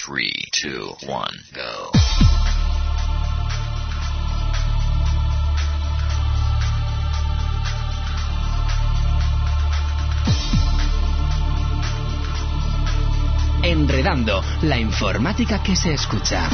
3, 2, 1, go. Enredando, la informática que se escucha.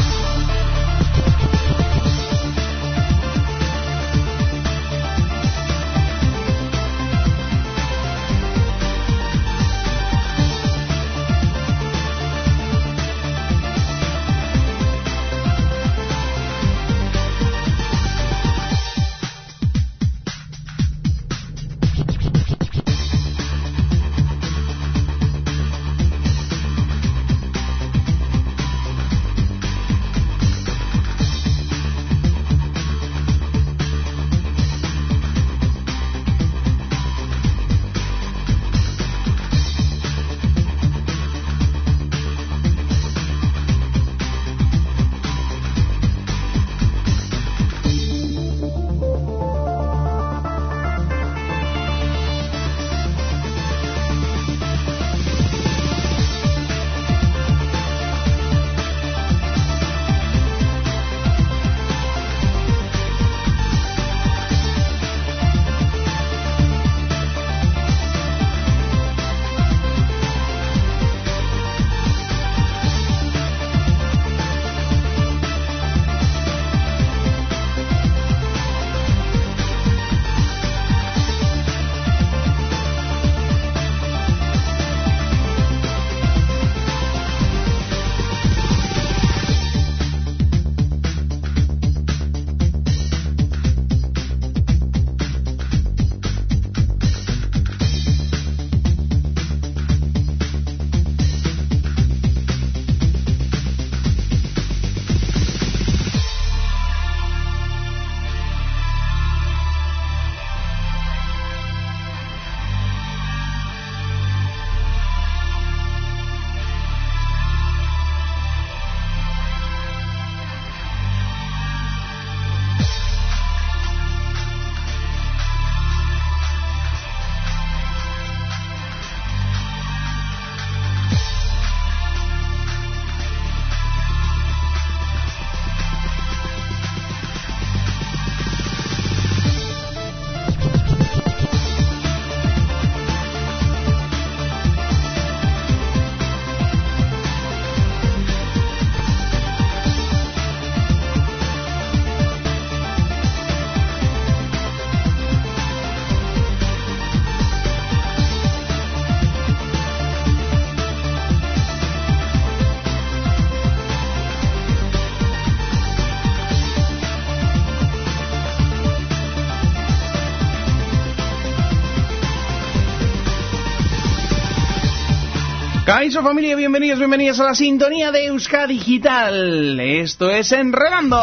Kaixo familia, bienvenidos a la sintonía de Euskadi Digital. Esto es Enredando.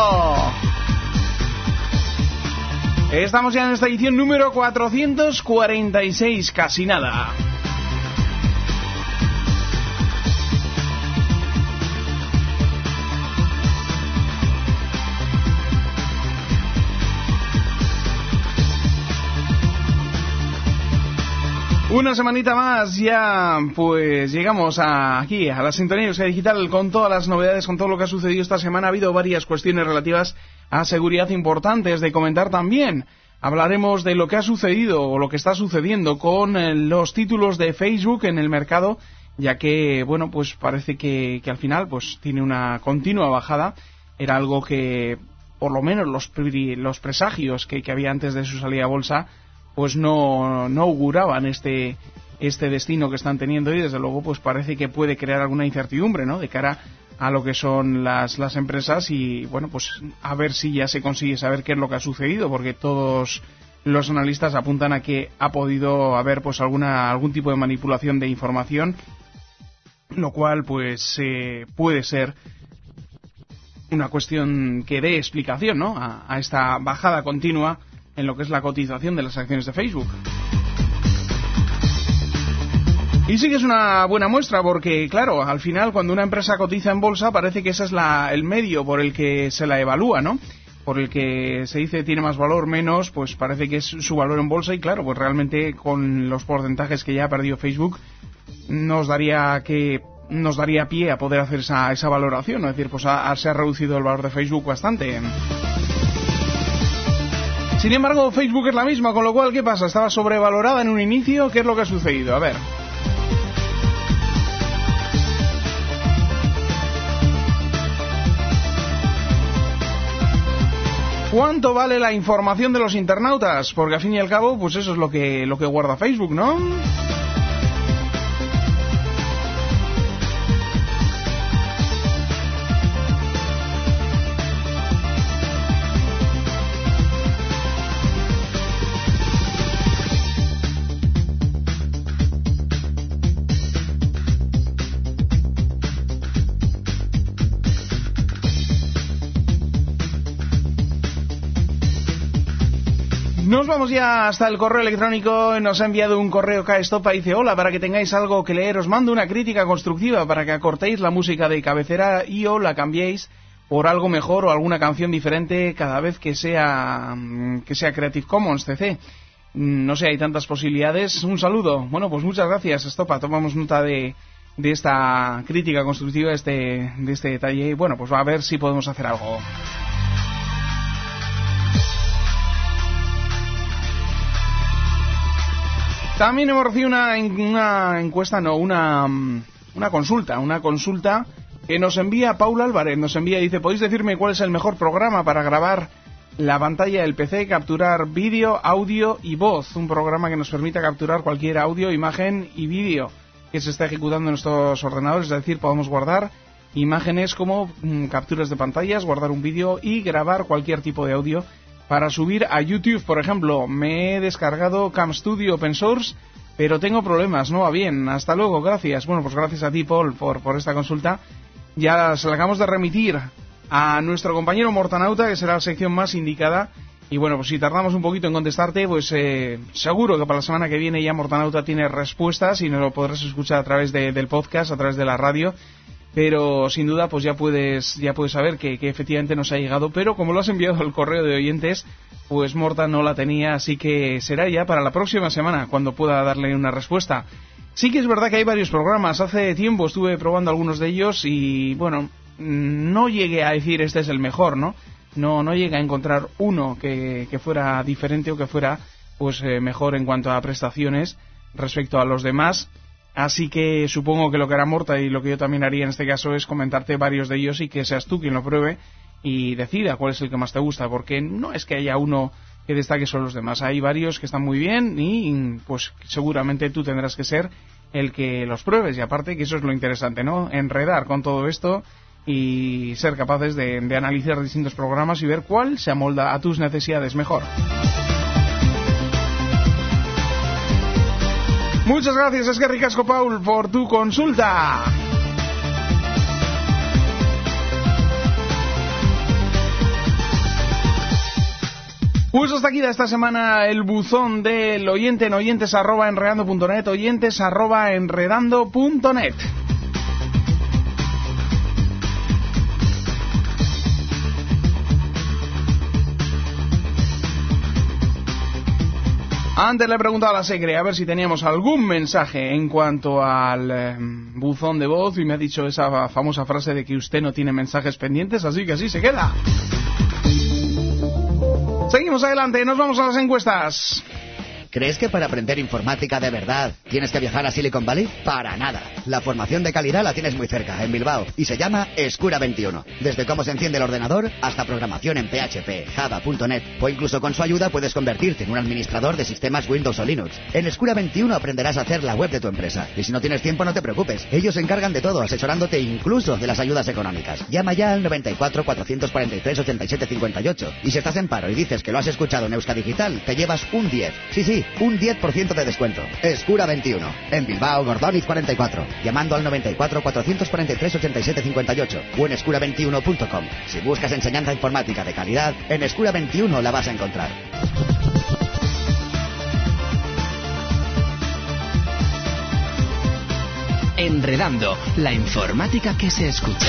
Estamos ya en esta edición número 446, casi nada. Una semanita más ya, pues llegamos aquí a la sintonía de Euskadi Digital con todas las novedades, con todo lo que ha sucedido esta semana. Ha habido varias cuestiones relativas a seguridad importantes de comentar también. Hablaremos de lo que ha sucedido o lo que está sucediendo con los títulos de Facebook en el mercado, ya que, bueno, pues parece que al final pues tiene una continua bajada. Era algo que, por lo menos los presagios que había antes de su salida a bolsa, pues no auguraban este destino que están teniendo, y desde luego pues parece que puede crear alguna incertidumbre, ¿no?, de cara a lo que son las empresas. Y bueno, pues a ver si ya se consigue saber qué es lo que ha sucedido, porque todos los analistas apuntan a que ha podido haber pues algún tipo de manipulación de información, lo cual pues puede ser una cuestión que dé explicación, ¿no?, a esta bajada continua en lo que es la cotización de las acciones de Facebook. Y sí que es una buena muestra, porque claro, al final cuando una empresa cotiza en bolsa parece que ese es el medio por el que se la evalúa, ¿no?, por el que se dice tiene más valor, menos, pues parece que es su valor en bolsa. Y claro, pues realmente con los porcentajes que ya ha perdido Facebook nos daría que nos daría pie a poder hacer esa valoración, ¿no? Es decir, pues se ha reducido el valor de Facebook bastante. Sin embargo, Facebook es la misma, con lo cual, ¿qué pasa? ¿Estaba sobrevalorada en un inicio? ¿Qué es lo que ha sucedido? A ver. ¿Cuánto vale la información de los internautas? Porque al fin y al cabo, pues eso es lo que guarda Facebook, ¿no? Nos vamos ya hasta el correo electrónico. Nos ha enviado un correo K-Estopa. Dice: hola, para que tengáis algo que leer, os mando una crítica constructiva para que acortéis la música de cabecera y o la cambiéis por algo mejor o alguna canción diferente cada vez que sea Creative Commons CC. No sé, hay tantas posibilidades. Un saludo. Bueno, pues muchas gracias, Estopa. Tomamos nota de esta crítica constructiva, de este detalle. Y bueno, pues va a ver si podemos hacer algo. También hemos recibido una encuesta, no, una consulta que nos envía Paula Álvarez. Nos envía, dice: ¿podéis decirme cuál es el mejor programa para grabar la pantalla del PC, capturar vídeo, audio y voz? Un programa que nos permita capturar cualquier audio, imagen y vídeo que se está ejecutando en nuestros ordenadores. Es decir, podemos guardar imágenes como capturas de pantallas, guardar un vídeo y grabar cualquier tipo de audio para subir a YouTube. Por ejemplo, me he descargado Cam Studio Open Source, pero tengo problemas, no va bien. Hasta luego, gracias. Bueno, pues gracias a ti, Paul, por esta consulta. Ya se la acabamos de remitir a nuestro compañero Mortanauta, que será la sección más indicada. Y bueno, pues si tardamos un poquito en contestarte, pues seguro que para la semana que viene ya Mortanauta tiene respuestas y nos lo podrás escuchar a través del podcast, a través de la radio. Pero sin duda pues ya puedes saber que efectivamente nos ha llegado, pero como lo has enviado al correo de oyentes, pues Morta no la tenía, así que será ya para la próxima semana cuando pueda darle una respuesta. Sí que es verdad que hay varios programas. Hace tiempo estuve probando algunos de ellos y bueno, no llegué a decir este es el mejor, ¿no? No llegué a encontrar uno que fuera diferente o que fuera pues mejor en cuanto a prestaciones respecto a los demás. Así que supongo que lo que hará Morta y lo que yo también haría en este caso es comentarte varios de ellos y que seas tú quien lo pruebe y decida cuál es el que más te gusta, porque no es que haya uno que destaque sobre los demás. Hay varios que están muy bien y pues seguramente tú tendrás que ser el que los pruebes. Y aparte que eso es lo interesante, ¿no? Enredar con todo esto y ser capaces de analizar distintos programas y ver cuál se amolda a tus necesidades mejor. Muchas gracias, es que ricasco, Paul, por tu consulta. Pues hasta aquí de esta semana el buzón del oyente en oyentes@enredando.net, oyentes@enredando.net. Antes le he preguntado a la Segre a ver si teníamos algún mensaje en cuanto al buzón de voz y me ha dicho esa famosa frase de que usted no tiene mensajes pendientes, así que así se queda. Seguimos adelante, nos vamos a las encuestas. ¿Crees que para aprender informática de verdad tienes que viajar a Silicon Valley? Para nada. La formación de calidad la tienes muy cerca, en Bilbao, y se llama Escura 21. Desde cómo se enciende el ordenador hasta programación en PHP, Java.net, o incluso con su ayuda puedes convertirte en un administrador de sistemas Windows o Linux. En Escura 21 aprenderás a hacer la web de tu empresa. Y si no tienes tiempo, no te preocupes. Ellos se encargan de todo, asesorándote incluso de las ayudas económicas. Llama ya al 94 443 87 58. Y si estás en paro y dices que lo has escuchado en Euskadigital, te llevas un 10. Sí, un 10% de descuento. Escura 21. En Bilbao, Gordoniz 44. Llamando al 94 443 87 58 o en escura21.com. Si buscas enseñanza informática de calidad, en Escura 21 la vas a encontrar. Enredando, la informática que se escucha.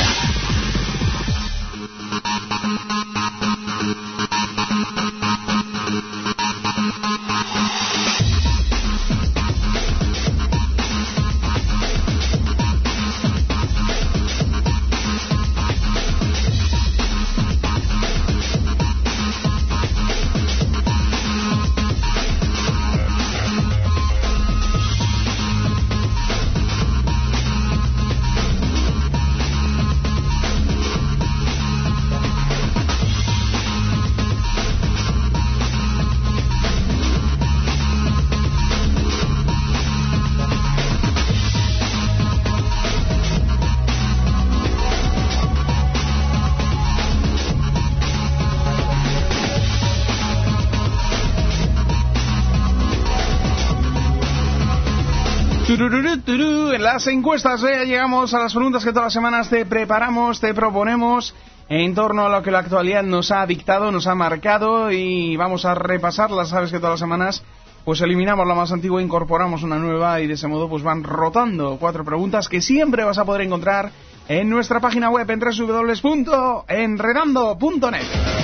En las encuestas llegamos a las preguntas que todas las semanas te preparamos, te proponemos en torno a lo que la actualidad nos ha dictado, nos ha marcado, y vamos a repasarlas. Sabes que todas las semanas pues eliminamos la más antigua e incorporamos una nueva, y de ese modo pues van rotando 4 preguntas que siempre vas a poder encontrar en nuestra página web en www.enredando.net.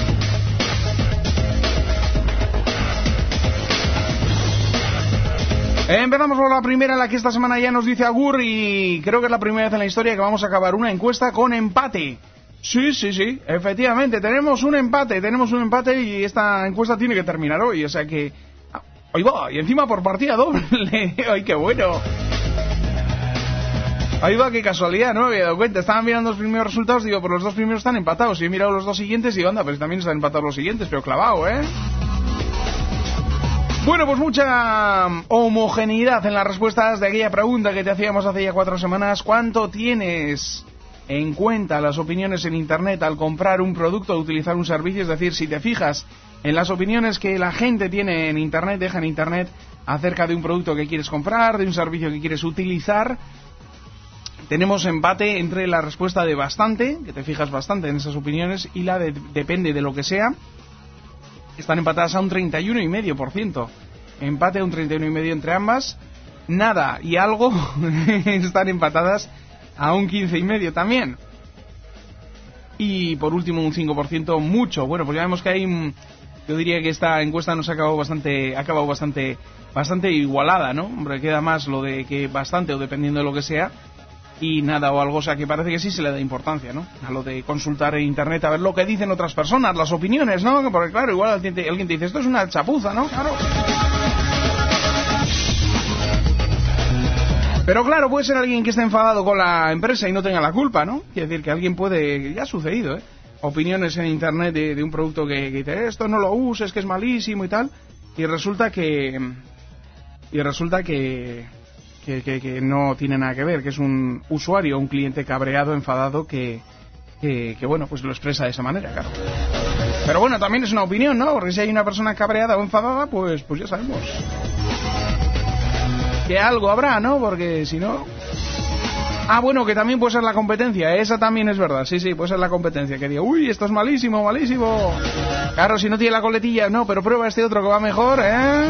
Empezamos por la primera, en la que esta semana ya nos dice Agur, y creo que es la primera vez en la historia que vamos a acabar una encuesta con empate. Sí, efectivamente, tenemos un empate y esta encuesta tiene que terminar hoy, o sea que... Ahí va, y encima por partida doble. ¡Ay, qué bueno! Ahí va, qué casualidad, no me había dado cuenta. Estaban mirando los primeros resultados, digo, pues los 2 primeros están empatados. Y he mirado los 2 siguientes y digo, anda, pues también están empatados los siguientes, pero clavado, ¿eh? Bueno, pues mucha homogeneidad en las respuestas de aquella pregunta que te hacíamos hace ya 4 semanas. ¿Cuánto tienes en cuenta las opiniones en Internet al comprar un producto o utilizar un servicio? Es decir, si te fijas en las opiniones que la gente tiene en Internet, deja en Internet acerca de un producto que quieres comprar, de un servicio que quieres utilizar, tenemos empate entre la respuesta de bastante, que te fijas bastante en esas opiniones, y la de depende de lo que sea. Están empatadas a un 31,5%. Empate a un 31,5% entre ambas. Nada y algo están empatadas a un 15,5% también. Y por último un 5% mucho. Bueno, pues ya vemos que hay... Yo diría que esta encuesta nos ha acabado bastante igualada, ¿no? Hombre, queda más lo de que bastante o dependiendo de lo que sea, y nada o algo, o sea que parece que sí se le da importancia, ¿no? A lo de consultar en Internet a ver lo que dicen otras personas, las opiniones, ¿no? Porque claro, igual alguien te dice, esto es una chapuza, ¿no? Claro. Pero claro, puede ser alguien que esté enfadado con la empresa y no tenga la culpa, ¿no? Quiere decir que alguien puede... Ya ha sucedido, ¿eh? Opiniones en Internet de un producto que dice, esto no lo uses, que es malísimo y tal, y resulta que no tiene nada que ver, que es un usuario, un cliente cabreado, enfadado, que bueno, pues lo expresa de esa manera, claro. Pero bueno, también es una opinión, ¿no? Porque si hay una persona cabreada o enfadada, pues ya sabemos que algo habrá, ¿no? Porque si no... Ah, bueno, que también puede ser la competencia, esa también es verdad, sí, puede ser la competencia, que diga, uy, esto es malísimo. Claro, si no tiene la coletilla, no, pero prueba este otro que va mejor, ¿eh?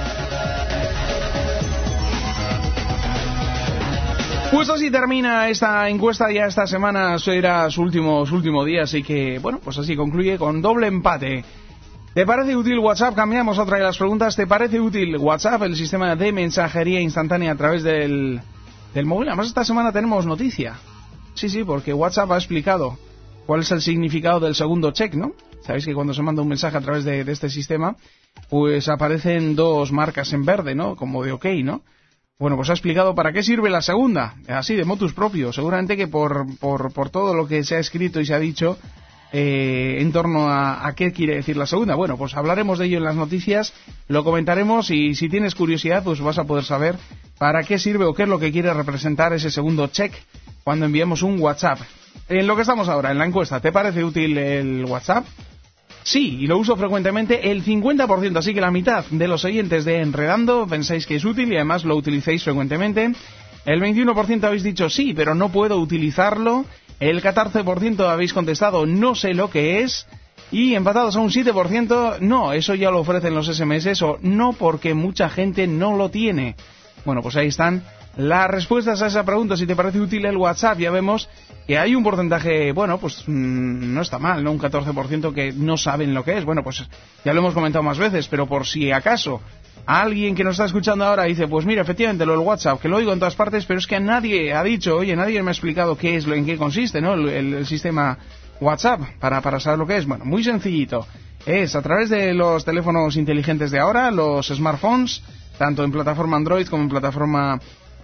Pues así termina esta encuesta, ya esta semana será su último día, así que, bueno, pues así concluye con doble empate. ¿Te parece útil WhatsApp? Cambiamos otra de las preguntas. ¿Te parece útil WhatsApp, el sistema de mensajería instantánea a través del móvil? Además, esta semana tenemos noticia. Sí, porque WhatsApp ha explicado cuál es el significado del segundo check, ¿no? Sabéis que cuando se manda un mensaje a través de este sistema, pues aparecen 2 marcas en verde, ¿no? Como de OK, ¿no? Bueno, pues ha explicado para qué sirve la segunda, así de motus propio. Seguramente que por todo lo que se ha escrito y se ha dicho en torno a qué quiere decir la segunda. Bueno, pues hablaremos de ello en las noticias, lo comentaremos, y si tienes curiosidad, pues vas a poder saber para qué sirve o qué es lo que quiere representar ese segundo check cuando enviamos un WhatsApp. En lo que estamos ahora, en la encuesta, ¿te parece útil el WhatsApp? Sí, y lo uso frecuentemente el 50%, así que la mitad de los oyentes de Enredando pensáis que es útil y además lo utilicéis frecuentemente. El 21% habéis dicho sí, pero no puedo utilizarlo. El 14% habéis contestado no sé lo que es. Y empatados a un 7%, no, eso ya lo ofrecen los SMS, o no porque mucha gente no lo tiene. Bueno, pues ahí están las respuestas a esa pregunta. Si te parece útil el WhatsApp, ya vemos que hay un porcentaje, bueno, pues no está mal, ¿no? Un 14% que no saben lo que es. Bueno, pues ya lo hemos comentado más veces, pero por si acaso alguien que nos está escuchando ahora dice, pues mira, efectivamente lo del WhatsApp, que lo oigo en todas partes, pero es que nadie ha dicho, oye, nadie me ha explicado qué es, en qué consiste, ¿no? El sistema WhatsApp, para saber lo que es. Bueno, muy sencillito. Es a través de los teléfonos inteligentes de ahora, los smartphones, tanto en plataforma Android como en plataforma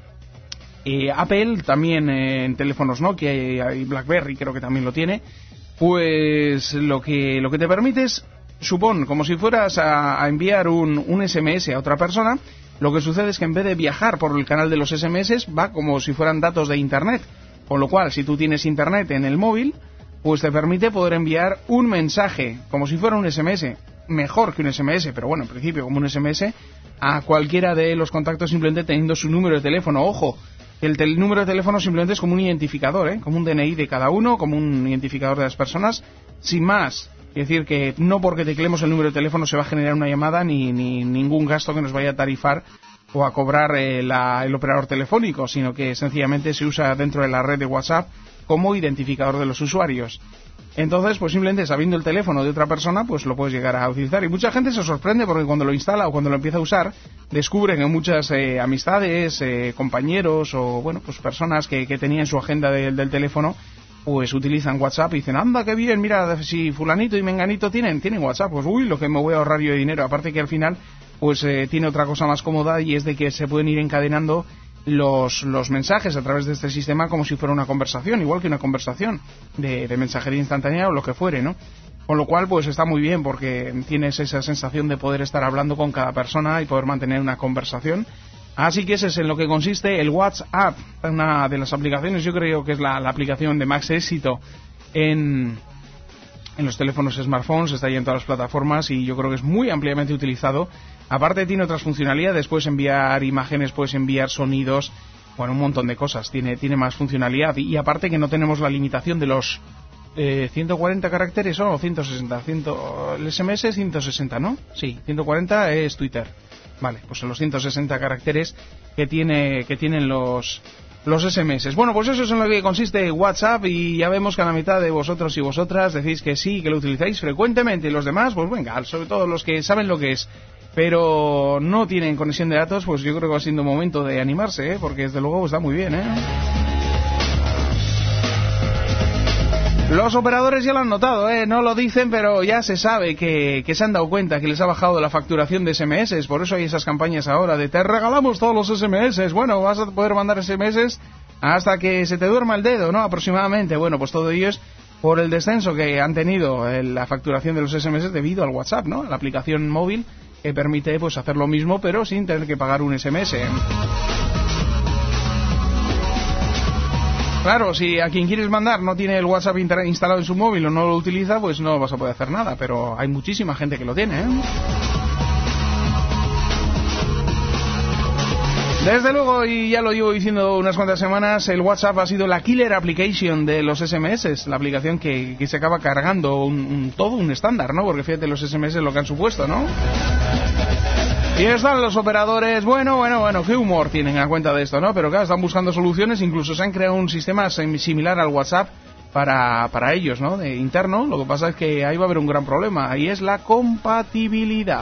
Apple, también en teléfonos Nokia y BlackBerry creo que también lo tiene. Pues lo que te permite es, supón, como si fueras a enviar un SMS a otra persona. Lo que sucede es que en vez de viajar por el canal de los SMS, va como si fueran datos de Internet. Con lo cual, si tú tienes Internet en el móvil, pues te permite poder enviar un mensaje, como si fuera un SMS. mejor que un SMS, pero bueno, en principio como un SMS, a cualquiera de los contactos simplemente teniendo su número de teléfono. Ojo, el número de teléfono simplemente es como un identificador, como un DNI de cada uno, como un identificador de las personas, sin más. Es decir, que no porque teclemos el número de teléfono se va a generar una llamada ni ningún gasto que nos vaya a tarifar o a cobrar el operador telefónico, sino que sencillamente se usa dentro de la red de WhatsApp como identificador de los usuarios. Entonces, pues simplemente sabiendo el teléfono de otra persona, pues lo puedes llegar a utilizar. Y mucha gente se sorprende porque cuando lo instala o cuando lo empieza a usar, descubre que muchas amistades, compañeros o, bueno, pues personas que tenían en su agenda del teléfono, pues utilizan WhatsApp y dicen, anda, qué bien, mira, si fulanito y menganito tienen WhatsApp, pues uy, lo que me voy a ahorrar yo de dinero. Aparte que al final, pues tiene otra cosa más cómoda y es de que se pueden ir encadenando los mensajes a través de este sistema como si fuera una conversación, igual que una conversación de mensajería instantánea o lo que fuere, ¿no? Con lo cual, pues está muy bien porque tienes esa sensación de poder estar hablando con cada persona y poder mantener una conversación. Así que ese es en lo que consiste el WhatsApp, una de las aplicaciones, yo creo que es la aplicación de más éxito en los teléfonos smartphones, está ahí en todas las plataformas y yo creo que es muy ampliamente utilizado. Aparte tiene otras funcionalidades, puedes enviar imágenes, puedes enviar sonidos, bueno, un montón de cosas, tiene más funcionalidad y aparte que no tenemos la limitación de los 140 caracteres o 160, el SMS es 160, ¿no? Sí, 140 es Twitter. Vale, pues son los 160 caracteres que tienen los SMS. Bueno, pues eso es en lo que consiste WhatsApp y ya vemos que a la mitad de vosotros y vosotras decís que sí, que lo utilizáis frecuentemente y los demás, pues venga, sobre todo los que saben lo que es, pero no tienen conexión de datos, pues yo creo que va siendo momento de animarse, porque desde luego está muy bien, Los operadores ya lo han notado, no lo dicen, pero ya se sabe que se han dado cuenta que les ha bajado la facturación de SMS, por eso hay esas campañas ahora de te regalamos todos los SMS, bueno, vas a poder mandar SMS hasta que se te duerma el dedo, ¿no? Aproximadamente, bueno, pues todo ello es por el descenso que han tenido la facturación de los SMS debido al WhatsApp, ¿no? La aplicación móvil que permite pues hacer lo mismo, pero sin tener que pagar un SMS. Claro, si a quien quieres mandar no tiene el WhatsApp instalado en su móvil o no lo utiliza, pues no vas a poder hacer nada, pero hay muchísima gente que lo tiene, Desde luego, y ya lo llevo diciendo unas cuantas semanas, el WhatsApp ha sido la killer application de los SMS, la aplicación que se acaba cargando todo un estándar, ¿no? Porque fíjate los SMS lo que han supuesto, ¿no? Y están los operadores, bueno, qué humor tienen a cuenta de esto, ¿no? Pero claro, están buscando soluciones, incluso se han creado un sistema similar al WhatsApp para ellos, ¿no? De interno, lo que pasa es que ahí va a haber un gran problema, y es la compatibilidad.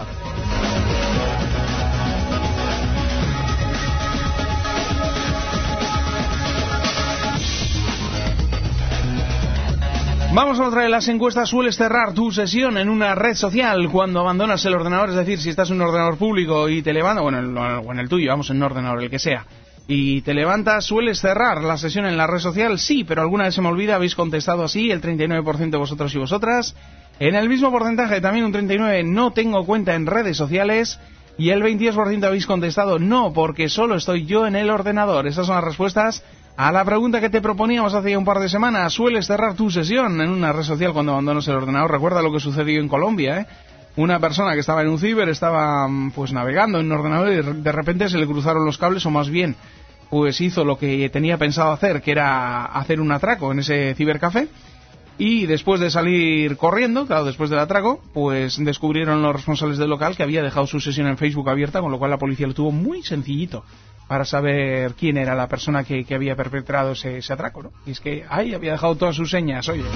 Vamos a otra de las encuestas. ¿Sueles cerrar tu sesión en una red social cuando abandonas el ordenador? Es decir, si estás en un ordenador público y te levantas, o en el tuyo, vamos, en un ordenador, el que sea, y te levantas, ¿sueles cerrar la sesión en la red social? Sí, pero alguna vez se me olvida, habéis contestado así, el 39% de vosotros y vosotras. En el mismo porcentaje, también un 39%, no tengo cuenta en redes sociales. Y el 22% habéis contestado no, porque solo estoy yo en el ordenador. Estas son las respuestas a la pregunta que te proponíamos hace ya un par de semanas. ¿Sueles cerrar tu sesión en una red social cuando abandonas el ordenador? Recuerda lo que sucedió en Colombia, Una persona que estaba en un ciber, estaba pues navegando en un ordenador y de repente se le cruzaron los cables, o más bien pues hizo lo que tenía pensado hacer, que era hacer un atraco en ese cibercafé. Y después de salir corriendo, claro, después del atraco, pues descubrieron los responsables del local que había dejado su sesión en Facebook abierta, con lo cual la policía lo tuvo muy sencillito para saber quién era la persona que había perpetrado ese atraco, ¿no? Y es que ahí había dejado todas sus señas, oye.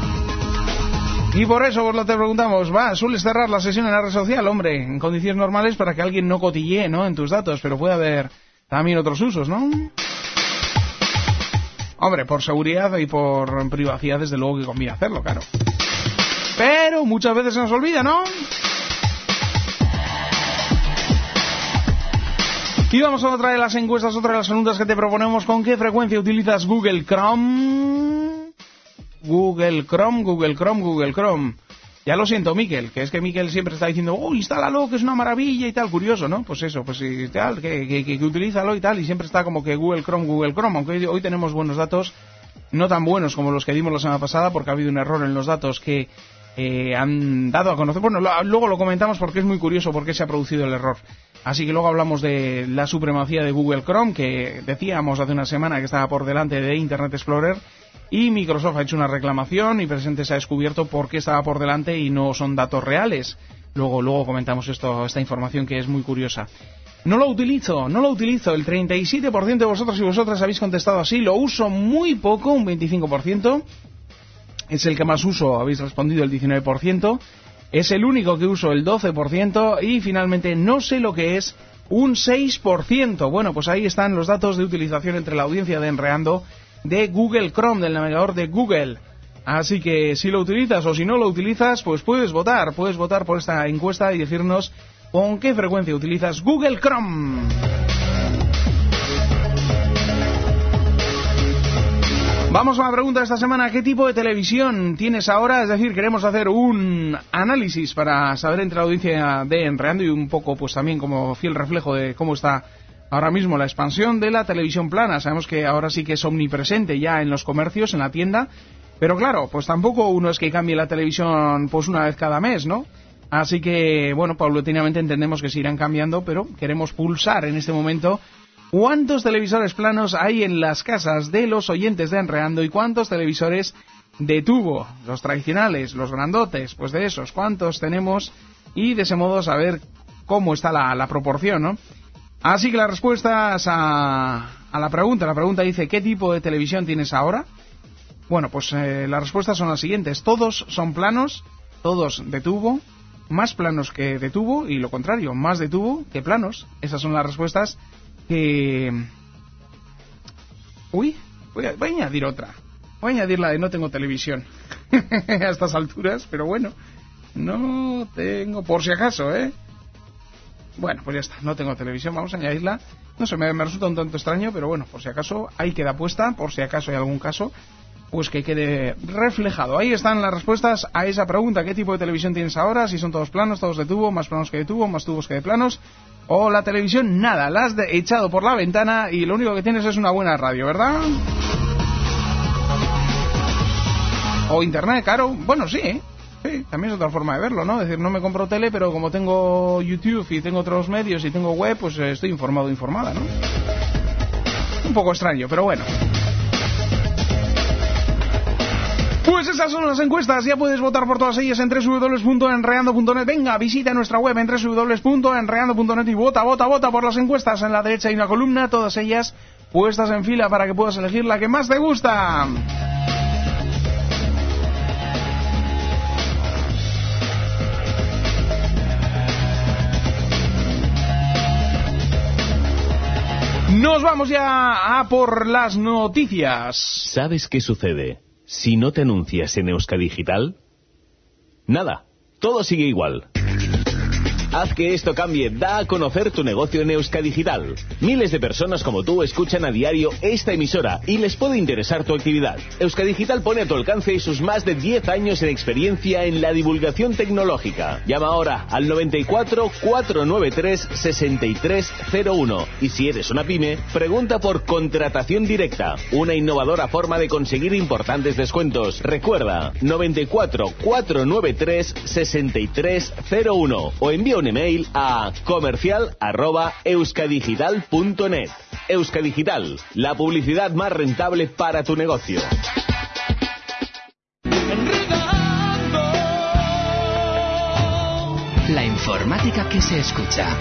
Y por eso vos lo te preguntamos, ¿sueles cerrar la sesión en la red social? Hombre, en condiciones normales para que alguien no cotillee, ¿no?, en tus datos, pero puede haber también otros usos, ¿no? Hombre, por seguridad y por privacidad, desde luego que conviene hacerlo, claro. Pero muchas veces se nos olvida, ¿no? Y vamos a otra de las encuestas, otra de las preguntas que te proponemos. ¿Con qué frecuencia utilizas Google Chrome? Google Chrome. Ya lo siento, Miquel, que es que Miquel siempre está diciendo, instálalo, que es una maravilla y tal, curioso, ¿no? Pues eso, pues y tal, que utilízalo y tal, y siempre está como que Google Chrome, aunque hoy tenemos buenos datos, no tan buenos como los que dimos la semana pasada, porque ha habido un error en los datos que han dado a conocer. Bueno, luego lo comentamos porque es muy curioso por qué se ha producido el error. Así que luego hablamos de la supremacía de Google Chrome, que decíamos hace una semana que estaba por delante de Internet Explorer, y Microsoft ha hecho una reclamación y Presente se ha descubierto por qué estaba por delante y no son datos reales. Luego comentamos esta información que es muy curiosa. No lo utilizo. El 37% de vosotros y vosotras habéis contestado así. Lo uso muy poco, un 25%. Es el que más uso, habéis respondido el 19%. Es el único que uso, el 12%. Y finalmente, no sé lo que es, un 6%. Bueno, pues ahí están los datos de utilización entre la audiencia de Enreando de Google Chrome, del navegador de Google. Así que si lo utilizas o si no lo utilizas, pues puedes votar por esta encuesta y decirnos con qué frecuencia utilizas Google Chrome. Vamos a la pregunta de esta semana: ¿qué tipo de televisión tienes ahora? Es decir, queremos hacer un análisis para saber entre la audiencia de Enreando y un poco pues también como fiel reflejo de cómo está ahora mismo la expansión de la televisión plana. Sabemos que ahora sí que es omnipresente ya en los comercios, en la tienda. Pero claro, pues tampoco uno es que cambie la televisión pues una vez cada mes, ¿no? Así que, bueno, paulatinamente entendemos que se irán cambiando, pero queremos pulsar en este momento cuántos televisores planos hay en las casas de los oyentes de Enreando y cuántos televisores de tubo, los tradicionales, los grandotes, pues de esos, cuántos tenemos, y de ese modo saber cómo está la proporción, ¿no? Así que las respuestas a la pregunta dice: ¿qué tipo de televisión tienes ahora? Bueno, pues las respuestas son las siguientes: todos son planos, todos de tubo, más planos que de tubo, y lo contrario, más de tubo que planos. Esas son las respuestas que... Uy, voy a añadir otra. Voy a añadir la de no tengo televisión a estas alturas, pero bueno, no tengo, por si acaso, Bueno, pues ya está, no tengo televisión, vamos a añadirla. No sé, me resulta un tanto extraño, pero bueno, por si acaso, ahí queda puesta, por si acaso hay algún caso, pues que quede reflejado. Ahí están las respuestas a esa pregunta: ¿qué tipo de televisión tienes ahora? Si son todos planos, todos de tubo, más planos que de tubo, más tubos que de planos, o la televisión nada, la has echado por la ventana y lo único que tienes es una buena radio, ¿verdad? O internet, claro, bueno, sí, también es otra forma de verlo, ¿no? Es decir, no me compro tele, pero como tengo YouTube y tengo otros medios y tengo web, pues estoy informado o informada, ¿no? Un poco extraño, pero bueno. Pues esas son las encuestas, ya puedes votar por todas ellas en www.enreando.net. Venga, visita nuestra web en www.enreando.net y vota por las encuestas. En la derecha hay una columna, todas ellas puestas en fila para que puedas elegir la que más te gusta. Nos vamos ya a por las noticias. ¿Sabes qué sucede si no te anuncias en Euskadigital? Nada, todo sigue igual. Haz que esto cambie, da a conocer tu negocio en Euskadigital. Miles de personas como tú escuchan a diario esta emisora y les puede interesar tu actividad. Euskadigital pone a tu alcance sus más de 10 años de experiencia en la divulgación tecnológica. Llama ahora al 94 493 6301 y si eres una pyme, pregunta por contratación directa, una innovadora forma de conseguir importantes descuentos. Recuerda, 94 493 6301 o envía un email a comercial@euskadigital.net. Euskadigital, la publicidad más rentable para tu negocio. La informática que se escucha.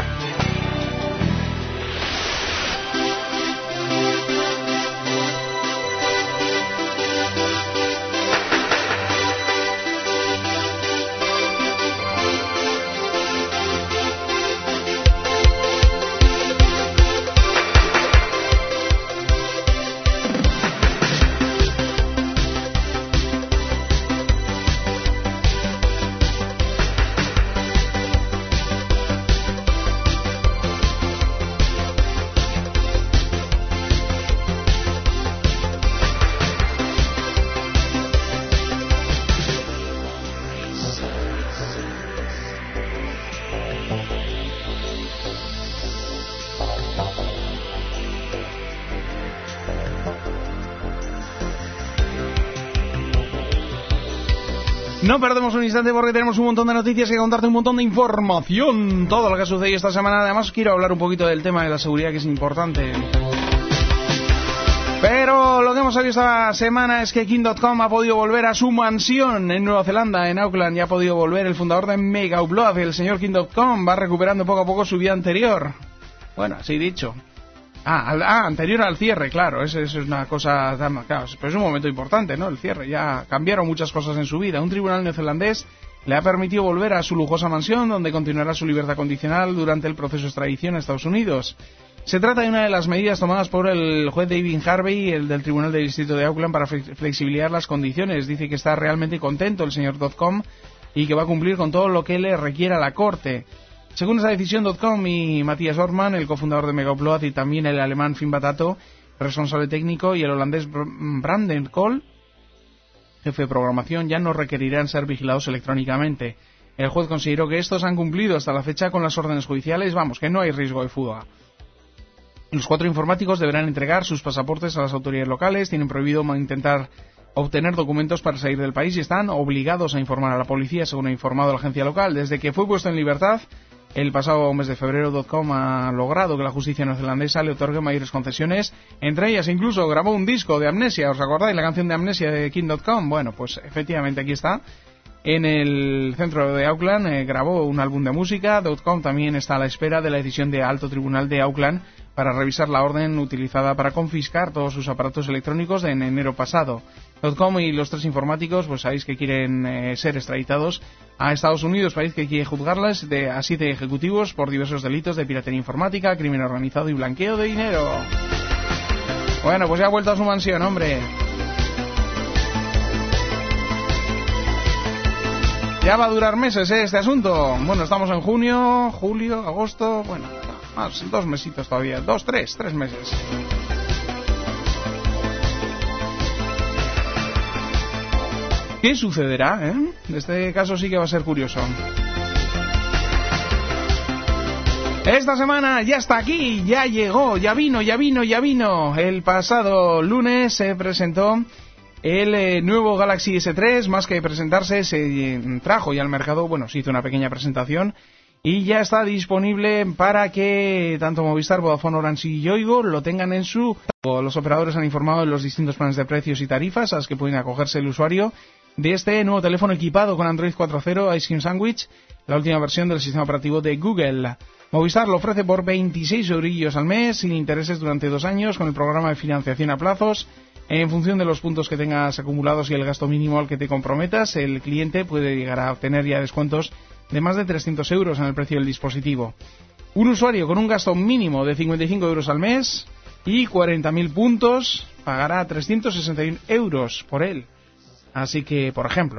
No perdemos un instante porque tenemos un montón de noticias y contarte un montón de información. Todo lo que ha sucedido esta semana. Además, quiero hablar un poquito del tema de la seguridad, que es importante. Pero lo que hemos sabido esta semana es que King.com ha podido volver a su mansión en Nueva Zelanda, en Auckland. Ya ha podido volver el fundador de Mega Upload, el señor King.com. Va recuperando poco a poco su vida anterior. Bueno, así dicho. Anterior al cierre, claro, eso es una cosa, claro, pero es un momento importante, ¿no? El cierre, ya cambiaron muchas cosas en su vida. Un tribunal neozelandés le ha permitido volver a su lujosa mansión, donde continuará su libertad condicional durante el proceso de extradición a Estados Unidos. Se trata de una de las medidas tomadas por el juez David Harvey, el del Tribunal del Distrito de Auckland, para flexibilizar las condiciones. Dice que está realmente contento el señor .com y que va a cumplir con todo lo que le requiera la Corte. Según esa decisión, .com y Matthias Ortmann, el cofundador de Mega Upload, y también el alemán Finn Batato, responsable técnico, y el holandés Branden Kool, jefe de programación, ya no requerirán ser vigilados electrónicamente. El juez consideró que estos han cumplido hasta la fecha con las órdenes judiciales, que no hay riesgo de fuga. Los 4 informáticos deberán entregar sus pasaportes a las autoridades locales, tienen prohibido intentar obtener documentos para salir del país y están obligados a informar a la policía, según ha informado la agencia local. Desde que fue puesto en libertad el pasado mes de febrero, .com ha logrado que la justicia neozelandesa le otorgue mayores concesiones. Entre ellas incluso grabó un disco de Amnesia. ¿Os acordáis la canción de Amnesia de King.com? Bueno, pues efectivamente aquí está. En el centro de Auckland grabó un álbum de música. .com también está a la espera de la decisión de Alto Tribunal de Auckland para revisar la orden utilizada para confiscar todos sus aparatos electrónicos en enero pasado. .com y los 3 informáticos, pues sabéis que quieren ser extraditados a Estados Unidos, país que quiere juzgarles a 7 ejecutivos por diversos delitos de piratería informática, crimen organizado y blanqueo de dinero. Bueno, pues ya ha vuelto a su mansión, hombre. Ya va a durar meses, este asunto. Bueno, estamos en junio, julio, agosto, bueno, más 2 mesitos todavía, 3 meses. ¿Qué sucederá, Este caso sí que va a ser curioso. Esta semana ya está aquí, ya llegó, ya vino. El pasado lunes se presentó el nuevo Galaxy S3, más que presentarse, se trajo ya al mercado, se hizo una pequeña presentación y ya está disponible para que tanto Movistar, Vodafone, Orange y Yoigo lo tengan en su... Los operadores han informado de los distintos planes de precios y tarifas a los que pueden acogerse el usuario de este nuevo teléfono equipado con Android 4.0, Ice Cream Sandwich, la última versión del sistema operativo de Google. Movistar lo ofrece por 26 eurillos al mes, sin intereses durante 2 años, con el programa de financiación a plazos. En función de los puntos que tengas acumulados y el gasto mínimo al que te comprometas, el cliente puede llegar a obtener ya descuentos de más de 300 euros en el precio del dispositivo. Un usuario con un gasto mínimo de 55 euros al mes y 40.000 puntos pagará 361 euros por él. Así que, por ejemplo,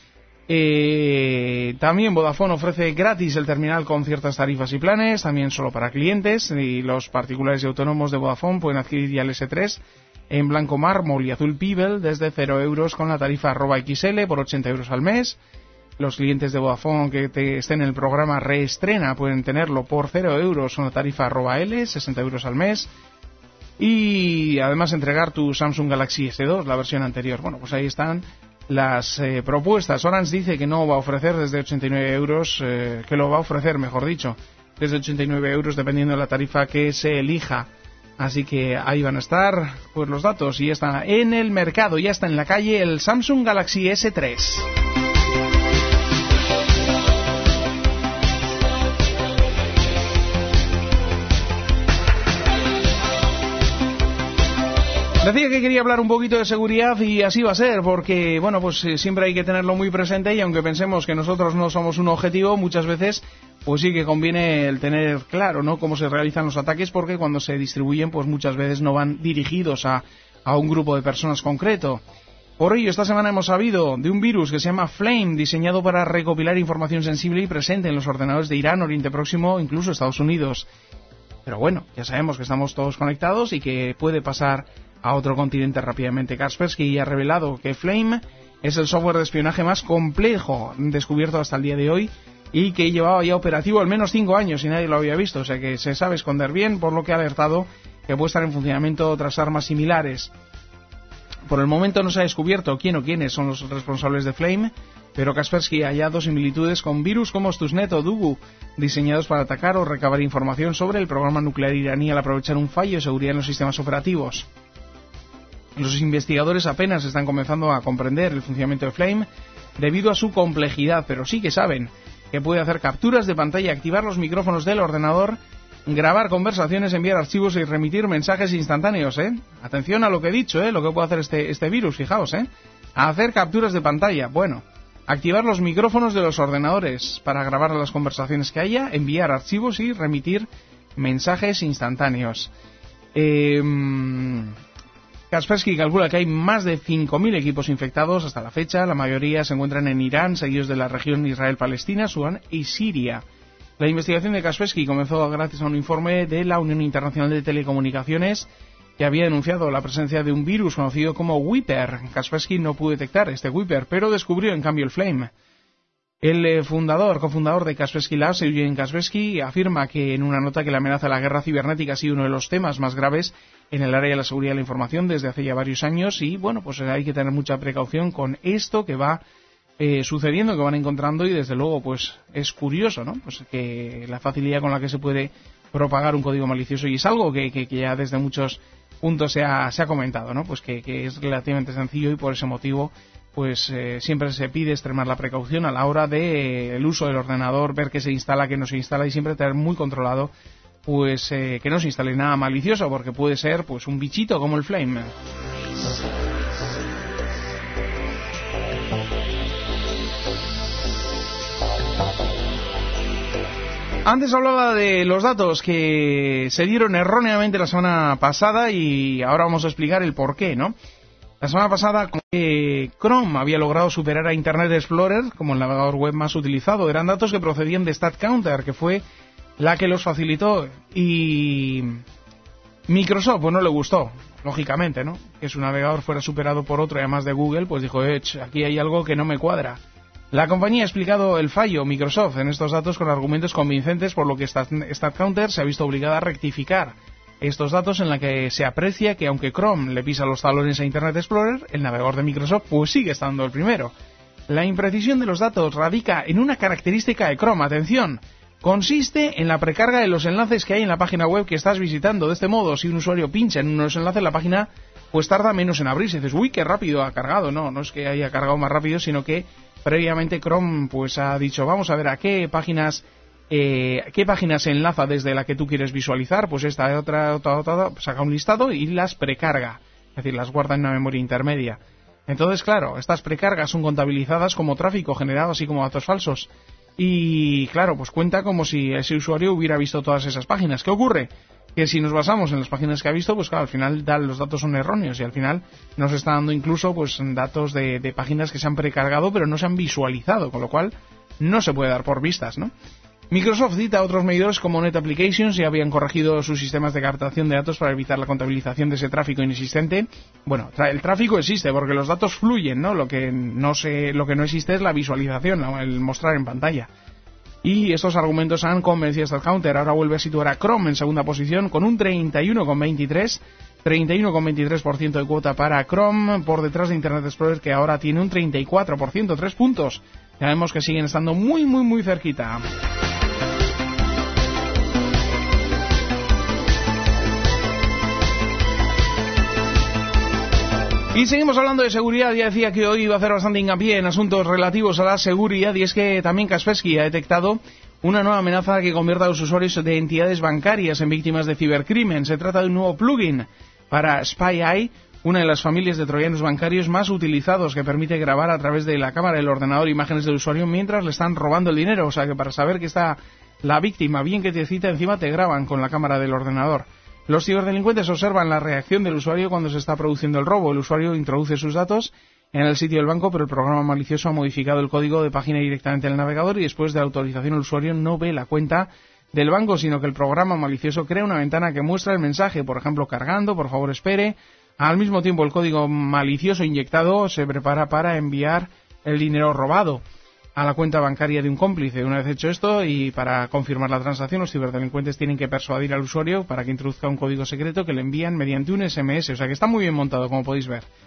también Vodafone ofrece gratis el terminal con ciertas tarifas y planes, también solo para clientes, y los particulares y autónomos de Vodafone pueden adquirir ya el S3 en blanco mármol y azul Pebble desde 0 euros con la tarifa @XL por 80 euros al mes. Los clientes de Vodafone que estén en el programa Reestrena pueden tenerlo por 0 euros con la tarifa @L, 60 euros al mes. Y además entregar tu Samsung Galaxy S2, la versión anterior. Bueno, pues ahí están las propuestas. Orange dice que no va a ofrecer desde 89 euros, que lo va a ofrecer, mejor dicho, desde 89 euros dependiendo de la tarifa que se elija. Así que ahí van a estar pues los datos y ya está en el mercado, ya está en la calle el Samsung Galaxy S3. Decía que quería hablar un poquito de seguridad y así va a ser, porque siempre hay que tenerlo muy presente y aunque pensemos que nosotros no somos un objetivo, muchas veces pues sí que conviene el tener claro, cómo se realizan los ataques, porque cuando se distribuyen pues muchas veces no van dirigidos a un grupo de personas concreto. Por ello, esta semana hemos sabido de un virus que se llama Flame, diseñado para recopilar información sensible y presente en los ordenadores de Irán, Oriente Próximo, incluso Estados Unidos. Pero bueno, ya sabemos que estamos todos conectados y que puede pasar a otro continente rápidamente. Kaspersky ha revelado que Flame es el software de espionaje más complejo descubierto hasta el día de hoy y que llevaba ya operativo al menos 5 años y nadie lo había visto, o sea que se sabe esconder bien, por lo que ha alertado que puede estar en funcionamiento otras armas similares. Por el momento no se ha descubierto quién o quiénes son los responsables de Flame, pero Kaspersky ha hallado similitudes con virus como Stuxnet o Dugu, diseñados para atacar o recabar información sobre el programa nuclear iraní al aprovechar un fallo de seguridad en los sistemas operativos. Los investigadores apenas están comenzando a comprender el funcionamiento de Flame debido a su complejidad, pero sí que saben que puede hacer capturas de pantalla, activar los micrófonos del ordenador, grabar conversaciones, enviar archivos y remitir mensajes instantáneos, Atención a lo que he dicho, lo que puede hacer este virus, fijaos, hacer capturas de pantalla, bueno, activar los micrófonos de los ordenadores para grabar las conversaciones que haya, enviar archivos y remitir mensajes instantáneos. Kaspersky calcula que hay más de 5.000 equipos infectados hasta la fecha. La mayoría se encuentran en Irán, seguidos de la región Israel-Palestina, Sudán y Siria. La investigación de Kaspersky comenzó gracias a un informe de la Unión Internacional de Telecomunicaciones que había denunciado la presencia de un virus conocido como Wiper. Kaspersky no pudo detectar este Wiper, pero descubrió en cambio el Flame. El cofundador de Kaspersky Labs, Eugene Kaspersky, afirma que en una nota que la amenaza de la guerra cibernética ha sido uno de los temas más graves en el área de la seguridad de la información desde hace ya varios años y, bueno, pues hay que tener mucha precaución con esto que va sucediendo, que van encontrando y, desde luego, pues es curioso, ¿no? Pues que la facilidad con la que se puede propagar un código malicioso y es algo que ya desde muchos puntos se ha comentado, ¿no? Pues que es relativamente sencillo y por ese motivo pues siempre se pide extremar la precaución a la hora de el uso del ordenador, ver qué se instala, qué no se instala y siempre tener muy controlado pues que no se instale nada malicioso porque puede ser pues un bichito como el Flame. Antes hablaba de los datos que se dieron erróneamente la semana pasada y ahora vamos a explicar el por qué, ¿no? La semana pasada Chrome había logrado superar a Internet Explorer como el navegador web más utilizado. Eran datos que procedían de StatCounter, que fue la que los facilitó. Y Microsoft pues no le gustó, lógicamente, ¿no? Que su navegador fuera superado por otro, además de Google, pues dijo, aquí hay algo que no me cuadra. La compañía ha explicado el fallo, Microsoft, en estos datos con argumentos convincentes, por lo que StatCounter se ha visto obligada a rectificar estos datos en la que se aprecia que aunque Chrome le pisa los talones a Internet Explorer, el navegador de Microsoft pues sigue estando el primero. La imprecisión de los datos radica en una característica de Chrome, atención, consiste en la precarga de los enlaces que hay en la página web que estás visitando. De este modo, si un usuario pincha en uno de los enlaces, la página pues tarda menos en abrirse. Y dices, uy, qué rápido ha cargado. No es que haya cargado más rápido, sino que previamente Chrome pues ha dicho, vamos a ver a qué páginas se enlaza desde la que tú quieres visualizar, pues esta otra, saca un listado y las precarga, es decir, las guarda en una memoria intermedia. Entonces, claro, estas precargas son contabilizadas como tráfico generado, así como datos falsos. Y, claro, pues cuenta como si ese usuario hubiera visto todas esas páginas. ¿Qué ocurre? Que si nos basamos en las páginas que ha visto, pues claro, al final los datos son erróneos y al final nos está dando incluso pues datos de páginas que se han precargado pero no se han visualizado, con lo cual no se puede dar por vistas, ¿no? Microsoft cita a otros medidores como Net Applications y habían corregido sus sistemas de captación de datos para evitar la contabilización de ese tráfico inexistente. Bueno, el tráfico existe porque los datos fluyen, ¿no? Lo que no existe es la visualización, el mostrar en pantalla. Y estos argumentos han convencido a StatCounter. Ahora vuelve a situar a Chrome en segunda posición con un 31,23% de cuota para Chrome, por detrás de Internet Explorer, que ahora tiene un 34%, 3 puntos. Ya vemos que siguen estando muy, muy, muy cerquita. Y seguimos hablando de seguridad. Ya decía que hoy iba a hacer bastante hincapié en asuntos relativos a la seguridad, y es que también Kaspersky ha detectado una nueva amenaza que convierta a los usuarios de entidades bancarias en víctimas de cibercrimen. Se trata de un nuevo plugin para SpyEye, una de las familias de troyanos bancarios más utilizados, que permite grabar a través de la cámara del ordenador imágenes del usuario mientras le están robando el dinero. O sea que para saber que está la víctima bien que te cita, encima te graban con la cámara del ordenador. Los ciberdelincuentes observan la reacción del usuario cuando se está produciendo el robo. El usuario introduce sus datos en el sitio del banco, pero el programa malicioso ha modificado el código de página directamente en el navegador y después de la autorización el usuario no ve la cuenta del banco, sino que el programa malicioso crea una ventana que muestra el mensaje, por ejemplo, cargando, por favor espere. Al mismo tiempo, el código malicioso inyectado se prepara para enviar el dinero robado a la cuenta bancaria de un cómplice. Una vez hecho esto, y para confirmar la transacción, los ciberdelincuentes tienen que persuadir al usuario para que introduzca un código secreto que le envían mediante un SMS. O sea que está muy bien montado, como podéis ver.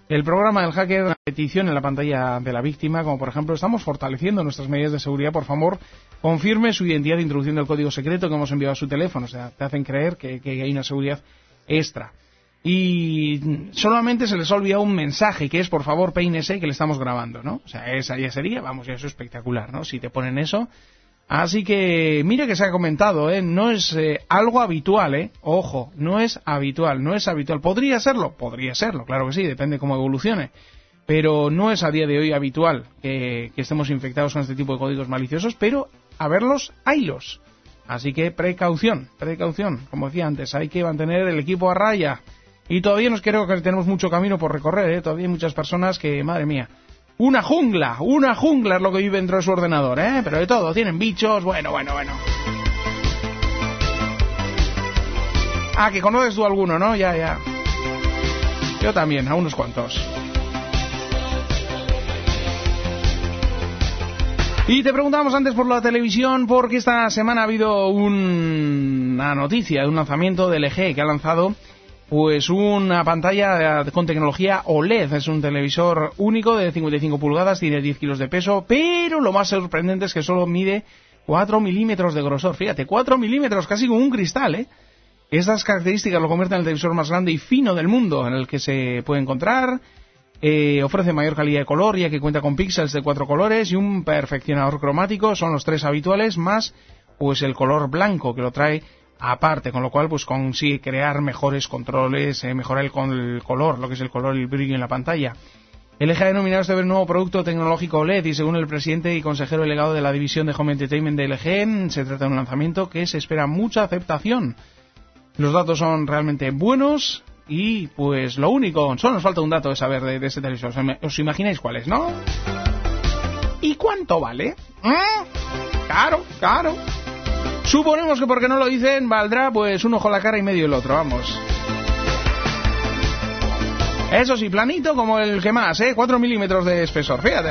el programa del hacker, una petición en la pantalla de la víctima, como por ejemplo, estamos fortaleciendo nuestras medidas de seguridad, por favor, confirme su identidad introduciendo el código secreto que hemos enviado a su teléfono. O sea, te hacen creer que hay una seguridad extra. Y solamente se les ha olvidado un mensaje, que es, por favor, peínese, que le estamos grabando, ¿no? O sea, esa ya sería, vamos, ya eso es espectacular, ¿no? Si te ponen eso. Así que, mira que se ha comentado, no es algo habitual, ojo, no es habitual. ¿Podría serlo? Podría serlo, claro que sí, depende cómo evolucione. Pero no es a día de hoy habitual que estemos infectados con este tipo de códigos maliciosos, pero a verlos, haylos. Así que precaución, como decía antes, hay que mantener el equipo a raya. Y todavía nos creo que tenemos mucho camino por recorrer, todavía hay muchas personas que, madre mía, una jungla es lo que vive dentro de su ordenador, pero de todo, tienen bichos, bueno. Ah, que conoces tú alguno, ¿no? Ya. Yo también, a unos cuantos. Y te preguntábamos antes por la televisión, porque esta semana ha habido una noticia de un lanzamiento de LG que ha lanzado pues una pantalla con tecnología OLED. Es un televisor único de 55 pulgadas, tiene 10 kilos de peso, pero lo más sorprendente es que solo mide 4 milímetros de grosor. Fíjate, 4 milímetros, casi como un cristal, Estas características lo convierten en el televisor más grande y fino del mundo en el que se puede encontrar. Ofrece mayor calidad de color, ya que cuenta con píxeles de 4 colores y un perfeccionador cromático. Son los 3 habituales, más pues el color blanco, que lo trae aparte, con lo cual pues consigue crear mejores controles, mejorar el color, lo que es el color y el brillo en la pantalla. LG ha denominado este nuevo producto tecnológico OLED, y según el presidente y consejero delegado de la división de Home Entertainment de LG, se trata de un lanzamiento que se espera mucha aceptación. Los datos son realmente buenos y pues lo único, solo nos falta un dato de saber de este televisor. ¿Os imagináis cuál es, no? ¿Y cuánto vale? Caro. Suponemos que porque no lo dicen, valdrá pues un ojo a la cara y medio el otro, vamos. Eso sí, planito como el que más, 4 milímetros de espesor, fíjate.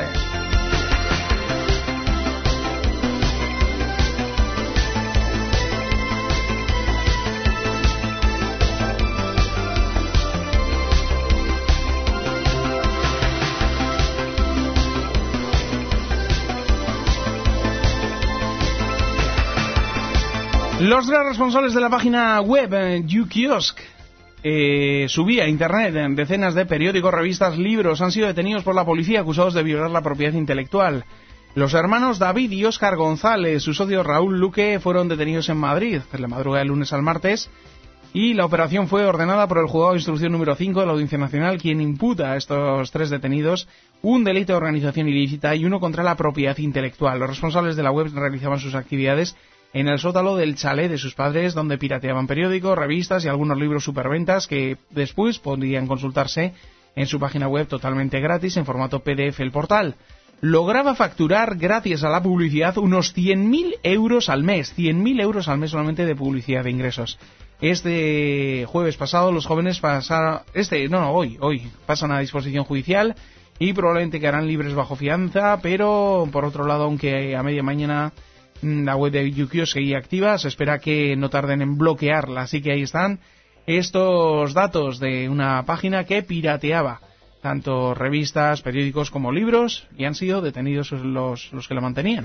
Los 3 responsables de la página web YouKiosk subía a internet en decenas de periódicos, revistas, libros, han sido detenidos por la policía acusados de violar la propiedad intelectual. Los hermanos David y Óscar González, su socio Raúl Luque, fueron detenidos en Madrid en la madrugada del lunes al martes, y la operación fue ordenada por el juzgado de instrucción número 5 de la Audiencia Nacional, quien imputa a estos 3 detenidos un delito de organización ilícita y uno contra la propiedad intelectual. Los responsables de la web realizaban sus actividades en el sótano del chalet de sus padres, donde pirateaban periódicos, revistas y algunos libros superventas que después podrían consultarse en su página web totalmente gratis en formato PDF. El portal lograba facturar, gracias a la publicidad, unos 100.000 euros al mes. 100.000 euros al mes solamente de publicidad de ingresos. Este jueves pasado los jóvenes hoy pasan a disposición judicial y probablemente quedarán libres bajo fianza, pero por otro lado, aunque a media mañana la web de YouKiosk seguía activa, se espera que no tarden en bloquearla. Así que ahí están estos datos de una página que pirateaba tanto revistas, periódicos como libros, y han sido detenidos los que la mantenían.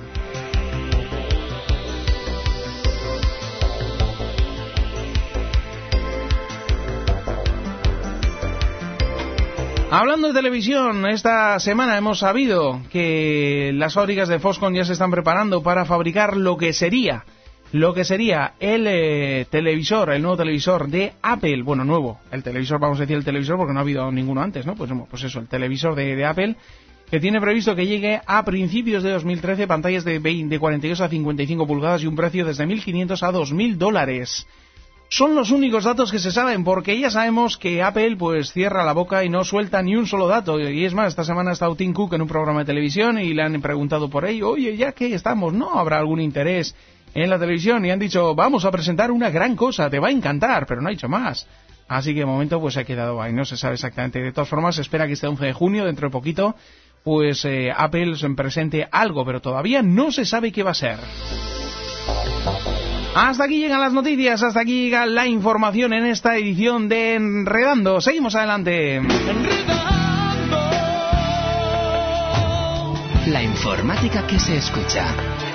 Hablando de televisión, esta semana hemos sabido que las fábricas de Foxconn ya se están preparando para fabricar lo que sería el televisor, el nuevo televisor de Apple. Bueno, nuevo, el televisor, vamos a decir el televisor porque no ha habido ninguno antes, ¿no? Pues eso, el televisor de Apple, que tiene previsto que llegue a principios de 2013, pantallas de 42 a 55 pulgadas y un precio desde $1.500 a $2.000. Son los únicos datos que se saben, porque ya sabemos que Apple pues cierra la boca y no suelta ni un solo dato. Y es más, esta semana ha estado Tim Cook en un programa de televisión y le han preguntado por ello. Oye, ya que estamos, ¿no habrá algún interés en la televisión? Y han dicho, vamos a presentar una gran cosa, te va a encantar, pero no ha dicho más. Así que de momento pues se ha quedado ahí, no se sabe exactamente. De todas formas, se espera que este 11 de junio, dentro de poquito, pues Apple se presente algo, pero todavía no se sabe qué va a ser. Hasta aquí llegan las noticias, hasta aquí llega la información en esta edición de Enredando. Seguimos adelante. ¡Enredando! La informática que se escucha.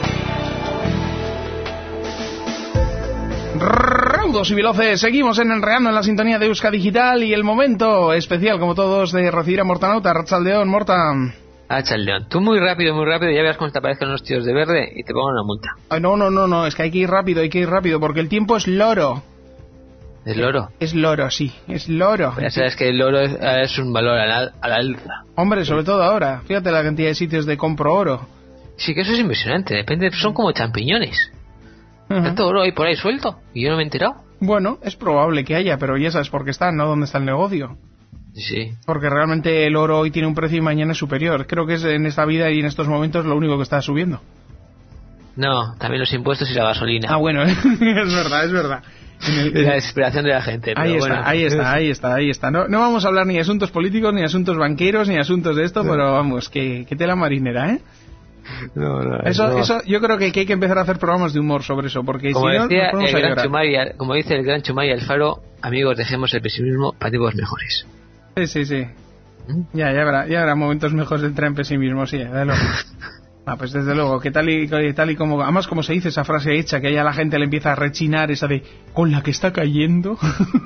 Raudos y veloces, seguimos enredando en la sintonía de Euskadi Digital y el momento especial, como todos, de recibir a Mortanauta. Arratsaldeon, Morta. Arratsaldeon. Tú muy rápido, ya verás cómo te aparezcan unos tíos de verde y te pongan una multa. Ay, no, es que hay que ir rápido, porque el tiempo es loro. ¿Es loro? Es loro, sí, es loro. Ya sabes que el oro es un valor a la alza. Hombre, sobre todo ahora, fíjate la cantidad de sitios de compro oro. Sí, que eso es impresionante, depende, son como champiñones. Tanto oro hay por ahí suelto y yo no me he enterado. Bueno, es probable que haya, pero ya sabes por qué está, ¿no? ¿Dónde está el negocio? Sí. Porque realmente el oro hoy tiene un precio y mañana es superior. Creo que es en esta vida y en estos momentos lo único que está subiendo. No, también los impuestos y la gasolina. Ah, bueno, es verdad. La desesperación de la gente. Ahí está. No vamos a hablar ni de asuntos políticos, ni de asuntos banqueros, ni de asuntos de esto, pero vamos, que tela marinera, ¿eh? Eso yo creo que hay que empezar a hacer programas de humor sobre eso, porque como si no, decía nos podemos el a gran llorar. Chumari, como dice el gran Chumari Alfaro, amigos, dejemos el pesimismo para tiempos mejores. Sí. Ya habrá momentos mejores de entrar en pesimismo, sí, desde luego. Pues desde luego, que tal y como, además como se dice esa frase hecha, que ya la gente le empieza a rechinar esa de con la que está cayendo.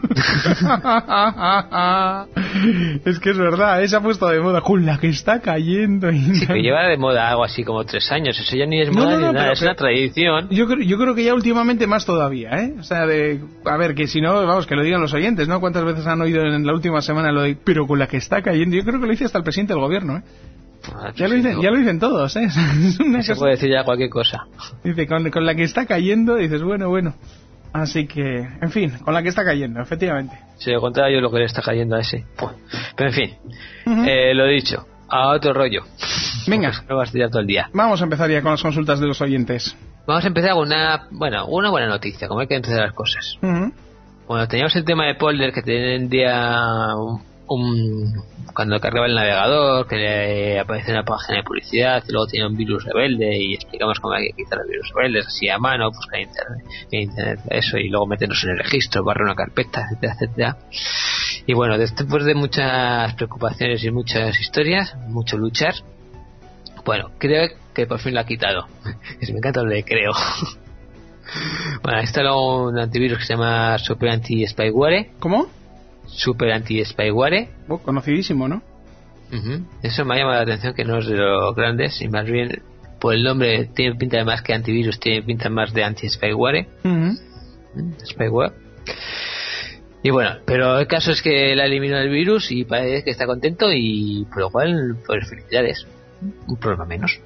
Es que es verdad, se ha puesto de moda, con la que está cayendo. Sí, que lleva de moda algo así como 3 años, eso ya ni es moda ni nada, es una tradición. Yo creo que ya últimamente más todavía, ¿eh? O sea, a ver, que si no, vamos, que lo digan los oyentes, ¿no? ¿Cuántas veces han oído en la última semana lo de, pero con la que está cayendo? Yo creo que lo dice hasta el presidente del gobierno, ¿eh? Ya lo dicen todos, ¿eh? Se puede decir ya cualquier cosa. Dice, con la que está cayendo, dices, bueno. Así que, en fin, con la que está cayendo, efectivamente. Si lo contara yo lo que le está cayendo a ese. Pero en fin, lo dicho, a otro rollo. Venga. No vas a tirar todo el día. Vamos a empezar ya con las consultas de los oyentes. Vamos a empezar con una buena noticia, como hay que empezar las cosas. Bueno, teníamos el tema de Polder que tendría cuando cargaba el navegador, que le aparece una página de publicidad y luego tenía un virus rebelde y explicamos cómo hay que quitar los virus rebeldes así a mano, buscar en internet eso y luego meternos en el registro, barrer una carpeta, etcétera. Y bueno, después de muchas preocupaciones y muchas historias, mucho luchar, bueno, creo que por fin lo ha quitado. Me encanta lo de creo. Bueno, ha instalado un antivirus que se llama Super Anti-Spyware. ¿Cómo? Super Anti-Spyware. Conocidísimo, ¿no? Eso me ha llamado la atención, que no es de los grandes y más bien por el nombre tiene pinta de más que antivirus, tiene pinta más de anti-spyware. Spyware. Y bueno, pero el caso es que él ha eliminado el virus y parece que está contento y por lo cual, pues felicidades. Un problema menos.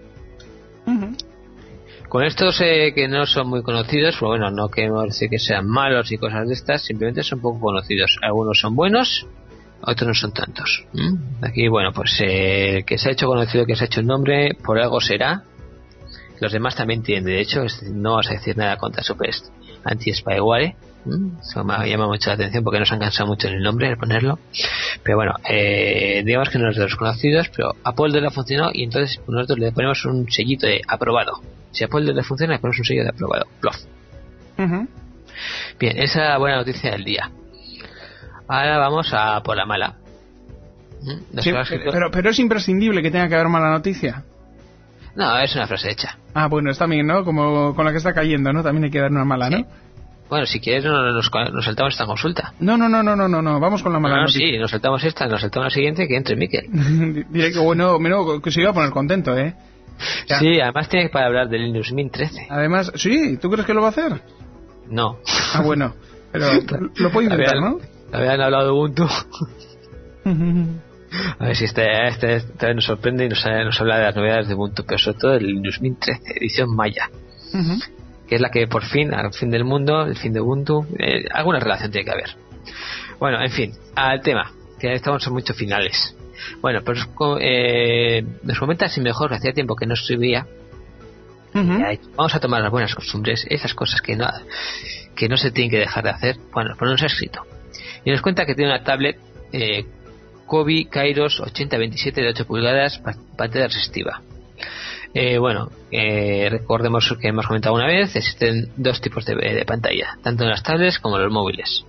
Con estos que no son muy conocidos, pues bueno, no queremos decir que sean malos y cosas de estas, simplemente son poco conocidos. Algunos son buenos, otros no son tantos. Aquí, bueno, pues que se ha hecho conocido, que se ha hecho un nombre, por algo será. Los demás también tienen derecho, no vas a decir nada contra Super Anti-Spyware. Eso me llama mucho la atención porque no se han cansado mucho en el nombre de ponerlo. Pero bueno, digamos que no es de los conocidos, pero a Polder le ha funcionado y entonces nosotros le ponemos un sellito de aprobado. Si a Polder le funciona, le ponemos un sello de aprobado. Plof. Bien, esa es la buena noticia del día. Ahora vamos a por la mala. Sí, pero es imprescindible que tenga que haber mala noticia. No, es una frase hecha. Ah, bueno, está bien, ¿no? Como con la que está cayendo, ¿no? También hay que dar una mala, ¿no? Sí. Bueno, si quieres nos saltamos esta consulta. No, vamos con la mala noticia. Sí, nos saltamos esta, nos saltamos la siguiente, que entre Miquel. Diré que bueno, que se iba a poner contento, ¿eh? Ya. Sí, además tiene que hablar del Linux Mint 13. Además, sí, ¿tú crees que lo va a hacer? No. Ah, bueno, pero lo puedo intentar, ¿no? Habían hablado de Ubuntu. A ver si este vez nos sorprende y nos habla de las novedades de Ubuntu, pero sobre todo del Linux Mint 13, edición Maya. Que es la que por fin, al fin del mundo, el fin de Ubuntu, alguna relación tiene que haber. Bueno, en fin, al tema, que estamos en muchos finales. Bueno, pues nos comenta si mejor, que hacía tiempo que no escribía. Vamos a tomar las buenas costumbres, esas cosas que no se tienen que dejar de hacer. Bueno, pues nos ha escrito. Y nos cuenta que tiene una tablet Kobe Kairos 8027 de 8 pulgadas, pantalla resistiva. Recordemos que hemos comentado una vez, existen dos tipos de pantalla, tanto en las tablets como en los móviles.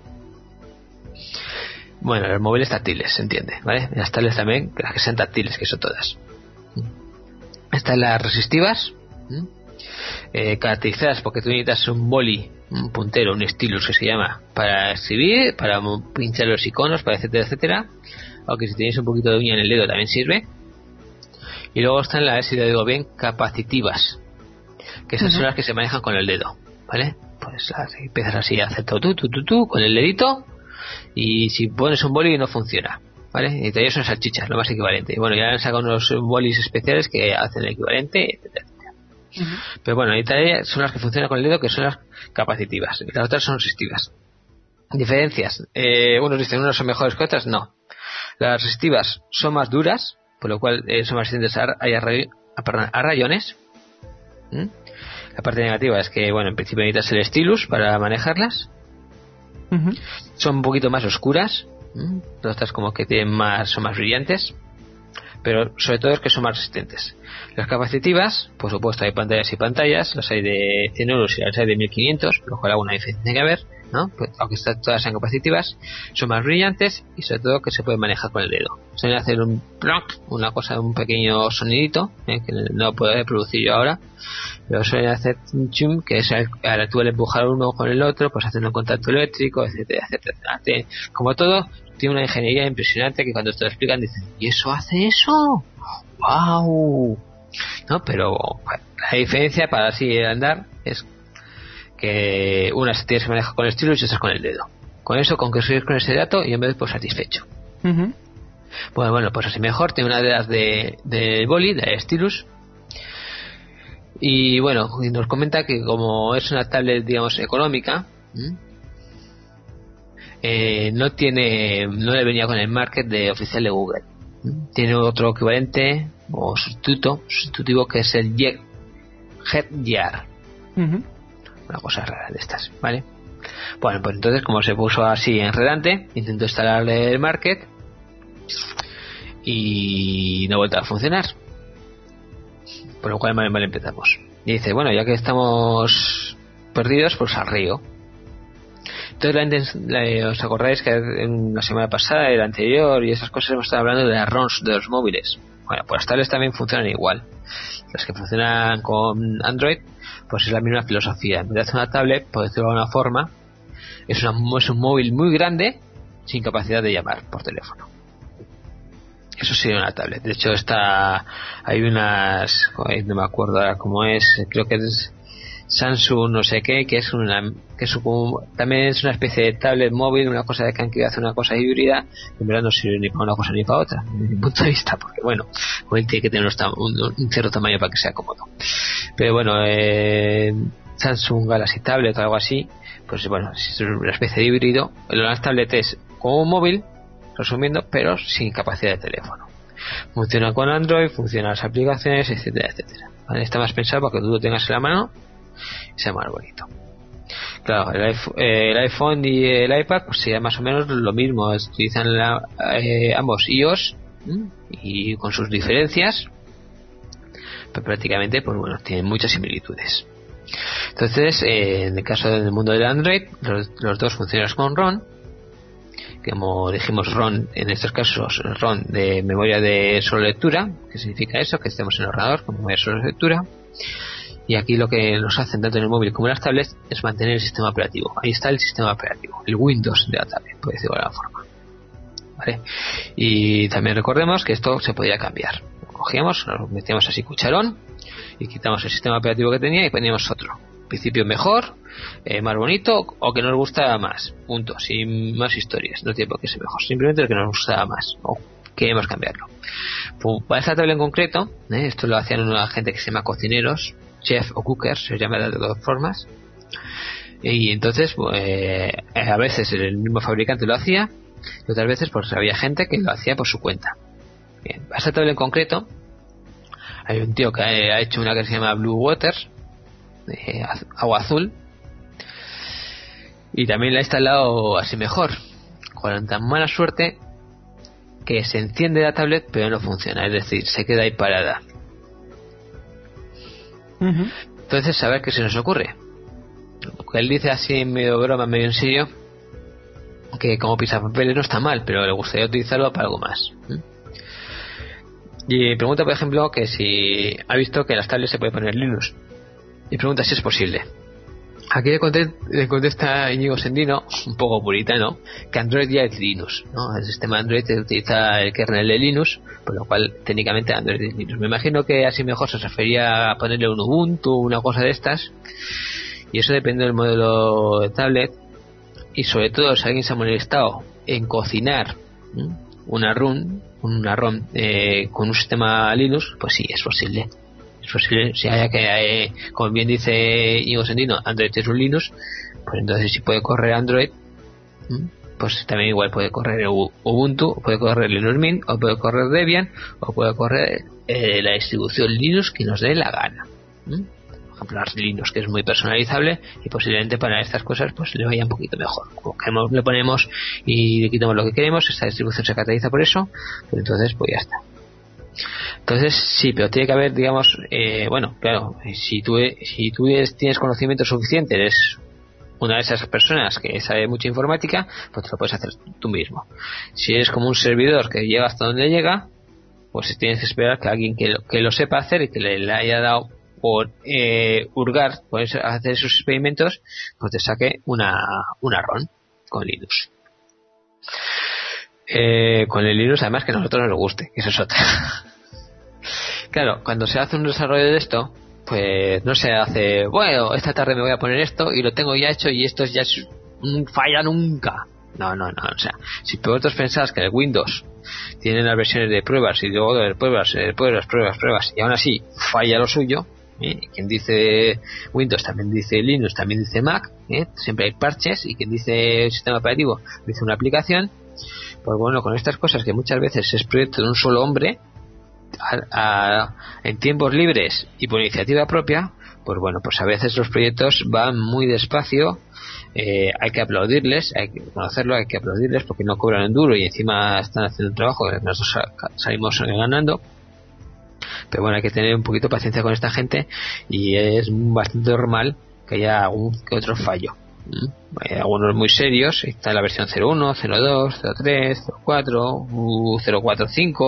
Bueno, los móviles táctiles, se entiende, ¿vale? En las tablets también, las que sean táctiles, que son todas. Están las resistivas, caracterizadas porque tú necesitas un boli, un puntero, un stylus que se llama, para escribir, para pinchar los iconos, para etcétera, etcétera. Aunque si tenéis un poquito de uña en el dedo también sirve. Y luego están las, si lo digo bien, capacitivas, que esas son las que se manejan con el dedo, ¿vale? Pues empiezas así a hacer todo tú con el dedito, y si pones un boli no funciona, ¿vale? Y todavía son salchichas, lo más equivalente. Y bueno, ya han sacado unos bolis especiales que hacen el equivalente, etcétera. Pero bueno, ahí son las que funcionan con el dedo, que son las capacitivas, y las otras son resistivas. Diferencias, unos dicen unas son mejores que otras, no. Las resistivas son más duras, por lo cual son más resistentes a rayones. La parte negativa es que, bueno, en principio necesitas el stylus para manejarlas. Son un poquito más oscuras. Las otras como que tienen son más brillantes, pero sobre todo es que son más resistentes. Las capacitivas, por supuesto, hay pantallas y pantallas, las hay de 100 euros y las hay de 1500, lo cual alguna diferencia tiene que haber, ¿no? Pues, aunque todas sean capacitivas, son más brillantes y sobre todo que se pueden manejar con el dedo. Suelen hacer una cosa, un pequeño sonidito, que no puedo reproducir yo ahora, pero suelen hacer un chum, que es al tú al empujar uno con el otro, pues hacen un contacto eléctrico, etcétera, etcétera. Como todo, tiene una ingeniería impresionante que cuando te lo explican dicen, ¿y eso hace eso? ¡Wow! No, pero la diferencia para así andar es que una se tiene que manejar con el stylus y otra con el dedo. Con eso, con que sois con ese dato, yo me doy por satisfecho. Bueno, pues así mejor. Tiene una de las de boli, de stylus. Y bueno, nos comenta que como es una tablet, digamos, económica, no le venía con el market de oficial de Google. Tiene otro equivalente o sustitutivo, que es el Headgear. Una cosa rara de estas, ¿vale? Bueno, pues entonces, como se puso así enredante, intentó instalarle el market y no ha vuelto a funcionar, por lo cual mal empezamos. Y dice, bueno, ya que estamos perdidos, pues al río. Entonces os acordáis que en la semana pasada y la anterior y esas cosas hemos estado hablando de las ROMs de los móviles. Bueno, pues las tablets también funcionan igual. Las que funcionan con Android, pues es la misma filosofía. En vez de hacer una tablet, por decirlo de alguna forma, es un móvil muy grande sin capacidad de llamar por teléfono. Eso sería una tablet. De hecho hay unas, no me acuerdo ahora cómo es, creo que es Samsung no sé qué, que es también es una especie de tablet móvil, una cosa de que han querido hacer una cosa híbrida, que en verdad no sirve ni para una cosa ni para otra, desde mi punto de vista, porque bueno, él tiene que tener un cierto tamaño para que sea cómodo. Pero bueno, Samsung Galaxy Tablet o algo así, pues bueno, es una especie de híbrido. Las tablets es como un móvil, resumiendo, pero sin capacidad de teléfono. Funciona con Android, funcionan las aplicaciones, etcétera, etcétera. ¿Vale? Está más pensado para que tú lo tengas en la mano y sea más bonito. Claro, el iPhone y el iPad pues sería más o menos lo mismo, utilizan ambos iOS y con sus diferencias, pero prácticamente pues bueno, tienen muchas similitudes. Entonces, en el caso del mundo del Android, los dos funcionan con ROM, como dijimos, ROM en estos casos, ROM de memoria de solo lectura, que significa eso, que estemos en el ordenador con memoria de solo lectura. Y aquí lo que nos hacen tanto en el móvil como en las tablets es mantener el sistema operativo. Ahí está el sistema operativo, el Windows de la tablet, por decirlo de alguna forma, ¿vale? Y también recordemos que esto se podía cambiar. Cogíamos, nos metíamos así cucharón y quitamos el sistema operativo que tenía y poníamos otro. En principio mejor, más bonito o que nos gustaba más. Punto, sin más historias. No tiene por qué ser mejor, simplemente el que nos gustaba más o queremos cambiarlo. Pues para esta tablet en concreto, esto lo hacían una gente que se llama cocineros, chef o cookers, se llama de todas formas, y entonces a veces el mismo fabricante lo hacía y otras veces pues había gente que lo hacía por su cuenta. Bien, para esta tablet en concreto hay un tío que ha hecho una que se llama Blue Water, agua azul, y también la ha instalado así mejor, con tan mala suerte que se enciende la tablet pero no funciona, es decir, se queda ahí parada. Entonces, a ver qué se nos ocurre. Él dice así medio broma, medio en serio, que como pisapapeles no está mal, pero le gustaría utilizarlo para algo más. Y pregunta, por ejemplo, que si ha visto que en las tablets se puede poner Linux. Y pregunta si es posible. Aquí le contesta Íñigo Sendino, un poco puritano, que Android ya es Linux, ¿no? El sistema Android utiliza el kernel de Linux, por lo cual técnicamente Android es Linux. Me imagino que así mejor se refería a ponerle un Ubuntu, una cosa de estas, y eso depende del modelo de tablet, y sobre todo si alguien se ha molestado en cocinar una ROM con un sistema Linux, pues sí, es posible. Es posible, si haya que, como bien dice Íñigo Sendino, Android es un Linux, pues entonces si puede correr Android, pues también igual puede correr Ubuntu, puede correr Linux Mint, o puede correr Debian, o puede correr la distribución Linux que nos dé la gana. Por ejemplo, Arch Linux, que es muy personalizable y posiblemente para estas cosas pues le vaya un poquito mejor. Como le ponemos y le quitamos lo que queremos, esta distribución se caracteriza por eso, pues entonces pues ya está. Entonces sí, pero tiene que haber, digamos, bueno, claro, si tú tienes conocimiento suficiente, eres una de esas personas que sabe mucha informática, pues te lo puedes hacer tú mismo. Si eres como un servidor que llega hasta donde llega, pues tienes que esperar que alguien que lo sepa hacer y que le haya dado por hurgar, por hacer esos experimentos, pues te saque una ROM con Linux. Con el Linux además que a nosotros nos guste, que eso es otra. Claro, cuando se hace un desarrollo de esto, pues no se hace, bueno, esta tarde me voy a poner esto y lo tengo ya hecho y esto ya es falla nunca. No, o sea, si vosotros pensáis que el Windows tiene las versiones de pruebas y luego de pruebas y aún así falla lo suyo, quien dice Windows también dice Linux, también dice Mac, siempre hay parches, y quien dice sistema operativo dice una aplicación. Pues bueno, con estas cosas que muchas veces es proyecto de un solo hombre en tiempos libres y por iniciativa propia, pues bueno, pues a veces los proyectos van muy despacio. Hay que aplaudirles, hay que conocerlo, hay que aplaudirles porque no cobran un duro y encima están haciendo un trabajo que nosotros salimos ganando. Pero bueno, hay que tener un poquito de paciencia con esta gente y es bastante normal que haya algún que otro fallo. Hay algunos muy serios, está la versión 01, 02, 03, 04, 045,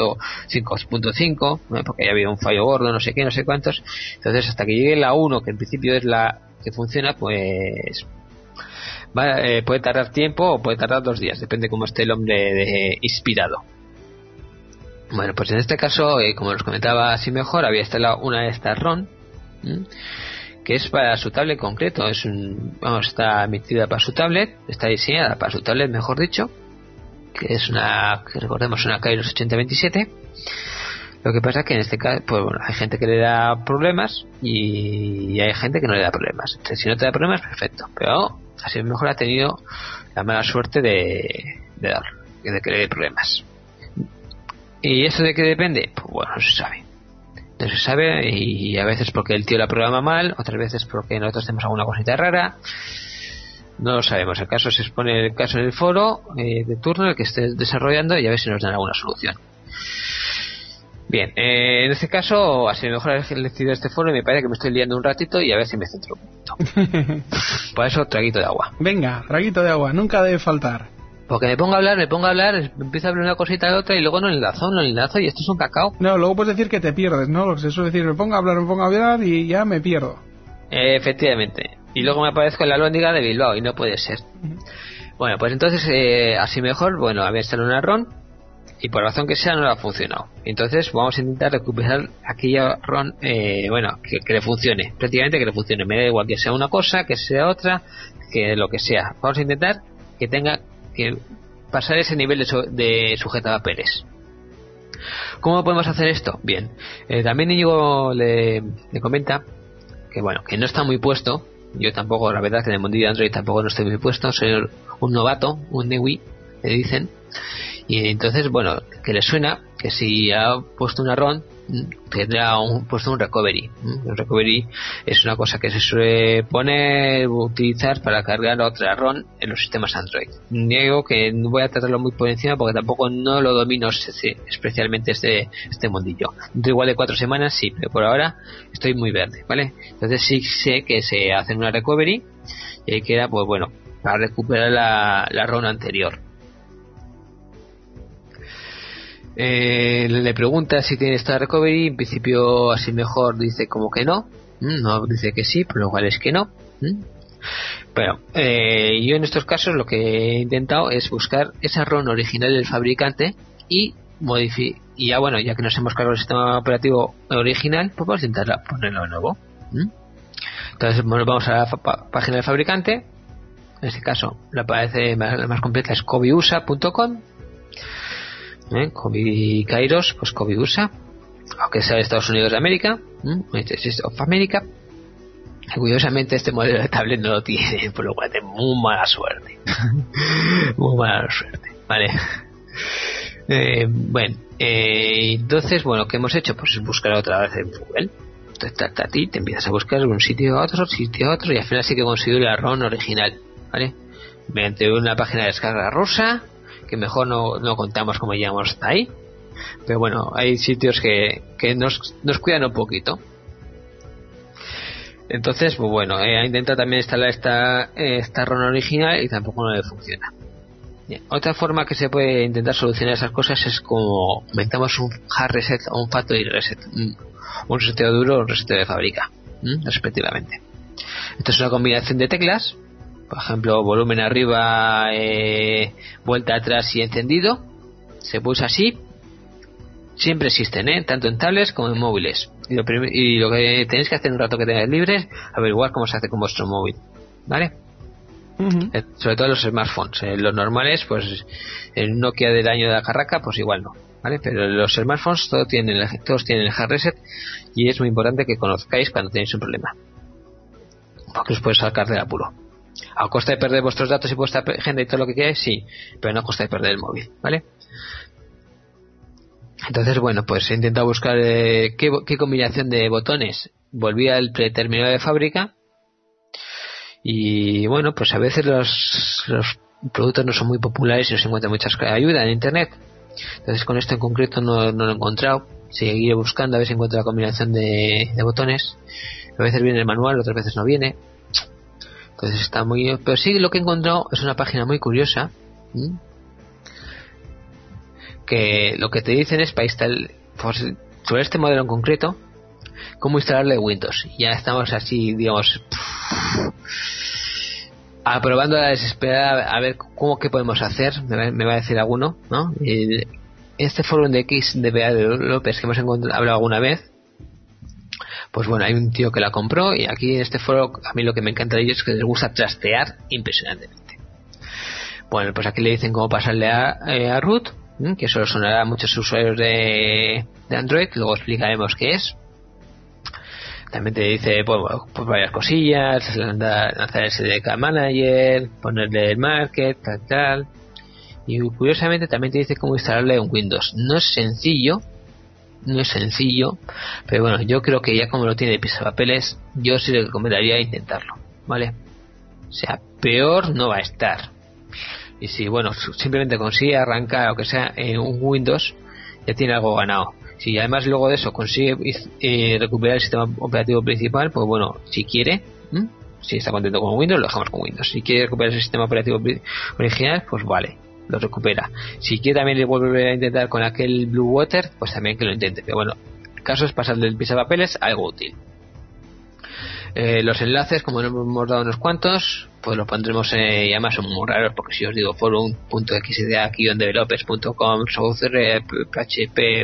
045.5, porque ya había un fallo gordo, no sé qué, no sé cuántos. Entonces hasta que llegue la 1, que en principio es la que funciona, pues puede tardar tiempo o puede tardar 2 días, depende cómo esté el hombre inspirado. Bueno, pues en este caso, como os comentaba así mejor, había instalado una de estas ROM, que es para su tablet concreto. Está emitida para su tablet, está diseñada para su tablet, mejor dicho, que es recordemos, una Kairos 8027. Lo que pasa es que en este caso, pues bueno, hay gente que le da problemas y hay gente que no le da problemas. Entonces, si no te da problemas, perfecto. Pero así mejor ha tenido la mala suerte de que le dé problemas. ¿Y eso de qué depende? Pues bueno, no se sabe. No se sabe, y a veces porque el tío la programa mal, otras veces porque nosotros tenemos alguna cosita rara. No lo sabemos. El caso se expone el caso en el foro de turno, el que esté desarrollando, y a ver si nos dan alguna solución. Bien, en este caso, así mejor he elegido este foro y me parece que me estoy liando un ratito y a ver si me centro un poquito. Por eso, traguito de agua. Venga, traguito de agua, nunca debe faltar. Porque me pongo a hablar, empiezo a hablar una cosita de otra y luego no enlazo y esto es un cacao. No, luego puedes decir que te pierdes, ¿no? Lo que se suele decir, me pongo a hablar y ya me pierdo. Efectivamente. Y luego me aparezco en la lóndiga de Bilbao y no puede ser. Bueno, pues entonces, así mejor, bueno, había instalado una ROM y por razón que sea no le ha funcionado. Entonces vamos a intentar recuperar aquella ROM, que le funcione, prácticamente que le funcione. Me da igual que sea una cosa, que sea otra, que lo que sea. Vamos a intentar que tenga que pasar ese nivel de sujetapapeles. ¿Cómo podemos hacer esto? Bien, también Íñigo le comenta que bueno, que no está muy puesto. Yo tampoco, la verdad que en el mundillo de Android tampoco no estoy muy puesto, soy un novato, un newi, le dicen. Y entonces, bueno, que le suena que si ha puesto una ROM tendrá puesto un recovery. Un recovery es una cosa que se suele utilizar para cargar otra ROM en los sistemas Android. Digo que no voy a tratarlo muy por encima porque tampoco no lo domino especialmente este mundillo. Dentro igual de 4 semanas sí, pero por ahora estoy muy verde, ¿vale? Entonces sí sé que se hace una recovery y que era, pues bueno, para recuperar la ROM anterior. Le pregunta si tiene esta recovery. En principio, así mejor dice como que no. No dice que sí, pero lo cual es que no. Pero yo en estos casos lo que he intentado es buscar esa ROM original del fabricante y modificar. Y ya bueno, ya que nos hemos cargado el sistema operativo original, pues vamos a intentar ponerlo de nuevo. Entonces bueno, vamos a la página del fabricante. En este caso la más completa es kobiusa.com. Kobe Kairos, pues Kobe USA, aunque sea de Estados Unidos de América, of America. Curiosamente este modelo de tablet no lo tiene, por lo cual tengo muy mala suerte. Muy mala suerte, vale. Entonces, bueno, ¿qué hemos hecho? Pues buscar otra vez en Google. Entonces, te empiezas a buscar un sitio a otro, y al final sí que consigo la ROM original, ¿vale? Mediante una página de descarga rusa, que mejor no contamos cómo llegamos hasta ahí. Pero bueno, hay sitios que nos cuidan un poquito. Entonces, pues bueno, he intentado también instalar esta ROM original y tampoco no le funciona. Bien. Otra forma que se puede intentar solucionar esas cosas es como aumentamos un hard reset o un factory reset, un reseteo duro o un reseteo de fábrica, respectivamente. Esto es una combinación de teclas, por ejemplo, volumen arriba, vuelta atrás y encendido. Se pulsa así. Siempre existen, tanto en tablets como en móviles. Y lo que tenéis que hacer un rato que tengáis libre, averiguar cómo se hace con vuestro móvil, ¿vale? Sobre todo los smartphones. Los normales, pues el Nokia del año de la carraca, pues igual no, ¿vale? Pero los smartphones todos tienen el hard reset, y es muy importante que conozcáis cuando tenéis un problema, porque os puede sacar del apuro. A costa de perder vuestros datos y vuestra agenda y todo lo que queráis, sí, pero no a costa de perder el móvil, ¿vale? Entonces, bueno, pues he intentado buscar qué combinación de botones volvía al predeterminado de fábrica. Y bueno, pues a veces los productos no son muy populares y no se encuentra mucha ayuda en internet. Entonces con esto en concreto no lo he encontrado. Seguiré buscando a ver si encuentro la combinación de botones. A veces viene el manual, otras veces no viene. Entonces está muy... Pero sí, lo que he encontrado es una página muy curiosa, que lo que te dicen es para instalar, sobre este modelo en concreto, cómo instalarle Windows. Ya estamos así, digamos, aprobando la desesperada a ver qué podemos hacer. Me va a decir alguno, ¿no? Este foro de XDBA de López que hemos hablado alguna vez, pues bueno, hay un tío que la compró, y aquí en este foro a mí lo que me encanta de ellos es que les gusta trastear impresionantemente. Bueno, pues aquí le dicen cómo pasarle a root, que eso sonará a muchos usuarios de Android. Luego explicaremos qué es. También te dice pues varias cosillas, lanzar el SDK Manager, ponerle el market, tal. Y curiosamente también te dice cómo instalarle un Windows. No es sencillo, pero bueno, yo creo que ya como lo tiene de pisapapeles, yo sí le recomendaría intentarlo, ¿vale? O sea, peor no va a estar. Y si, bueno, simplemente consigue arrancar, aunque sea en un Windows, ya tiene algo ganado. Si además luego de eso consigue recuperar el sistema operativo principal, pues bueno, si quiere, si está contento con Windows, lo dejamos con Windows. Si quiere recuperar el sistema operativo original, pues vale, lo recupera. Si quiere también le vuelve a intentar con aquel Blue Water, pues también que lo intente. Pero bueno, el caso es pasar del pisapapeles a algo útil. Los enlaces, como nos hemos dado unos cuantos, pues los pondremos, y además son muy raros, porque si os digo forum.xda-developers.com php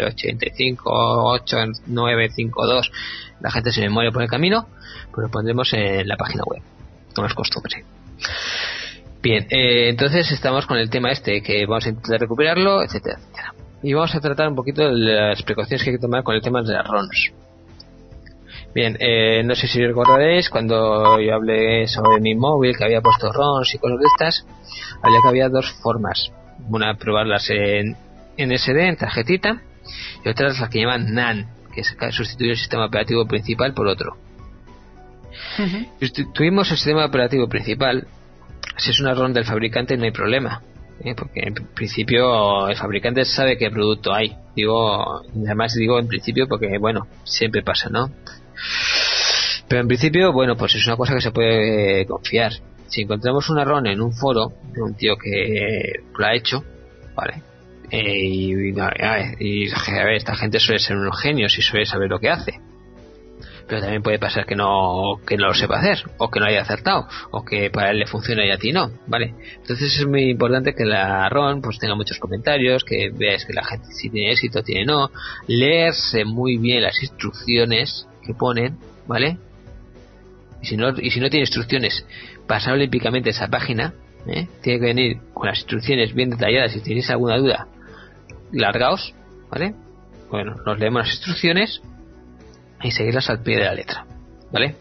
8588952, la gente se me muere por el camino, pues lo pondremos en la página web, como es costumbre. Bien, entonces estamos con el tema que vamos a intentar recuperarlo, etcétera, etcétera. Y vamos a tratar un poquito de las precauciones que hay que tomar con el tema de las ROMs. Bien, no sé si recordaréis cuando yo hablé sobre mi móvil, que había puesto ROMs y cosas de estas, había dos formas. Una, probarlas en SD, en tarjetita, y otra es la que llaman NAND, que es sustituir el sistema operativo principal por otro. Si sustituimos el sistema operativo principal, si es una ROM del fabricante no hay problema, porque en principio el fabricante sabe qué producto hay. Además digo en principio porque, bueno, siempre pasa, ¿no? Pero en principio, bueno, pues es una cosa que se puede confiar. Si encontramos una ROM en un foro de un tío que lo ha hecho, vale, y a ver, esta gente suele ser unos genios y suele saber lo que hace, pero también puede pasar que no lo sepa hacer, o que no haya acertado, o que para él le funciona y a ti no, ¿vale? Entonces es muy importante que la ROM pues tenga muchos comentarios, que veáis que la gente si tiene éxito, tiene no, leerse muy bien las instrucciones que ponen, ¿vale? Y si no tiene instrucciones, pasar olímpicamente esa página, tiene que venir con las instrucciones bien detalladas. Si tenéis alguna duda, largaos, ¿vale? Bueno, nos leemos las instrucciones y seguirlas al pie de la letra, ¿vale?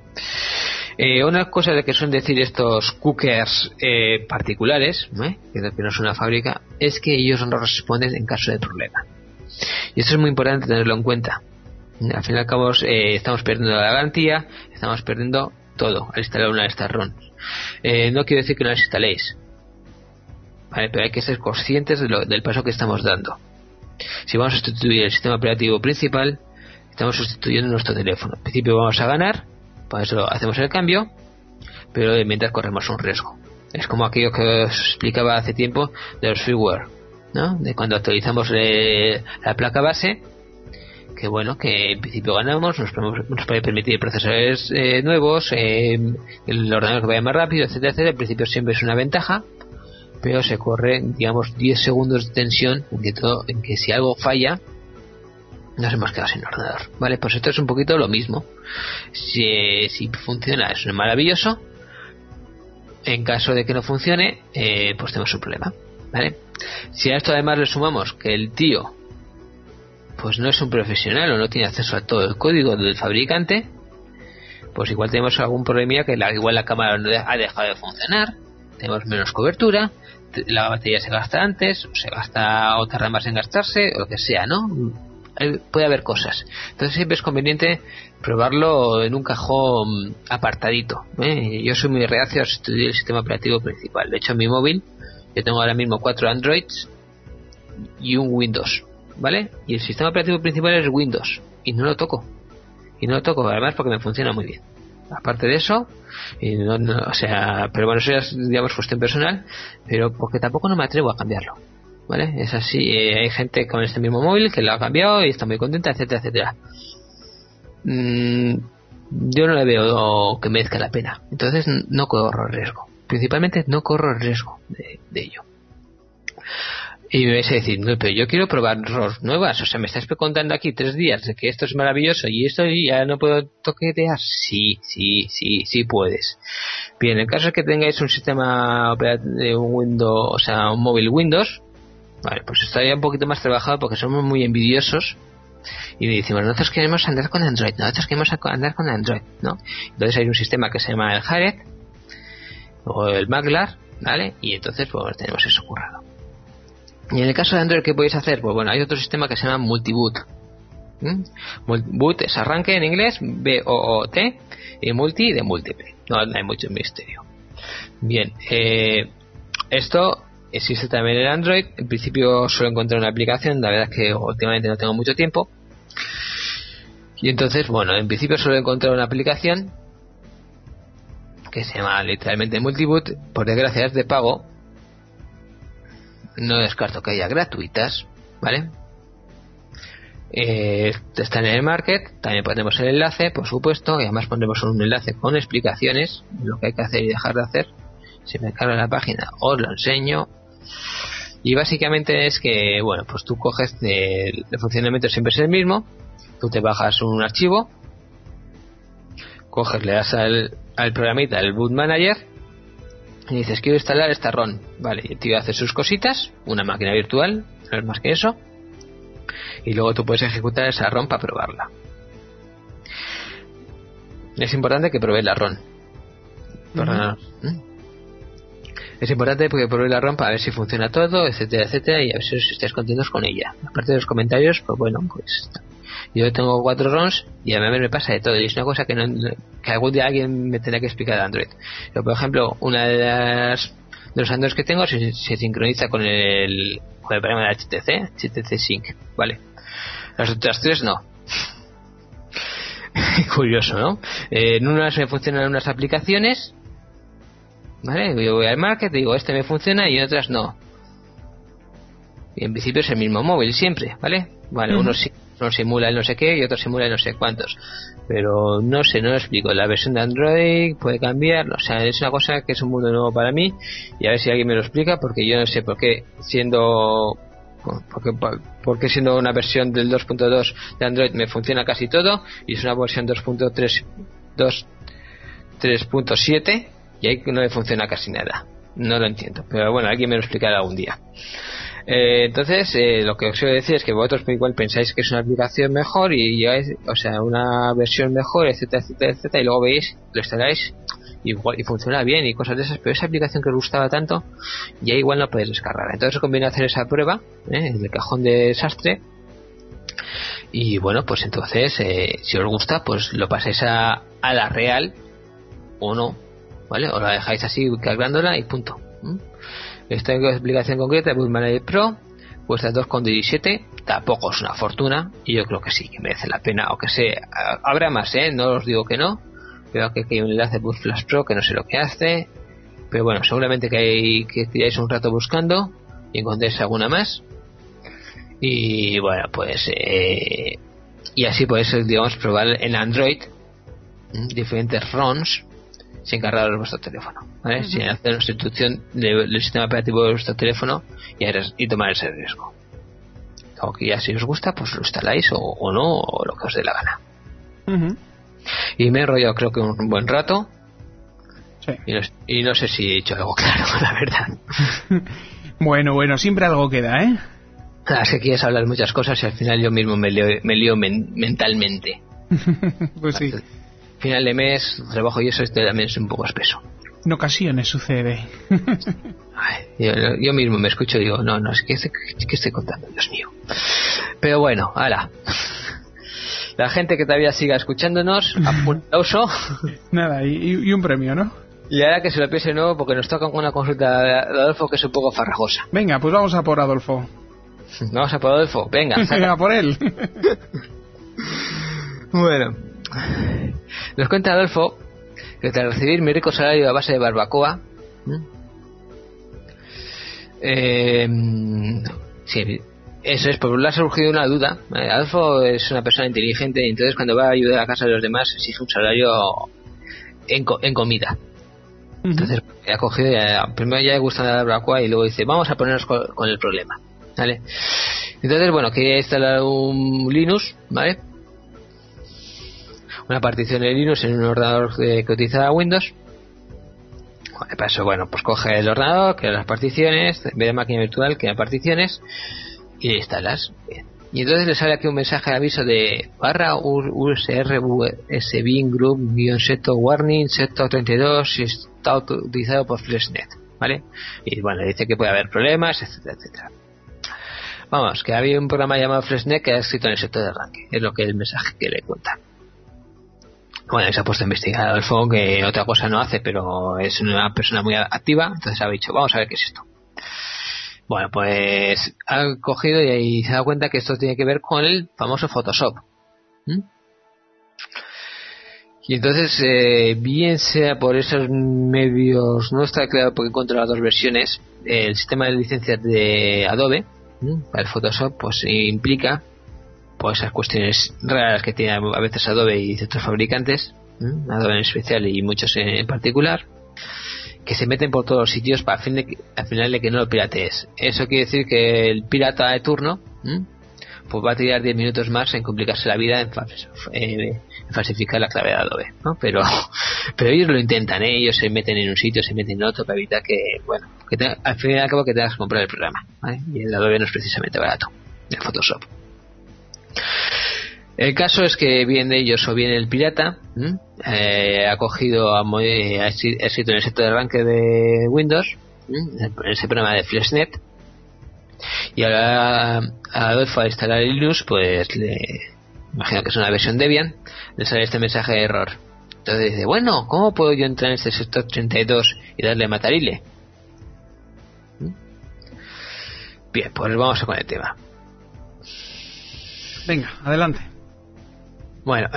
Una cosa de que suelen decir estos cookers particulares, que no es una fábrica, es que ellos no responden en caso de problema. Y esto es muy importante tenerlo en cuenta. Al fin y al cabo estamos perdiendo la garantía, estamos perdiendo todo al instalar una de estas ROMs. No quiero decir que no las instaléis, ¿vale? Pero hay que ser conscientes del paso que estamos dando. Si vamos a sustituir el sistema operativo principal, estamos sustituyendo nuestro teléfono. En principio vamos a ganar, por eso hacemos el cambio, pero mientras corremos un riesgo. Es como aquello que os explicaba hace tiempo de los firmware, ¿no? De cuando actualizamos la placa base, que bueno, que en principio ganamos, nos puede permitir procesadores nuevos, el ordenador que vaya más rápido, etcétera, etcétera. En principio siempre es una ventaja, pero se corre, digamos, 10 segundos de tensión en que si algo falla nos hemos quedado sin ordenador, ¿vale? Pues esto es un poquito lo mismo. Si funciona es maravilloso, en caso de que no funcione, pues tenemos un problema, ¿vale? Si a esto además le sumamos que el tío pues no es un profesional o no tiene acceso a todo el código del fabricante, pues igual tenemos algún problemilla, que igual la cámara ha dejado de funcionar, tenemos menos cobertura, la batería se gasta antes, o tarda más en gastarse, o lo que sea, ¿no? Puede haber cosas. Entonces siempre es conveniente probarlo en un cajón apartadito, Yo soy muy reacio a sustituir el sistema operativo principal. De hecho, en mi móvil yo tengo ahora mismo 4 Androids y un Windows, ¿vale? Y el sistema operativo principal es Windows y no lo toco, además porque me funciona muy bien. Aparte de eso, pero bueno, eso ya es, digamos, cuestión personal, pero porque tampoco no me atrevo a cambiarlo, ¿vale? Es así. Hay gente con este mismo móvil que lo ha cambiado y está muy contenta, etcétera, etcétera. Yo no le veo que merezca la pena, entonces no corro riesgo, principalmente no corro riesgo de ello. Y me vais a decir, no, pero yo quiero probar ROMs nuevas. O sea, me estáis contando aquí 3 días de que esto es maravilloso y esto ya no puedo toquetear. Sí puedes. Bien, el caso es que tengáis un sistema operativo, un Windows, o sea, un móvil Windows, vale, pues estaría un poquito más trabajado porque somos muy envidiosos y decimos, nosotros queremos andar con Android, ¿no? Entonces hay un sistema que se llama el Jared o el Maglar, ¿vale? Y entonces pues tenemos eso currado. Y en el caso de Android, ¿qué podéis hacer? Pues bueno, hay otro sistema que se llama Multiboot. Boot es arranque en inglés, B-O-O-T, y multi de múltiple. No hay mucho misterio. Bien, esto existe también en Android. En principio suelo encontrar una aplicación, la verdad es que últimamente no tengo mucho tiempo. Y entonces, bueno, en principio suelo encontrar una aplicación que se llama literalmente Multiboot. Por desgracia es de pago. No descarto que haya gratuitas, ¿vale? Están en el market, también ponemos el enlace, por supuesto, y además pondremos un enlace con explicaciones de lo que hay que hacer y dejar de hacer. Si me cargo en la página os lo enseño. Y básicamente es que, bueno, pues tú coges el funcionamiento siempre es el mismo. Tú te bajas un archivo, coges, le das al programita, el boot manager, y dices, quiero instalar esta ROM, vale, y el tío hace sus cositas, una máquina virtual, no es más que eso, y luego tú puedes ejecutar esa ROM para probarla. Es importante que probéis la ROM. Es importante porque probéis la ROM para ver si funciona todo, etcétera, etcétera, y a ver si estáis contentos con ella. Aparte de los comentarios, pues bueno, pues yo tengo 4 ROMs y a mí me pasa de todo, y es una cosa que algún día alguien me tendrá que explicar de Android. Yo, por ejemplo, una de los Androids que tengo se sincroniza con el programa de HTC Sync, ¿vale? Las otras 3 no. Curioso, ¿no? En unas me funcionan unas aplicaciones, ¿vale? Yo voy al market, digo, este me funciona, y en otras no. Y en principio es el mismo móvil siempre, ¿vale? Vale, uno simula el no sé qué y otro simula el no sé cuántos. Pero no sé, no lo explico. La versión de Android puede cambiar, o sea, es una cosa que es un mundo nuevo para mí, y a ver si alguien me lo explica, porque yo no sé por qué siendo una versión del 2.2 de Android me funciona casi todo, y es una versión 3.7 y ahí no le funciona casi nada. No lo entiendo, pero bueno, alguien me lo explicará algún día. Entonces, lo que os quiero decir es que vosotros igual pensáis que es una aplicación mejor y llegáis, o sea, una versión mejor, etcétera, etcétera, etcétera, y luego veis, lo instaláis igual y funciona bien y cosas de esas, pero esa aplicación que os gustaba tanto ya igual no podéis descargarla. Entonces os conviene hacer esa prueba en el cajón de desastre, y bueno, pues entonces si os gusta, pues lo pasáis a la real o no, ¿vale? O la dejáis así cargándola y punto. Esta aplicación concreta de Boot Manager Pro cuesta 2,17, tampoco es una fortuna, y yo creo que sí, que merece la pena, o que sea, habrá más, no os digo que no. Veo que hay un enlace Boot Flash Pro que no sé lo que hace, pero bueno, seguramente que tiráis un rato buscando y encontréis alguna más, y bueno, pues y así podéis, digamos, probar en Android diferentes ROMs sin cargar vuestro teléfono, ¿vale? Sin hacer una sustitución del sistema operativo de vuestro teléfono y tomar ese riesgo. O que ya, si os gusta, pues lo instaláis o no, o lo que os dé la gana. Y me he enrollado, creo que un buen rato. Sí. Y no sé si he hecho algo claro, la verdad. Bueno, siempre algo queda, ¿eh? Es que quieres hablar muchas cosas y al final yo mismo me lío mentalmente. Pues sí. Final de mes, trabajo y eso también es un poco espeso. En ocasiones sucede. Ay, yo mismo me escucho y digo, no, es que estoy contando, Dios mío. Pero bueno, hala. La gente que todavía siga escuchándonos, un aplauso. Nada, y un premio, ¿no? Y ahora que se lo piense de nuevo, porque nos toca una consulta de Adolfo que es un poco farragosa. Venga, pues vamos a por Adolfo. Vamos a por Adolfo, venga. Venga, por él. Bueno, nos cuenta Adolfo que tras recibir mi rico salario a base de barbacoa, sí, eso es, por un lado ha surgido una duda. Adolfo es una persona inteligente y entonces cuando va a ayudar a casa de los demás exige un salario en comida. Entonces ha cogido, primero ya le gusta la barbacoa y luego dice, vamos a ponernos con el problema, ¿vale? Entonces, bueno, quería instalar un Linux, ¿vale? Una partición de Linux en un ordenador que utiliza Windows. Para eso, bueno, pues coge el ordenador, crea las particiones, en vez de máquina virtual, crea particiones y le instalas. Bien. Y entonces le sale aquí un mensaje de aviso de /usr sbin group -seto warning seto 32 si está utilizado por FlashNet, ¿vale? Y bueno, le dice que puede haber problemas, etcétera, etcétera. Vamos, que había un programa llamado FlashNet que ha escrito en el sector de arranque, es lo que el mensaje que le cuenta. Bueno, se ha puesto a investigar Adolfo, que otra cosa no hace, pero es una persona muy activa, entonces ha dicho, vamos a ver qué es esto. Bueno, pues ha cogido y ahí se ha dado cuenta que esto tiene que ver con el famoso Photoshop. Y entonces, bien sea por esos medios, no está claro porque encuentro las dos versiones, el sistema de licencias de Adobe para el Photoshop pues implica pues esas cuestiones raras que tiene a veces Adobe y ciertos fabricantes, Adobe en especial y muchos en particular, que se meten por todos los sitios para al final de que no lo piratees. Eso quiere decir que el pirata de turno pues va a tirar 10 minutos más en complicarse la vida en falsificar la clave de Adobe, ¿no? Pero ellos lo intentan, ellos se meten en un sitio, se meten en otro para evitar que, bueno, al fin y al cabo que tengas que comprar el programa, ¿vale? Y el Adobe no es precisamente barato, el Photoshop. El caso es que bien ellos o bien el pirata ha cogido ha escrito en el sector de arranque de Windows ese programa de FlashNet, y ahora a Adolfo al instalar el Linux pues imagino que es una versión Debian, le sale este mensaje de error. Entonces dice, bueno, ¿cómo puedo yo entrar en este sector 32 y darle a matarile? Bien, pues vamos a con el tema. Venga, adelante. Bueno,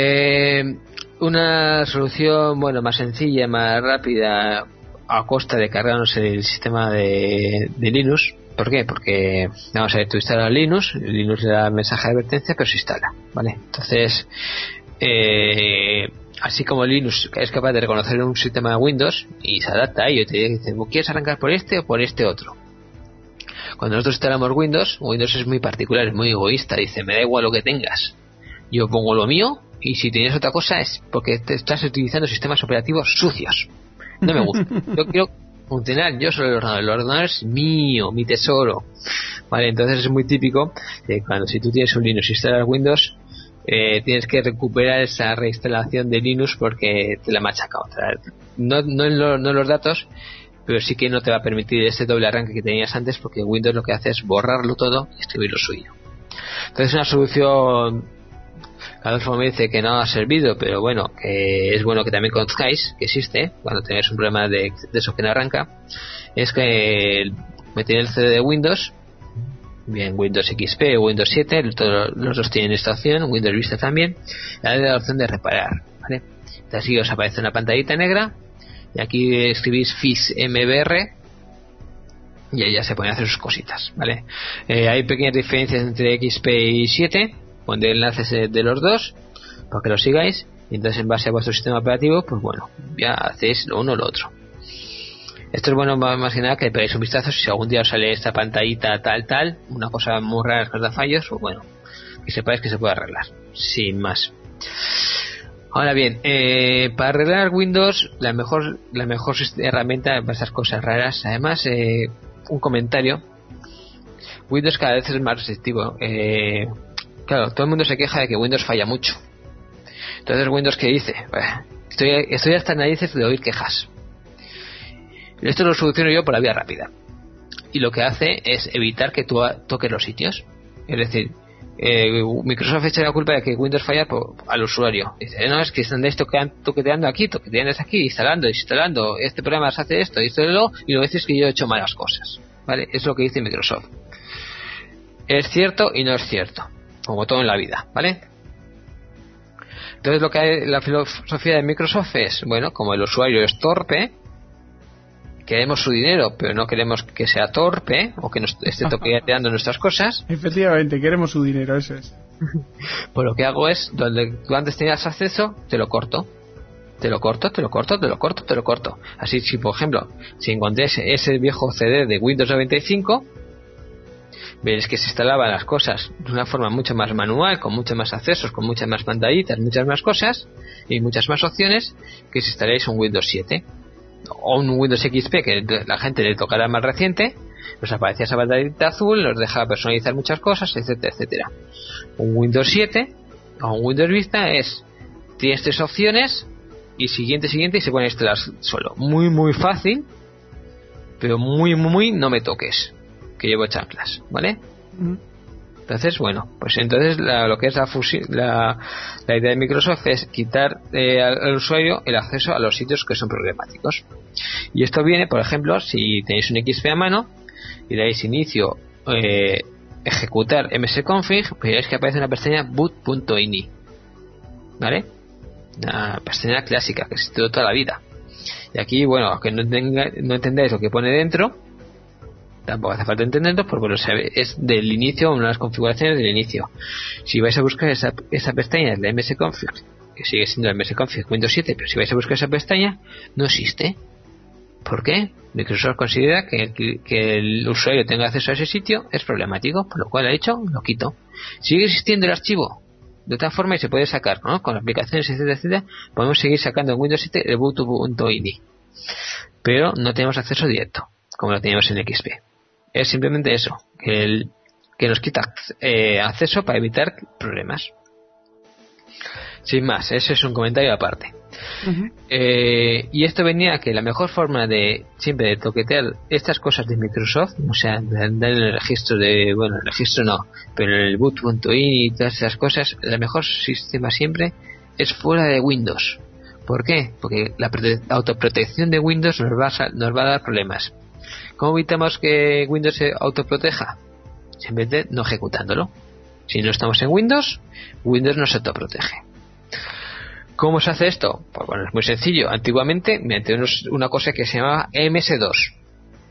una solución más sencilla, más rápida, a costa de cargarnos el sistema de Linux, ¿Por qué? Porque, vamos a ver, tú instalas Linux le da mensaje de advertencia, pero se instala, ¿vale? Entonces, así como Linux es capaz de reconocer un sistema de Windows y se adapta a ello, te dice, ¿quieres arrancar por este o por este otro? Cuando nosotros instalamos Windows es muy particular, es muy egoísta, dice, me da igual lo que tengas, yo pongo lo mío, y si tienes otra cosa es porque te estás utilizando sistemas operativos sucios. No me gusta, yo quiero funcionar yo sobre el ordenador es mío, mi tesoro, vale. Entonces es muy típico que cuando si tú tienes un Linux y instalas Windows, tienes que recuperar esa reinstalación de Linux porque te la machaca otra. No en los datos, pero sí que no te va a permitir ese doble arranque que tenías antes, porque Windows lo que hace es borrarlo todo y escribir lo suyo. Entonces una solución, Adolfo me dice que no ha servido, pero bueno, que es bueno que también conozcáis que existe cuando tenéis un problema de eso que no arranca, es que meter el CD de Windows, bien Windows XP o Windows 7, todos los dos tienen esta opción, Windows Vista también, y hay la opción de reparar, ¿vale? Entonces aquí os aparece una pantallita negra y aquí escribís FISMBR y ahí ya se pueden hacer sus cositas, ¿vale? Hay pequeñas diferencias entre XP y 7, pondré enlaces de los dos para que lo sigáis, y entonces en base a vuestro sistema operativo, pues bueno, ya hacéis lo uno o lo otro. Esto es bueno más que nada que pegáis un vistazo si algún día os sale esta pantallita tal, una cosa muy rara que os da fallos, pues bueno, que sepáis que se puede arreglar, sin más. Ahora bien, para arreglar Windows, la mejor herramienta para esas cosas raras, además, un comentario, Windows cada vez es más restrictivo. Claro, todo el mundo se queja de que Windows falla mucho. Entonces Windows, ¿qué dice? Estoy hasta narices de oír quejas. Esto lo soluciono yo por la vía rápida. Y lo que hace es evitar que tú toques los sitios. Es decir, Microsoft echa la culpa de que Windows falla al usuario. Dice, no, es que andáis toqueteando aquí, instalando, este programa se hace esto, y lo veis que yo he hecho malas cosas. ¿Vale? Es lo que dice Microsoft. Es cierto y no es cierto. Como todo en la vida, ¿vale? Entonces lo que hay, la filosofía de Microsoft es, bueno, como el usuario es torpe, queremos su dinero, pero no queremos que sea torpe o que nos esté toqueteando nuestras cosas. Efectivamente, queremos su dinero, eso es. Pues lo que hago es, donde tú antes tenías acceso, te lo corto. Así, si por ejemplo, si encontré ese viejo CD de Windows 95, veréis que se instalaban las cosas de una forma mucho más manual, con muchos más accesos, con muchas más pantallitas, muchas más cosas y muchas más opciones que si instaláis un Windows 7 o un Windows XP, que la gente le tocará más reciente, nos aparecía esa pantallita azul, nos deja personalizar muchas cosas, etcétera, etcétera. Un Windows 7 o un Windows Vista tienes 3 opciones y siguiente y se pone a instalar solo. Muy fácil, pero muy no me toques, que llevo chanclas, ¿vale? Entonces, bueno, pues entonces lo que es la idea de Microsoft es quitar al usuario el acceso a los sitios que son problemáticos. Y esto viene, por ejemplo, si tenéis un XP a mano y le dais inicio, ejecutar msconfig, veréis que aparece una pestaña boot.ini, ¿vale? Una pestaña clásica que existe toda la vida. Y aquí, bueno, aunque no entendáis lo que pone dentro, tampoco hace falta entenderlo porque es del inicio, una de las configuraciones del inicio. Si vais a buscar esa pestaña de msconfig, que sigue siendo el msconfig Windows 7, pero si vais a buscar esa pestaña, no existe. ¿Por qué? Microsoft considera que el usuario tenga acceso a ese sitio es problemático, por lo cual ha dicho, lo quito. Sigue existiendo el archivo de otra forma y se puede sacar, ¿no? Con aplicaciones, etcétera, podemos seguir sacando en Windows 7 el boot.ini, pero no tenemos acceso directo como lo teníamos en XP. Es simplemente eso, que nos quita acceso para evitar problemas. Sin más, ese es un comentario aparte. Y esto venía a que la mejor forma de siempre de toquetear estas cosas de Microsoft, o sea, de andar en el registro el registro no, pero en el boot.ini y todas esas cosas, el mejor sistema siempre es fuera de Windows. ¿Por qué? Porque la autoprotección de Windows nos va a dar problemas. ¿Cómo evitamos que Windows se autoproteja? Simplemente no ejecutándolo. Si no estamos en Windows, Windows no se autoprotege. ¿Cómo se hace esto? Pues bueno, es muy sencillo. Antiguamente, mediante una cosa que se llamaba MS2.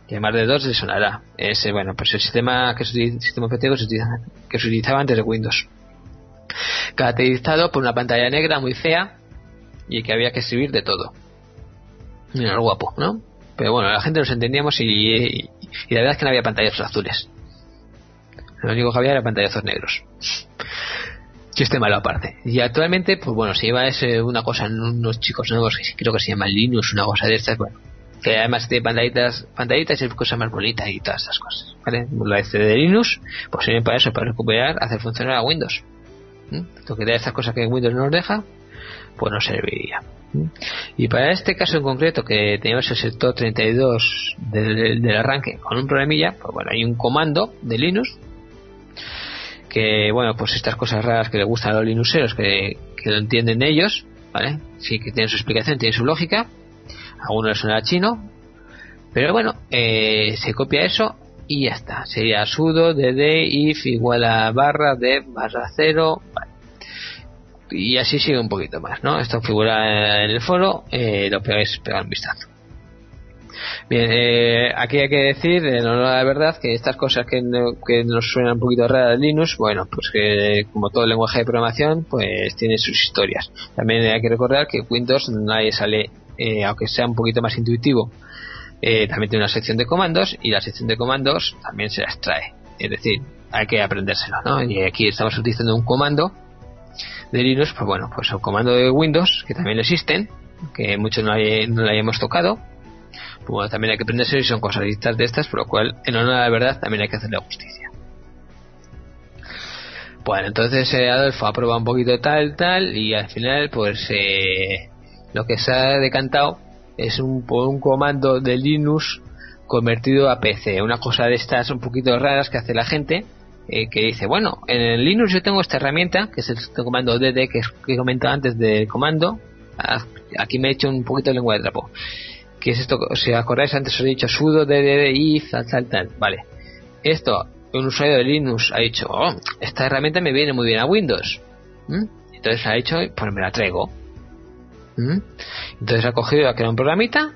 que más de 2 le sonará. Es pues el sistema operativo que se utilizaba antes de Windows, caracterizado por una pantalla negra muy fea y que había que escribir de todo. Era guapo, ¿no? Pero bueno, la gente nos entendíamos y la verdad es que no había pantallazos azules. Lo único que había era pantallazos negros. Chiste malo aparte. Y actualmente, pues bueno, se lleva una cosa en unos chicos nuevos que creo que se llama Linux, una cosa de estas, bueno, que además tiene pantallitas y cosas más bonitas y todas esas cosas, ¿vale? La de Linux, pues sirve para eso, para recuperar, hacer funcionar a Windows. Lo que da estas cosas que Windows no nos deja, pues no serviría. Y para este caso en concreto, que teníamos el sector 32 del arranque con un problemilla, pues bueno, hay un comando de Linux que, bueno, pues estas cosas raras que le gustan a los linuxeros, que lo entienden ellos, ¿vale? Sí, que tienen su explicación, tienen su lógica. A algunos les suena chino, pero bueno, se copia eso y ya está. Sería sudo dd if igual a barra de barra 0, vale. Y así sigue un poquito más, ¿no? Esto figura en el foro, lo pegáis, pegar un vistazo. Bien, aquí hay que decir, en honor a la verdad, que estas cosas que nos suenan un poquito raras de Linux, bueno, pues que como todo lenguaje de programación, pues tiene sus historias. También hay que recordar que Windows nadie sale, aunque sea un poquito más intuitivo, también tiene una sección de comandos, y la sección de comandos también se las trae. Es decir, hay que aprendérselo, ¿no? Y aquí estamos utilizando un comando de Linux, pues bueno, pues un comando de Windows, que también existen, que muchos no la hayamos tocado. Pues bueno, también hay que aprenderse y son cosas de estas, por lo cual, en honor a la verdad, también hay que hacerle justicia. Bueno, entonces Adolfo ha probado un poquito tal, y al final, pues lo que se ha decantado es un comando de Linux convertido a PC. Una cosa de estas un poquito raras que hace la gente, que dice, bueno, en el Linux yo tengo esta herramienta, que es el comando dd, que he comentado antes del comando. Aquí me he hecho un poquito de lengua de trapo. Que es esto, si acordáis, antes os he dicho sudo dd if tal, vale. Esto, un usuario de Linux ha dicho, esta herramienta me viene muy bien a Windows. Entonces ha dicho, pues me la traigo. Entonces ha cogido, ha creado un programita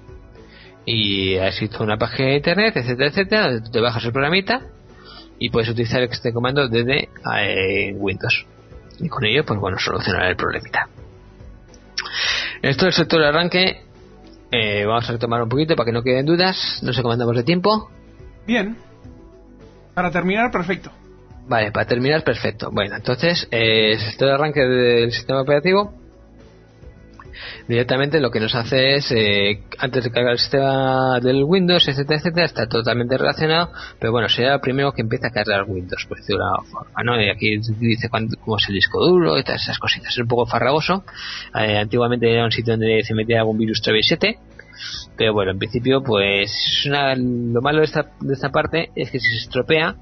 y ha escrito una página de internet, etcétera, donde tú te bajas el programita y puedes utilizar este comando dd en Windows. Y con ello, pues bueno, solucionar el problemita. Esto del sector de arranque. Vamos a retomar un poquito para que no queden dudas. No sé cómo andamos de tiempo. Bien. Para terminar, perfecto. Vale, para terminar, perfecto. Bueno, entonces, el sector de arranque del sistema operativo, directamente lo que nos hace es, antes de cargar el sistema del Windows, etcétera, está totalmente relacionado, pero bueno, será el primero que empieza a cargar Windows, por decirlo de alguna forma, ¿no? Y aquí dice cómo es el disco duro y todas esas cositas. Es un poco farragoso. Antiguamente era un sitio donde se metía algún virus Travis 7, pero bueno, en principio, pues lo malo de esta parte es que si se estropea,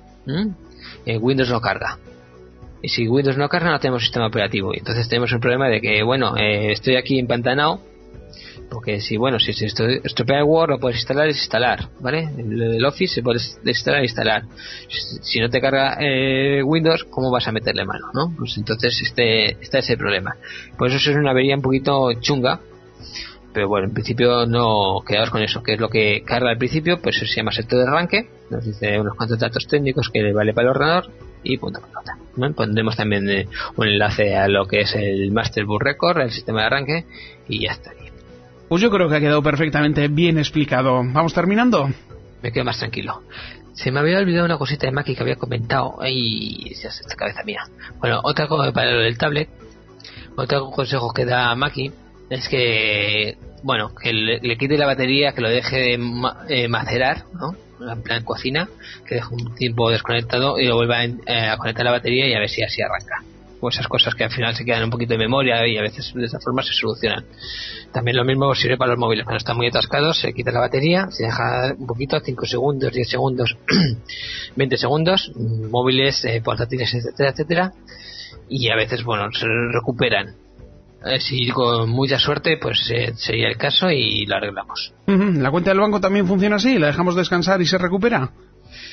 Windows no carga. Y si Windows no carga, no tenemos sistema operativo. Y entonces tenemos el problema de que, bueno, estoy aquí empantanado, porque si se estropea el Word, lo puedes instalar y desinstalar, ¿vale? El Office se puede desinstalar e instalar. Si no te carga Windows, ¿cómo vas a meterle mano, no? Pues entonces está ese problema. Por eso es una avería un poquito chunga. Pero bueno, en principio no quedaos con eso, que es lo que carga al principio, pues se llama sector de arranque, nos dice unos cuantos datos técnicos que le vale para el ordenador y punto pelota, ¿no? Pondremos también un enlace a lo que es el Master Boot Record, el sistema de arranque, y ya estaría. Pues yo creo que ha quedado perfectamente bien explicado. ¿Vamos terminando? Me quedo más tranquilo. Se me había olvidado una cosita de Mackie que había comentado. ¡Ay! Esta cabeza mía. Bueno, otra cosa para lo del tablet, otro consejo que da Mackie es que, bueno, que le quite la batería, que lo deje macerar, ¿no? En plan cocina, que deje un tiempo desconectado y lo vuelva a conectar la batería y a ver si así arranca. O esas cosas que al final se quedan un poquito de memoria y a veces de esa forma se solucionan. También lo mismo sirve para los móviles. Cuando están muy atascados, se quita la batería, se deja un poquito, 5 segundos, 10 segundos, 20 segundos, móviles, portátiles, etcétera, y a veces, bueno, se recuperan. Si con mucha suerte, pues sería el caso y lo arreglamos. ¿La cuenta del banco también funciona así? ¿La dejamos descansar y se recupera?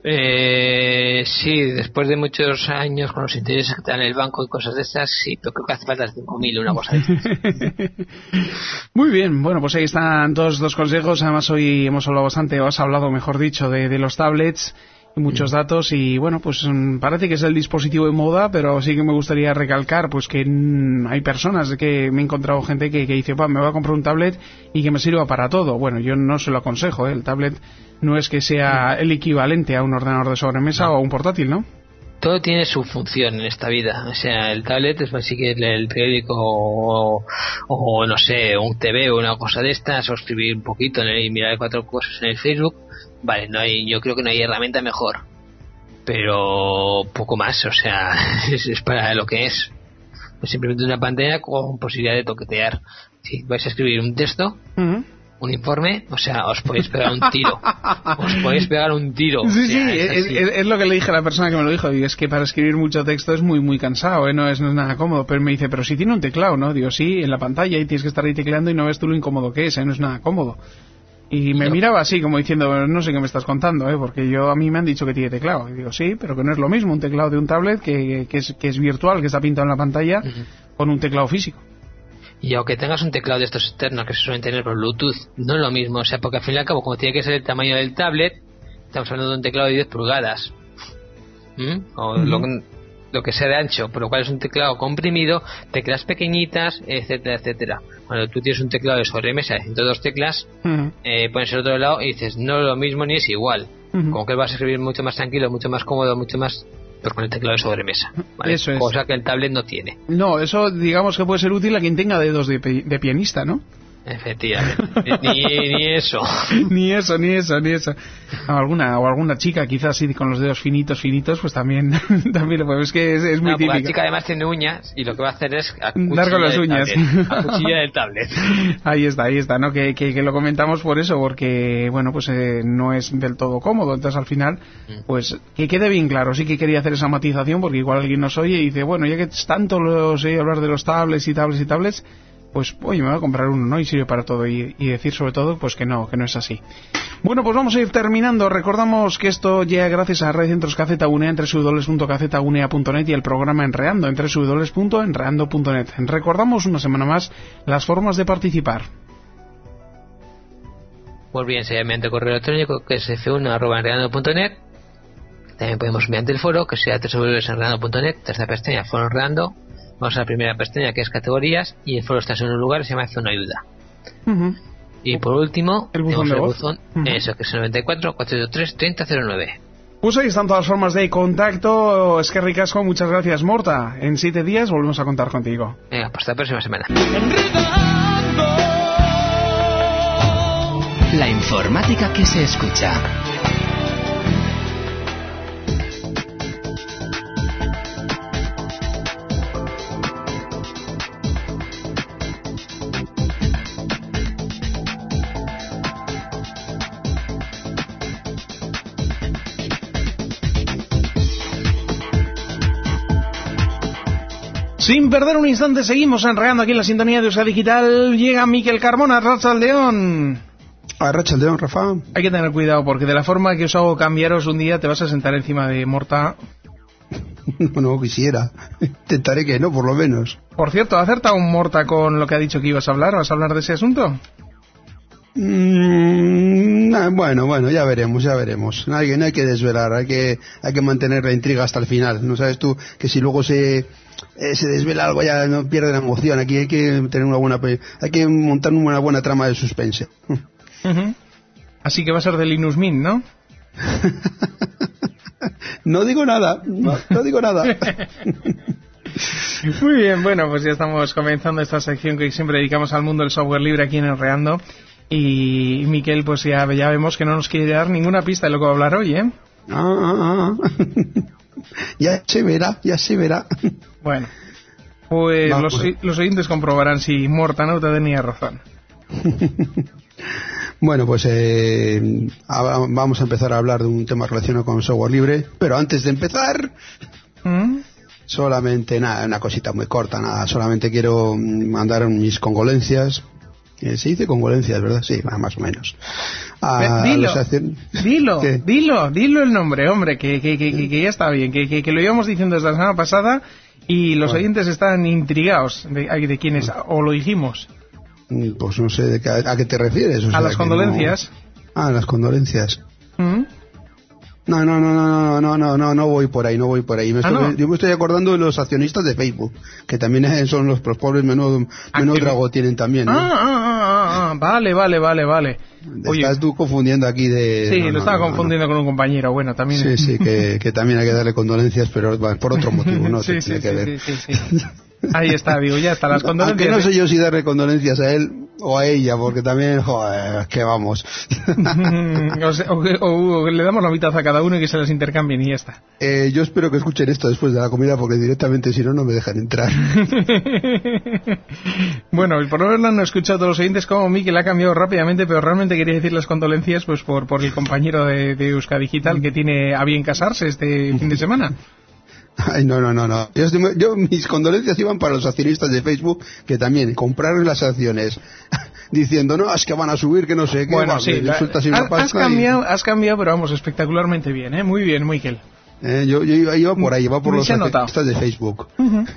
Sí, después de muchos años con los intereses que te dan el banco y cosas de estas, sí, pero creo que hace falta 5.000 una cosa de estas. Muy bien, bueno, pues ahí están todos los consejos. Además hoy hemos hablado bastante, o has hablado, mejor dicho, de los tablets y muchos datos, y bueno, pues parece que es el dispositivo de moda, pero sí que me gustaría recalcar pues que hay personas que me he encontrado gente que dice, me voy a comprar un tablet y que me sirva para todo. Bueno, yo no se lo aconsejo, el tablet no es que sea el equivalente a un ordenador de sobremesa o a un portátil, ¿no? Todo tiene su función en esta vida. O sea, el tablet es así que el periódico o no sé, un TV o una cosa de estas, o escribir un poquito y mirar 4 cosas en el Facebook. Vale, yo creo que no hay herramienta mejor, pero poco más. O sea, es para lo que es. Es simplemente una pantalla con posibilidad de toquetear. Si vais a escribir un texto, un informe, o sea, os podéis pegar un tiro. Sí, es lo que le dije a la persona que me lo dijo. Digo, es que para escribir mucho texto es muy, muy cansado, no es nada cómodo. Pero me dice, pero si tiene un teclado, ¿no? Digo, sí, en la pantalla y tienes que estar ahí tecleando y no ves tú lo incómodo que es, no es nada cómodo. Y me miraba así, como diciendo, no sé qué me estás contando, porque a mí me han dicho que tiene teclado. Y digo, sí, pero que no es lo mismo un teclado de un tablet que es virtual, que está pintado en la pantalla, con un teclado físico. Y aunque tengas un teclado de estos externos que se suelen tener por Bluetooth, no es lo mismo. O sea, porque al fin y al cabo, como tiene que ser el tamaño del tablet, estamos hablando de un teclado de 10 pulgadas. O lo que sea de ancho, por lo cual es un teclado comprimido, teclas pequeñitas, etcétera, etcétera. Cuando tú tienes un teclado de sobremesa de 102 teclas, pones el otro lado y dices, no es lo mismo ni es igual. Como que vas a escribir mucho más tranquilo, mucho más cómodo, mucho más... pero con el teclado de sobremesa, ¿vale? Eso es. Cosa que el tablet no tiene. No, eso digamos que puede ser útil a quien tenga dedos de pianista, ¿no? Efectivamente. ni eso. ni eso. Alguna chica quizás sí con los dedos finitos, pues también lo podemos, es que es muy típica. La chica además tiene uñas y lo que va a hacer es dar con las uñas. A cuchilla del tablet. Ahí está, ¿no? Que lo comentamos por eso, porque bueno, pues no es del todo cómodo. Entonces al final, pues que quede bien claro. Sí que quería hacer esa matización porque igual alguien nos oye y dice, bueno, ya que tanto lo sé hablar de los tablets, pues oye, me voy a comprar uno, ¿no? Y sirve para todo, y decir sobre todo pues que no es así. Bueno, pues vamos a ir terminando. Recordamos que esto llega gracias a Radio Centros Cacetaunea en www.cacetaunea.net y el programa Enreando en www.enreando.net. Recordamos una semana más las formas de participar. Pues bien, sea mediante correo electrónico, que es f1@enreando.net. También podemos mediante el foro, que sea www.enreando.net, tercera pestaña, foro Enreando. Vamos a la primera pestaña, que es categorías, y el foro está en un lugar que se llama Zona Ayuda. Y por último, el buzón de voz. Eso, que es el 94-423-3009. Pues ahí están todas las formas de contacto. Es que ricasco, muchas gracias, Morta. En 7 días volvemos a contar contigo. Venga, pues hasta la próxima semana. La informática que se escucha. Sin perder un instante, seguimos enredando aquí en la sintonía de Euskadi Digital. Llega Miquel Carmona, Arratsaldeon. Arratsaldeon, Rafa. Hay que tener cuidado, porque de la forma que os hago cambiaros un día, te vas a sentar encima de Morta. No quisiera. Intentaré que no, por lo menos. Por cierto, ¿ha acertado un Morta con lo que ha dicho que ibas a hablar? ¿Vas a hablar de ese asunto? Bueno, ya veremos. No hay que desvelar, hay que mantener la intriga hasta el final. No sabes tú que si luego se desvela algo ya no pierde la emoción. Aquí hay que tener hay que montar una buena trama de suspense. Así que va a ser de Linus Mint, ¿no? No digo nada. Muy bien, bueno, pues ya estamos comenzando esta sección que siempre dedicamos al mundo del software libre aquí en Enreando. Y Miquel, pues ya vemos que no nos quiere dar ninguna pista de lo que va a hablar hoy, ¿eh? Ya se verá. Bueno, pues los oyentes comprobarán si Morta no tenía razón. Bueno, pues vamos a empezar a hablar de un tema relacionado con software libre, pero antes de empezar, solamente una cosita muy corta, solamente quiero mandar mis condolencias Se dice condolencias, ¿verdad? Sí, más o menos. Dilo el nombre, hombre, que ya está bien, que lo íbamos diciendo desde la semana pasada y los oyentes están intrigados de quién es, o lo dijimos. Pues no sé a qué te refieres. O sea, a las condolencias. A las condolencias. No voy por ahí, Yo me estoy acordando de los accionistas de Facebook, que también son los pobres menos trago tienen también, ¿no? Vale. Estás tú confundiendo aquí de... Sí, lo estaba confundiendo con un compañero, bueno, también... Sí, que también hay que darle condolencias, pero por otro motivo, ¿no? Sí. Ahí está, digo, ya está, las condolencias... Aunque no sé yo si darle condolencias a él o a ella, porque también, joder, que vamos. o le damos la mitad a cada uno y que se las intercambien y ya está. Yo espero que escuchen esto después de la comida, porque directamente si no me dejan entrar. Bueno, por lo menos lo han escuchado todos los oyentes, como Mikel ha cambiado rápidamente, pero realmente quería decir las condolencias pues por el compañero de Euskadigital que tiene a bien casarse este fin de semana. Ay, no. Yo mis condolencias iban para los accionistas de Facebook, que también compraron las acciones diciendo, no, es que van a subir, que no sé qué. Bueno, sí, has cambiado, pero vamos, espectacularmente bien, ¿eh? Muy bien, Mikel. Yo iba por ahí, iba por los accionistas de Facebook.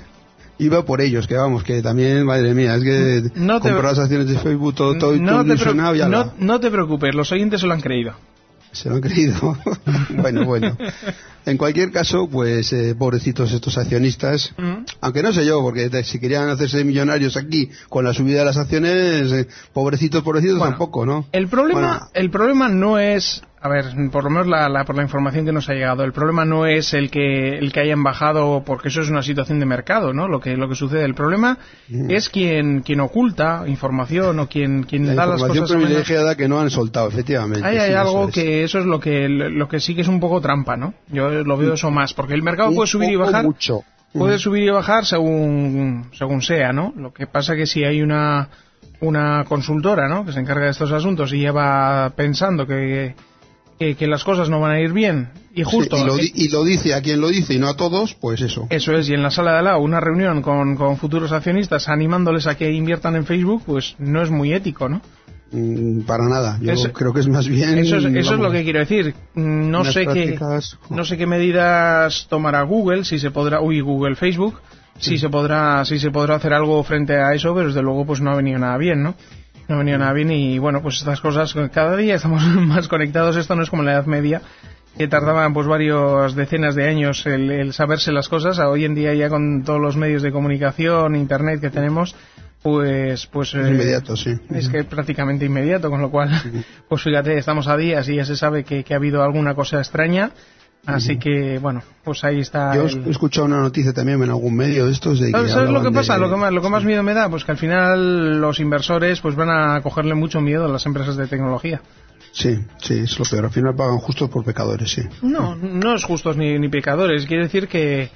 Iba por ellos, que vamos, que también, madre mía, es que comprar las acciones de Facebook todo ilusionado y ala. No te preocupes, los oyentes se lo han creído. Se lo han creído. Bueno. En cualquier caso, pues pobrecitos estos accionistas, aunque no sé yo, porque si querían hacerse millonarios aquí con la subida de las acciones, pobrecitos bueno, tampoco, ¿no? El problema no es, a ver, por lo menos por la información que nos ha llegado, el problema no es el que hayan bajado, porque eso es una situación de mercado, ¿no? Lo que sucede. El problema es quien oculta información o quien da las cosas. La información privilegiada que no han soltado, efectivamente. Hay algo que eso es lo que sí que es un poco trampa, ¿no? Yo lo veo eso más, porque el mercado puede subir y bajar. Mucho. Puede subir y bajar según sea, ¿no? Lo que pasa que si hay una consultora, ¿no?, que se encarga de estos asuntos y lleva pensando que las cosas no van a ir bien y justo... Sí, y lo dice a quien lo dice y no a todos, pues eso. Eso es, y en la sala de al lado una reunión con futuros accionistas animándoles a que inviertan en Facebook, pues no es muy ético, ¿no? Para nada, yo creo que es más bien... Eso es lo que quiero decir. No sé qué medidas tomará Google, si se podrá... Facebook, si se podrá hacer algo frente a eso, pero desde luego pues no ha venido nada bien, ¿no? No ha venido nada bien y bueno, pues estas cosas cada día estamos más conectados. Esto no es como en la Edad Media, que tardaban pues varias decenas de años el saberse las cosas. Hoy en día ya con todos los medios de comunicación, internet que tenemos, pues es inmediato, sí. Es que es prácticamente inmediato, con lo cual, pues fíjate, estamos a días y ya se sabe que ha habido alguna cosa extraña. Así que, bueno, pues ahí está. Yo he escuchado una noticia también en algún medio de estos de que... ¿Sabes lo que pasa? Lo que más miedo me da, pues que al final los inversores pues van a cogerle mucho miedo a las empresas de tecnología. Sí, es lo peor. Al final pagan justos por pecadores, sí. No es justos ni pecadores. Quiere decir que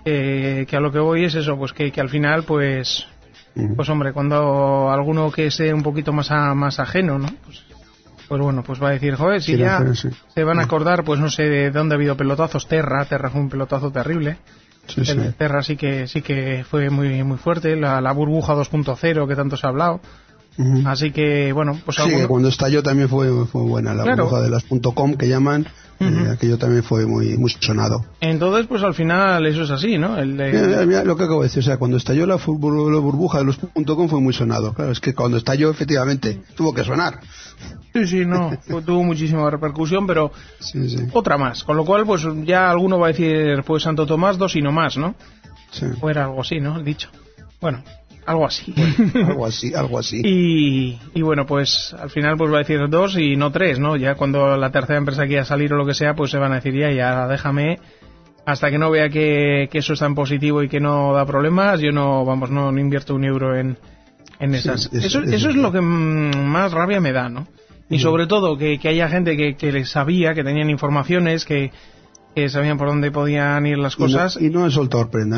a lo que voy es eso, pues que al final, pues hombre, cuando alguno que esté un poquito más ajeno, ¿no? Pues bueno, pues va a decir, joder, si ya se van a acordar, pues no sé de dónde ha habido pelotazos. Terra fue un pelotazo terrible. Terra sí que fue muy muy fuerte. La burbuja 2.0 que tanto se ha hablado. Así que, bueno, pues... Sí, que cuando estalló también fue buena. La burbuja de las .com que llaman, aquello también fue muy sonado. Entonces, pues al final eso es así, ¿no? Mira lo que acabo de decir, o sea, cuando estalló la burbuja de los .com fue muy sonado. Claro, es que cuando estalló, efectivamente, tuvo que sonar. Sí, tuvo muchísima repercusión, pero otra más. Con lo cual, pues ya alguno va a decir, pues Santo Tomás, 2 y no más, ¿no? Sí. O era algo así, ¿no? El dicho. Bueno... Algo así. Algo así. Y bueno, pues al final pues va a decir 2 y no 3, ¿no? Ya cuando la tercera empresa quiera salir o lo que sea, pues se van a decir ya déjame, hasta que no vea que eso está en positivo y que no da problemas, yo no invierto un euro en esas. Eso es lo que más rabia me da, ¿no? Y sobre todo que haya gente que les sabía, que tenían informaciones, que sabían por dónde podían ir las cosas. Y no han soltado prenda.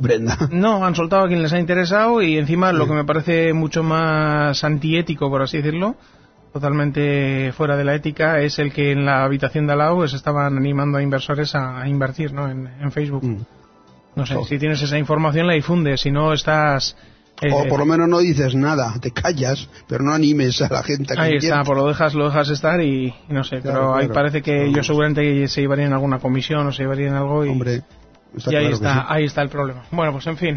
No, han soltado a quien les ha interesado y encima lo que me parece mucho más antiético, por así decirlo, totalmente fuera de la ética, es el que en la habitación de al lado pues estaban animando a inversores a invertir, ¿no? En Facebook. No sé, si tienes esa información la difundes, si no estás O por lo menos no dices nada, te callas, pero no animes a la gente a que ahí entienda. está, pues lo dejas estar y no sé, Claro, pero ahí claro. parece que ellos seguramente se llevarían en alguna comisión o se llevarían algo y, Hombre, y claro que sí. ahí está el problema. Bueno, pues en fin,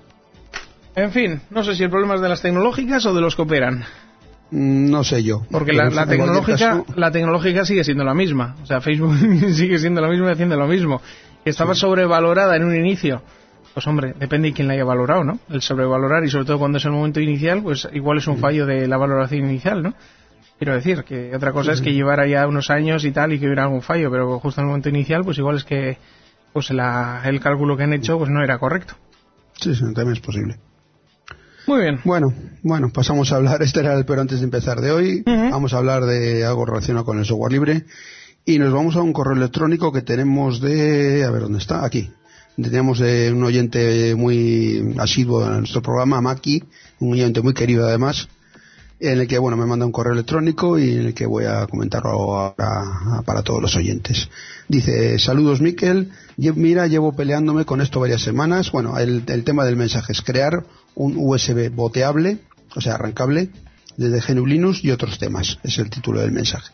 no sé si el problema es de las tecnológicas o de los que operan. No sé yo. Porque Pero la en cualquier caso, tecnológica sigue siendo la misma. O sea, Facebook sigue siendo la misma y haciendo lo mismo. Que estaba sobrevalorada en un inicio. Pues hombre, depende de quién la haya valorado, ¿no? El sobrevalorar, y sobre todo cuando es el momento inicial, pues igual es un fallo de la valoración inicial, ¿no? Quiero decir, que otra cosa es que llevara ya unos años y tal y que hubiera algún fallo, pero justo en el momento inicial, pues igual es que pues el cálculo que han hecho pues no era correcto. Sí, también es posible. Muy bien. Bueno, pasamos a hablar, este era el pero antes de empezar de hoy, vamos a hablar de algo relacionado con el software libre y nos vamos a un correo electrónico que tenemos a ver dónde está, aquí. Tenemos un oyente muy asiduo en nuestro programa, Maki, un oyente muy querido además, en el que me manda un correo electrónico y en el que voy a comentarlo ahora para todos los oyentes. Dice: saludos Miquel, llevo peleándome con esto varias semanas. Bueno, el tema del mensaje es crear un USB boteable, o sea arrancable, desde GNU Linux y otros temas, es el título del mensaje.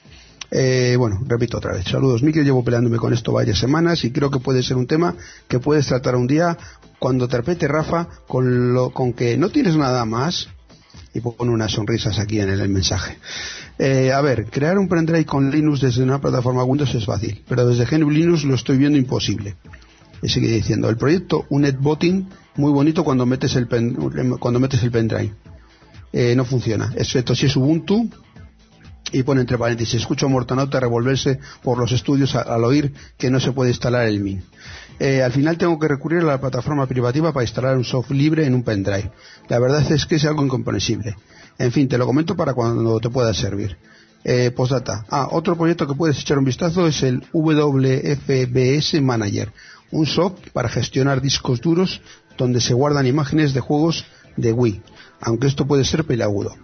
Repito otra vez: saludos Miquel, llevo peleándome con esto varias semanas y creo que puede ser un tema que puedes tratar un día cuando te repete Rafa con que no tienes nada más. Y pone unas sonrisas aquí en el mensaje. Crear un pendrive con Linux desde una plataforma Windows es fácil, pero desde GNU Linux lo estoy viendo imposible. Y sigue diciendo: el proyecto UNetBooting, muy bonito cuando metes el pendrive. No funciona, excepto si es Ubuntu. Y pone entre paréntesis: escucho a Mortonauta revolverse por los estudios al oír que no se puede instalar el MIN. Al final tengo que recurrir a la plataforma privativa para instalar un software libre en un pendrive. La verdad es que es algo incomprensible. En fin, te lo comento para cuando te pueda servir. Postdata. Otro proyecto que puedes echar un vistazo es el WFBS Manager, un software para gestionar discos duros donde se guardan imágenes de juegos de Wii, aunque esto puede ser peliagudo.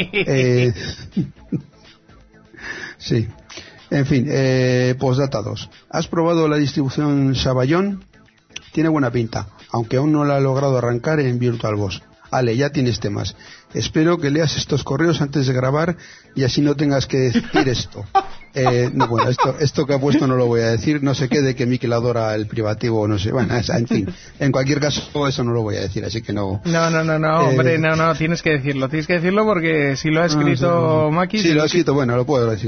Sí. En fin, postdata 2. ¿Has probado la distribución Sabayon? Tiene buena pinta, aunque aún no la he logrado arrancar en VirtualBox. Ale, ya tienes temas. Espero que leas estos correos antes de grabar y así no tengas que decir esto. Esto que ha puesto no lo voy a decir. No sé qué de que Miquel adora el privativo, no sé. Bueno, en fin. En cualquier caso, eso no lo voy a decir, así que no. No, hombre, no, tienes que decirlo. Tienes que decirlo porque si lo ha escrito Maki... Sí, lo ha escrito, lo puedo decir.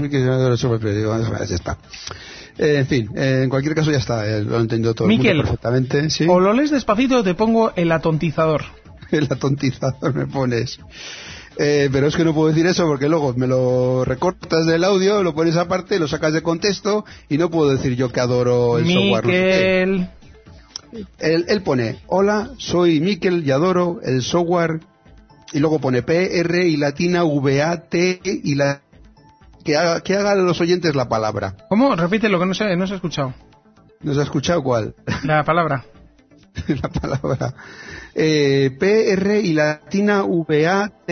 Ya está. En fin, en cualquier caso ya está. Lo he entendido todo Miquel, el mundo perfectamente. ¿Sí? O lo lees despacito o te pongo el atontizador. El atontizador me pones. Pero es que no puedo decir eso porque luego me lo recortas del audio, lo pones aparte, lo sacas de contexto y no puedo decir yo que adoro el software. Miquel. Él pone: hola, soy Miquel y adoro el software, y luego pone PR y latina VAT y la que hagan los oyentes la palabra. ¿Cómo? Repítelo, que no se ha escuchado. ¿No se ha escuchado cuál? La palabra. La palabra. PR y latina VAT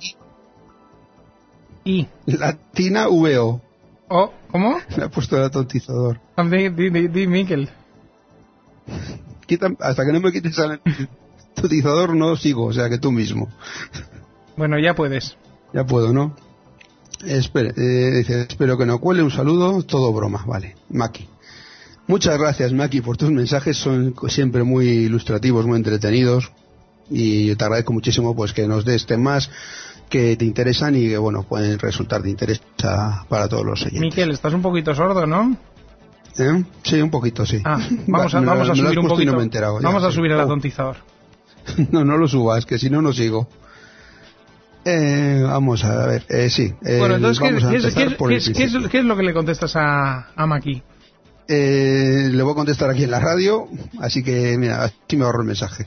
y latina VO. ¿Cómo? Me ha puesto el atontizador. Di Miquel. Hasta que no me quites el atontizador no sigo, o sea que tú mismo. Bueno, ya puedes. Ya puedo, ¿no? Dice: espero que no cuele, un saludo, todo broma, vale. Maki. Muchas gracias, Maki, por tus mensajes, son siempre muy ilustrativos, muy entretenidos, y yo te agradezco muchísimo pues que nos des temas que te interesan y que pueden resultar de interés para todos los oyentes. Miquel, estás un poquito sordo, ¿no? Sí, un poquito, sí. Vamos a subir un poquito. No me he enterado, vamos a subir el atontizador. No lo subas, que si no sigo. Vamos a ver, sí. Bueno, entonces, ¿qué es lo que le contestas a Maki? Le voy a contestar aquí en la radio, así que mira, así me ahorro el mensaje.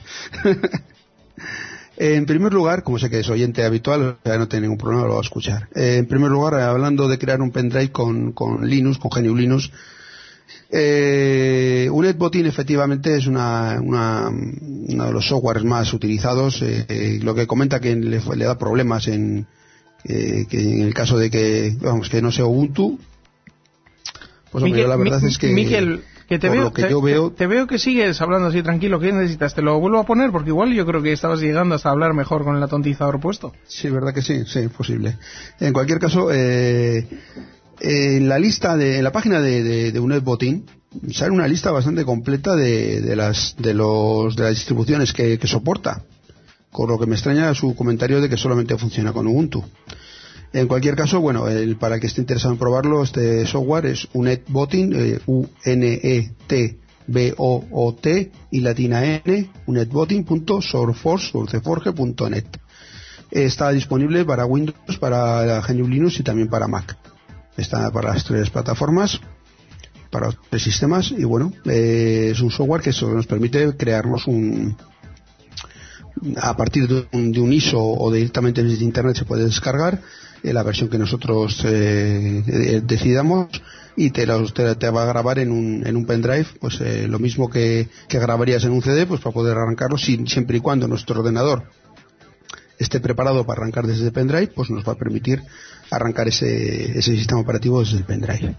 En primer lugar, como sé que es oyente habitual, no tiene ningún problema, lo voy a escuchar. En primer lugar, hablando de crear un pendrive con Linux, con GNU Linux, UNetBooting efectivamente es uno de los softwares más utilizados. Lo que comenta que le da problemas que en el caso de que no sea Ubuntu. Pues hombre, la verdad es que... Miquel, Que te por veo, lo que yo veo... te veo que sigues hablando así tranquilo. ¿Qué necesitas? ¿Te lo vuelvo a poner? Porque igual yo creo que estabas llegando hasta hablar mejor con el atonizador puesto. Sí, verdad que sí, posible. En cualquier caso, en la lista en la página de UNED Botín sale una lista bastante completa de las distribuciones que soporta, con lo que me extraña su comentario de que solamente funciona con Ubuntu. En cualquier caso, bueno, para el que esté interesado en probarlo, este software es UNED Botín, UNETBOOT y latina N, unetbotin.sourceforge.net. Está disponible para Windows, para GNU Linux y también para Mac. Está para las 3 plataformas, para los 3 sistemas, y bueno, es un software que nos permite crearnos a partir de un ISO o directamente desde internet se puede descargar la versión que nosotros decidamos, y te va a grabar en un pendrive, pues lo mismo que grabarías en un CD, pues para poder arrancarlo siempre y cuando nuestro ordenador esté preparado para arrancar desde el pendrive, pues nos va a permitir arrancar ese sistema operativo desde el pendrive.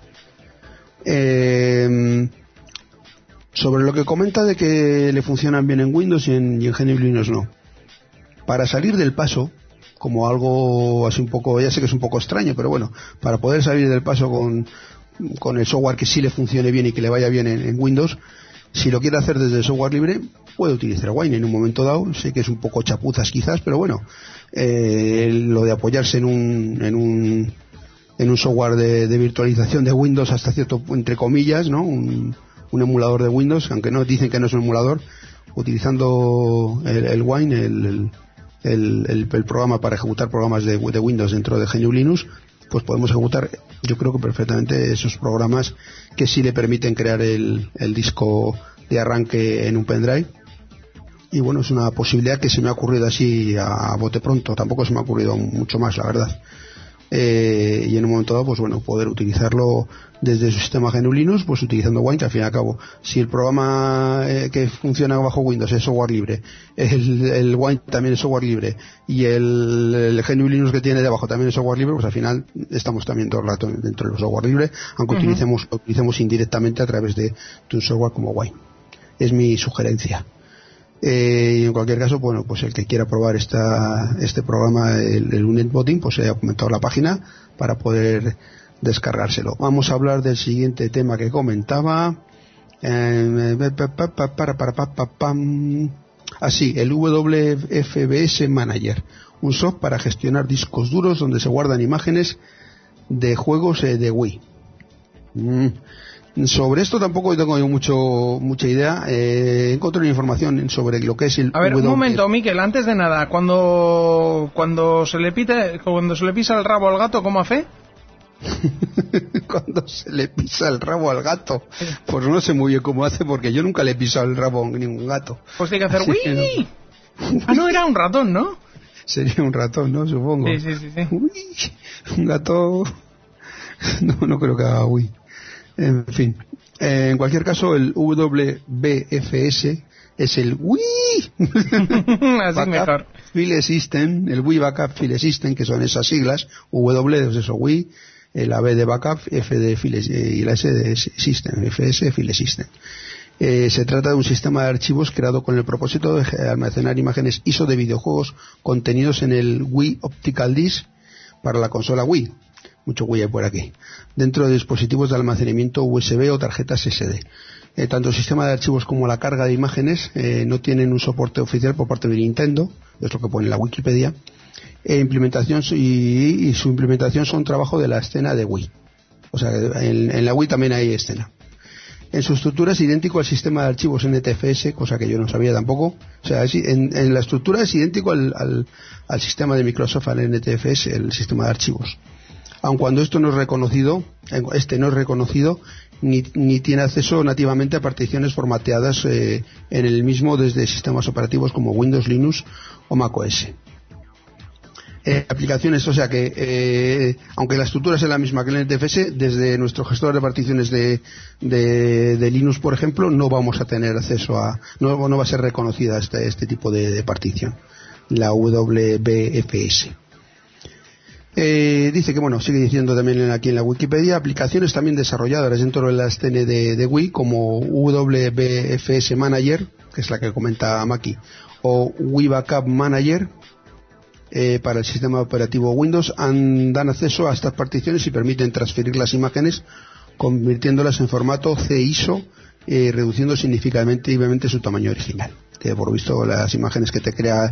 Sobre lo que comenta de que le funcionan bien en Windows y en GNU Linux no. Para salir del paso, como algo así un poco, ya sé que es un poco extraño, pero bueno, para poder salir del paso con el software que sí le funcione bien y que le vaya bien en Windows, si lo quiere hacer desde el software libre, puede utilizar Wine en un momento dado. Sé que es un poco chapuzas quizás, pero bueno, lo de apoyarse en un software de virtualización de Windows hasta cierto, entre comillas, ¿no? Un emulador de Windows, aunque no dicen que no es un emulador, utilizando el Wine, el programa para ejecutar programas de Windows dentro de GNU Linux, pues podemos ejecutar, yo creo que perfectamente, esos programas que sí le permiten crear el disco de arranque en un pendrive. Y bueno, es una posibilidad que se me ha ocurrido así a bote pronto, tampoco se me ha ocurrido mucho más, la verdad. Y en un momento dado, pues bueno, poder utilizarlo desde su sistema GNU Linux, pues utilizando Wine, que al fin y al cabo, si el programa que funciona bajo Windows es software libre, el Wine también es software libre, y el GNU Linux que tiene debajo también es software libre, pues al final estamos también todo el rato dentro del software libre, aunque utilicemos indirectamente a través de un software como Wine. Es mi sugerencia. Y en cualquier caso, bueno, pues el que quiera probar este programa, el UNED Botín, pues he comentado la página para poder descargárselo. Vamos a hablar del siguiente tema que comentaba. Así, el WFBS Manager, un software para gestionar discos duros donde se guardan imágenes de juegos de Wii. Sobre esto tampoco tengo yo mucha idea. Encontré una información sobre lo que es el... A ver, un momento, Miquel, antes de nada, cuando se le pisa el rabo al gato, ¿cómo hace? Cuando se le pisa el rabo al gato, pues no sé muy bien cómo hace, porque yo nunca le he pisado el rabo a ningún gato. Pues tiene que hacer ¡uy! Ah, no, era un ratón, ¿no? Sería un ratón, ¿no? Supongo. Sí. Uy, un gato... No creo que haga uy. En fin, en cualquier caso, el WBFS es el Wii Así mejor. File System, el Wii Backup File System, que son esas siglas, W, pues eso, Wii, la B de Backup, F de File, y la S de System, FS File System. Se trata de un sistema de archivos creado con el propósito de almacenar imágenes ISO de videojuegos contenidos en el Wii Optical Disc para la consola Wii. Mucho Wii por aquí, dentro de dispositivos de almacenamiento USB o tarjetas SD. Tanto el sistema de archivos como la carga de imágenes no tienen un soporte oficial por parte de Nintendo, es lo que pone en la Wikipedia. Implementación y su implementación son trabajo de la escena de Wii. O sea, en la Wii también hay escena. En su estructura es idéntico al sistema de archivos NTFS, cosa que yo no sabía tampoco. O sea, en la estructura es idéntico al sistema de Microsoft, al NTFS, el sistema de archivos. Aun cuando esto no es reconocido, ni tiene acceso nativamente a particiones formateadas en el mismo desde sistemas operativos como Windows, Linux o macOS. Aplicaciones, o sea que aunque la estructura sea la misma que el NTFS, desde nuestro gestor de particiones de Linux, por ejemplo, no vamos a tener acceso no va a ser reconocida este tipo de partición, la WBFS. Dice que, bueno, sigue diciendo también aquí en la Wikipedia, aplicaciones también desarrolladas dentro de la escena de Wii, como WBFS Manager, que es la que comenta Maki, o Wii Backup Manager, para el sistema operativo Windows, dan acceso a estas particiones y permiten transferir las imágenes, convirtiéndolas en formato CISO, reduciendo significativamente su tamaño original. Que por visto las imágenes que te crea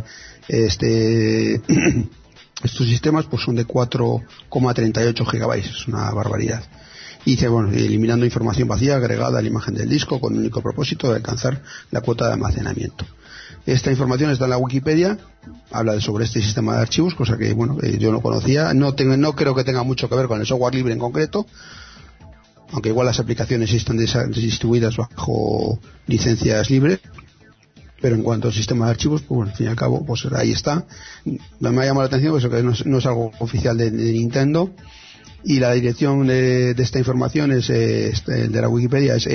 estos sistemas pues son de 4,38 gigabytes, es una barbaridad. Y dice, bueno, eliminando información vacía agregada a la imagen del disco con el único propósito de alcanzar la cuota de almacenamiento. Esta información está en la Wikipedia, habla sobre este sistema de archivos, cosa que, bueno, yo no conocía, no creo que tenga mucho que ver con el software libre en concreto, aunque igual las aplicaciones están distribuidas bajo licencias libres, pero en cuanto al sistema de archivos, pues bueno, al fin y al cabo, pues ahí está. Me ha llamado la atención pues, que no es algo oficial de Nintendo, y la dirección de esta información es de la Wikipedia, es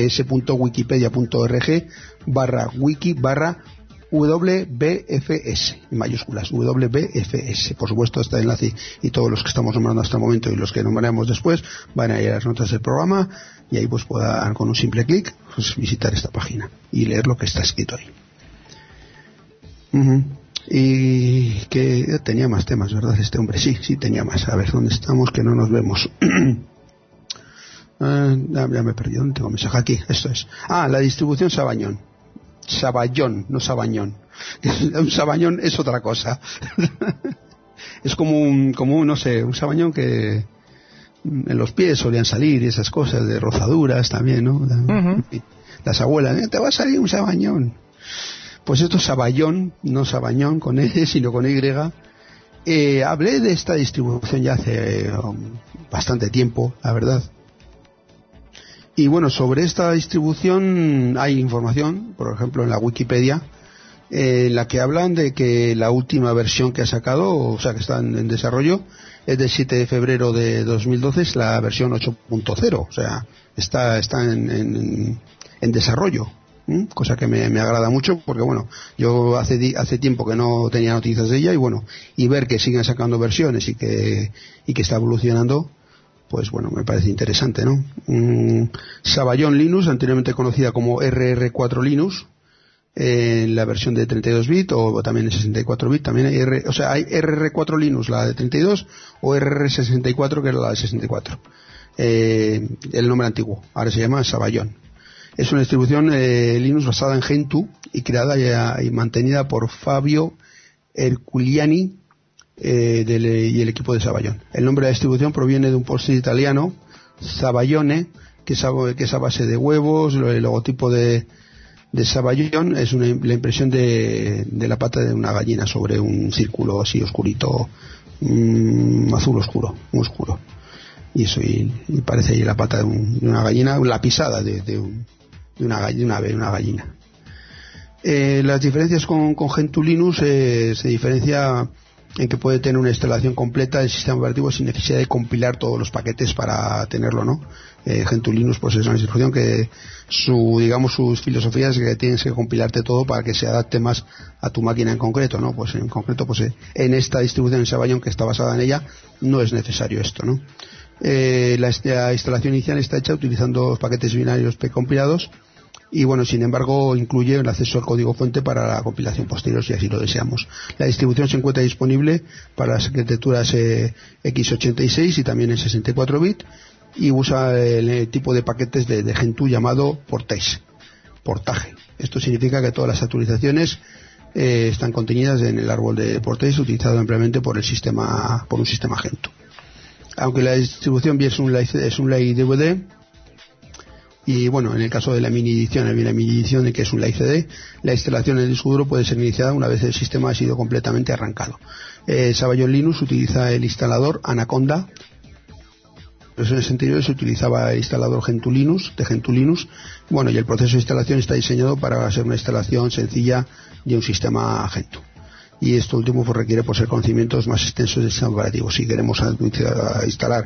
es.wikipedia.org/wiki/WBFS, en mayúsculas, WBFS. Por supuesto, este enlace y todos los que estamos nombrando hasta el momento y los que nombraremos después van a ir a las notas del programa, y ahí pues puedan, con un simple clic, pues, visitar esta página y leer lo que está escrito ahí. Y que tenía más temas, ¿verdad? Este hombre, sí, tenía más. A ver, ¿dónde estamos? Que no nos vemos. Ya me he perdido, no tengo mensaje aquí. Esto es. La distribución Sabañón, no Sabañón. Un Sabañón es otra cosa. Es como un, no sé, un Sabañón que en los pies solían salir y esas cosas de rozaduras también, ¿no? Las abuelas, te va a salir un Sabañón. Pues esto es Saballón, no Sabañón con E, sino con Y. Hablé de esta distribución ya hace bastante tiempo, la verdad. Y bueno, sobre esta distribución hay información, por ejemplo en la Wikipedia, en la que hablan de que la última versión que ha sacado, o sea que está en desarrollo, es del 7 de febrero de 2012, es la versión 8.0, o sea, está en desarrollo. Cosa que me agrada mucho, porque bueno, yo hace tiempo que no tenía noticias de ella, y bueno, y ver que siguen sacando versiones y que está evolucionando, pues bueno, me parece interesante, ¿no? Sabayon Linux, anteriormente conocida como RR4 Linux, en la versión de 32 bits o también de 64 bits, también hay hay RR4 Linux, la de 32, o RR64, que era la de 64, el nombre antiguo, ahora se llama Sabayon. Es una distribución Linux basada en Gentoo y creada y mantenida por Fabio Herculiani y el equipo de Sabayon. El nombre de la distribución proviene de un postre italiano, Sabayone, que es a base de huevos. El logotipo de Sabayon es la impresión de la pata de una gallina sobre un círculo así oscurito, azul oscuro, muy oscuro. Y eso, y parece ahí la pata de una gallina, la pisada de una gallina. Las diferencias con Gentoo Linux se diferencia en que puede tener una instalación completa del sistema operativo sin necesidad de compilar todos los paquetes para tenerlo, ¿no? Gentoo Linux pues es una distribución que sus filosofías es que tienes que compilarte todo para que se adapte más a tu máquina en concreto, ¿no? Pues en concreto, pues en esta distribución en Sabayon, que está basada en ella, no es necesario esto, ¿no? La instalación inicial está hecha utilizando paquetes binarios precompilados, y bueno, sin embargo incluye el acceso al código fuente para la compilación posterior si así lo deseamos. La distribución se encuentra disponible para las arquitecturas x86 y también en 64 bits, y usa el tipo de paquetes de Gentoo llamado portage. Esto significa que todas las actualizaciones están contenidas en el árbol de portage utilizado ampliamente por un sistema Gentoo. Aunque la distribución es un lay DVD, y bueno, en el caso de la mini edición, que es un lay CD, la instalación en el disco duro puede ser iniciada una vez el sistema ha sido completamente arrancado. Sabayon Linux utiliza el instalador Anaconda. En ese sentido se utilizaba el instalador Gentoo Linux. Bueno, y el proceso de instalación está diseñado para ser una instalación sencilla de un sistema Gentoo. Y esto último pues requiere ser conocimientos más extensos del sistema operativo. Si queremos instalar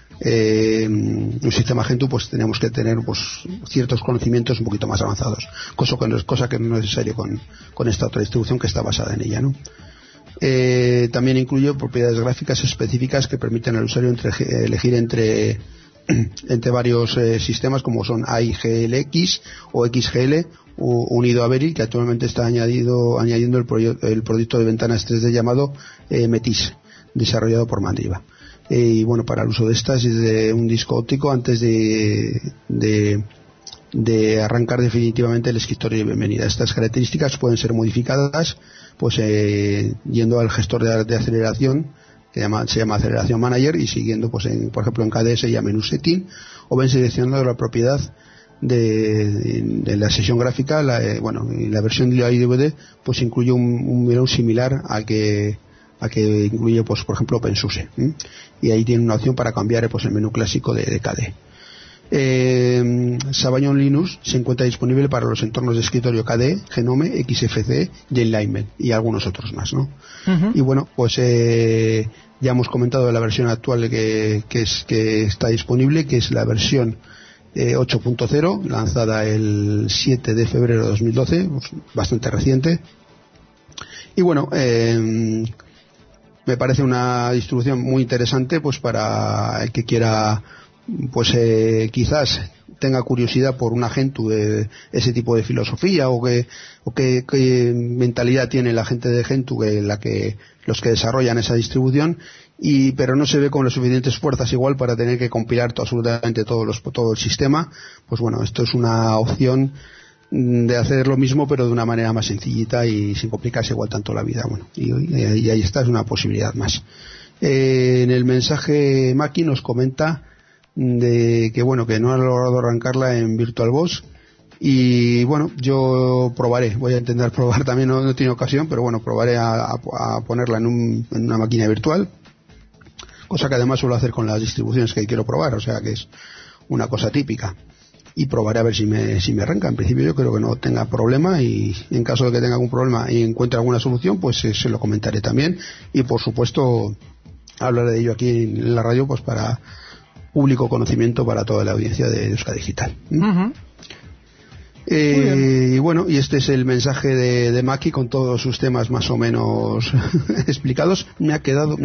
un sistema Gentoo, pues tenemos que tener pues ciertos conocimientos un poquito más avanzados, cosa que no es necesario con esta otra distribución que está basada en ella, ¿no? También incluye propiedades gráficas específicas que permiten al usuario elegir entre varios sistemas como son AIGLX o XGL unido a Beryl, que actualmente está añadiendo el proyecto de ventanas 3D llamado Metis, desarrollado por Mandriva. Y bueno, para el uso de estas y de un disco óptico antes de arrancar definitivamente el escritorio de bienvenida. Estas características pueden ser modificadas pues yendo al gestor de aceleración que se llama Aceleración Manager y siguiendo pues por ejemplo en KDE se llama Menú Setting, o bien seleccionando la propiedad de la sesión gráfica. Y la versión de DVD pues incluye un menú similar a que incluye pues por ejemplo OpenSUSE, y ahí tiene una opción para cambiar pues el menú clásico de KDE. Sabayon Linux se encuentra disponible para los entornos de escritorio KDE, Genome, XFCE y Enlightenment y algunos otros más, ¿no? Y bueno, pues ya hemos comentado la versión actual que está disponible, que es la versión 8.0, lanzada el 7 de febrero de 2012, pues bastante reciente. Y bueno, me parece una distribución muy interesante pues para el que quiera pues quizás tenga curiosidad por una Gentoo de ese tipo de filosofía o qué mentalidad tiene la gente de Gentoo, los que desarrollan esa distribución, pero no se ve con las suficientes fuerzas igual para tener que compilar absolutamente todo el sistema. Pues bueno, esto es una opción de hacer lo mismo pero de una manera más sencillita y sin complicarse igual tanto la vida. Bueno, y ahí está, es una posibilidad más. En el mensaje Maki nos comenta de que bueno, que no ha logrado arrancarla en VirtualBox, y bueno, yo probaré, voy a intentar probar también, no he tenido ocasión, pero bueno, probaré a ponerla en una máquina virtual, cosa que además suelo hacer con las distribuciones que quiero probar, o sea que es una cosa típica, y probaré a ver si me arranca. En principio yo creo que no tenga problema, y en caso de que tenga algún problema y encuentre alguna solución, pues se lo comentaré también, y por supuesto hablaré de ello aquí en la radio pues para público conocimiento para toda la audiencia de Euskadi Digital. Y bueno, y este es el mensaje de Maki con todos sus temas más o menos explicados. Me ha quedado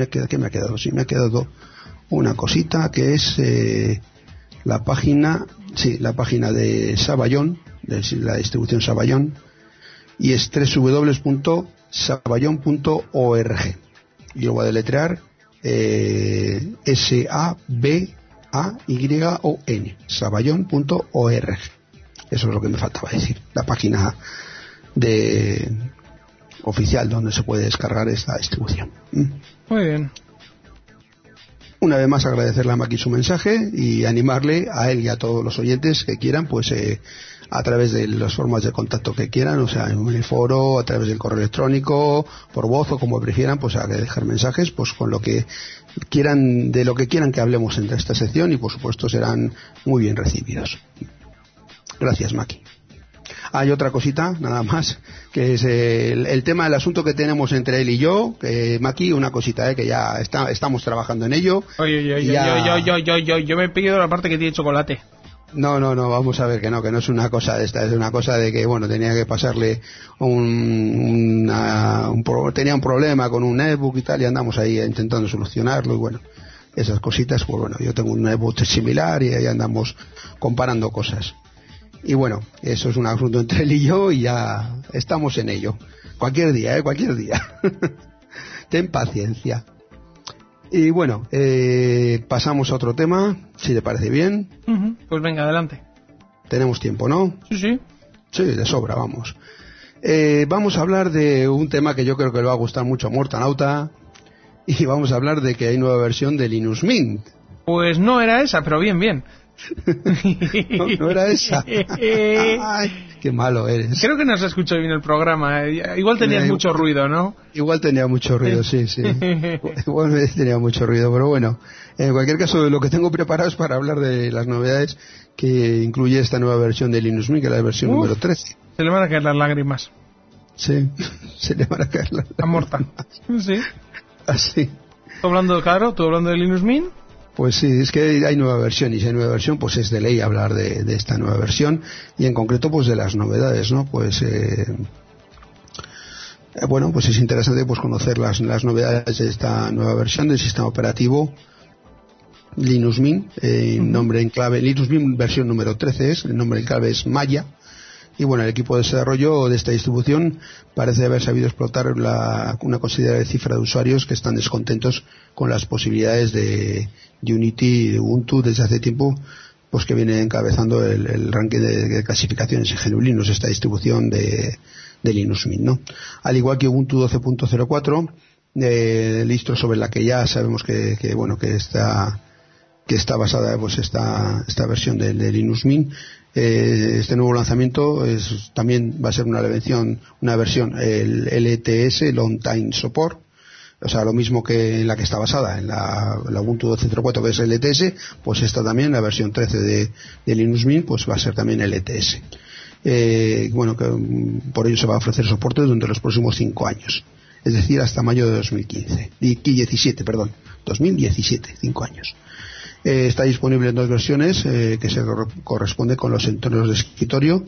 una cosita que es la página de Sabayon, de la distribución Sabayon, y es www.sabayon.org, y lo voy a deletrear SABAYON, sabayon.org. Eso es lo que me faltaba decir, la página oficial donde se puede descargar esta distribución. Muy bien. Una vez más agradecerle a Maki su mensaje y animarle a él y a todos los oyentes que quieran pues a través de las formas de contacto que quieran, o sea, en el foro, a través del correo electrónico, por voz o como prefieran, pues a dejar mensajes pues con lo que quieran, de lo que quieran que hablemos en esta sección, y por supuesto serán muy bien recibidos. Gracias, Maki. Hay otra cosita, nada más, que es el tema del asunto que tenemos entre él y yo, Maki, una cosita, que ya estamos trabajando en ello. Oye, yo me he pedido la parte que tiene chocolate. No, vamos a ver que no es una cosa de esta, es una cosa de que, bueno, tenía que pasarle tenía un problema con un netbook y tal, y andamos ahí intentando solucionarlo, y bueno, esas cositas, pues bueno, yo tengo un netbook similar y ahí andamos comparando cosas. Y bueno, eso es un asunto entre él y yo, y ya estamos en ello. Cualquier día. Ten paciencia. Y bueno, pasamos a otro tema, si te parece bien. Pues venga, adelante. Tenemos tiempo, ¿no? Sí. Sí, de sobra, vamos. Vamos a hablar de un tema que yo creo que le va a gustar mucho a Mortanauta, y vamos a hablar de que hay nueva versión de Linux Mint. Pues no era esa, pero bien. No era esa. Ay, qué malo eres. Creo que no se escuchó bien el programa. Igual tenías mucho ruido, ¿no? Igual tenía mucho ruido, sí. Igual tenía mucho ruido, pero bueno, en cualquier caso, lo que tengo preparado es para hablar de las novedades que incluye esta nueva versión de Linux Mint, que es la versión número 13. Se le van a caer las lágrimas. Sí, se le van a caer las lágrimas. A Morta. Sí. Así. ¿Tú hablando de Linux Mint? Pues sí, es que hay nueva versión, y si hay nueva versión pues es de ley hablar de esta nueva versión, y en concreto pues de las novedades, ¿no? Pues Bueno, pues es interesante pues conocer las novedades de esta nueva versión del sistema operativo Linux Mint, nombre en clave Linux Mint versión número 13 el nombre en clave es Maya. Y bueno, el equipo de desarrollo de esta distribución parece haber sabido explotar una considerable cifra de usuarios que están descontentos con las posibilidades de Unity y de Ubuntu desde hace tiempo, pues que viene encabezando el ranking de clasificaciones en GNU Linux, esta distribución de Linux Mint, ¿no? Al igual que Ubuntu 12.04, listo, sobre la que ya sabemos que está basada pues esta versión de Linux Mint. Este nuevo lanzamiento también va a ser una versión el LTS, Long Time Support, o sea, lo mismo que en la que está basada, en la Ubuntu 12.04 que es LTS, pues esta también, la versión 13 de Linux Mint, pues va a ser también LTS. Bueno, que por ello se va a ofrecer soporte durante los próximos 5 años, es decir, hasta mayo de 2017, 5 años. Está disponible en 2 versiones que se corresponde con los entornos de escritorio.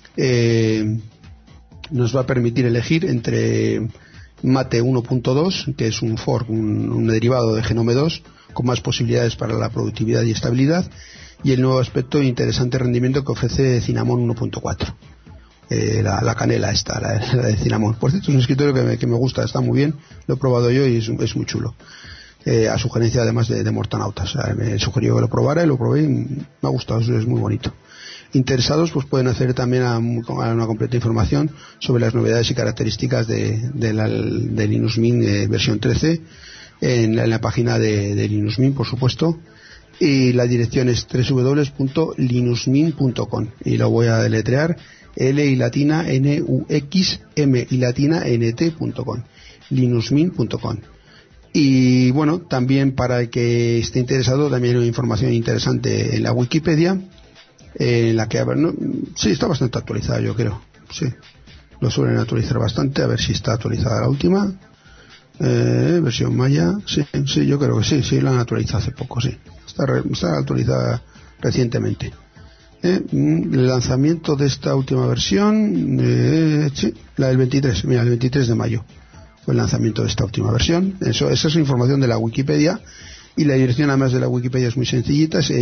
Nos va a permitir elegir entre Mate 1.2, que es un fork, un derivado de Genome 2 con más posibilidades para la productividad y estabilidad, y el nuevo aspecto e interesante rendimiento que ofrece Cinnamon 1.4. La canela esta, la de Cinnamon. Por cierto, es un escritorio que me gusta, está muy bien, lo he probado yo y es muy chulo. A sugerencia además de Mortonautas, o sea, me sugirió que lo probara y lo probé y me ha gustado, es muy bonito. Interesados pues pueden acceder también a una completa información sobre las novedades y características de Linux Mint versión 13 en la página de Linux Mint, por supuesto, y la dirección es www.linuxmint.com y lo voy a deletrear: L y latina NUX M y latina NT.com, linuxmint.com. Y bueno, también para el que esté interesado, también hay información interesante en la Wikipedia, en la que, sí, está bastante actualizada, yo creo, sí, lo suelen actualizar bastante, a ver si está actualizada la última versión Maya, sí, yo creo que sí, la han actualizado hace poco, sí, está actualizada recientemente. El lanzamiento de esta última versión, sí, la del 23, mira, el 23 de mayo fue el lanzamiento de esta última versión. Esa es información de la Wikipedia, y la dirección además de la Wikipedia es muy sencillita, es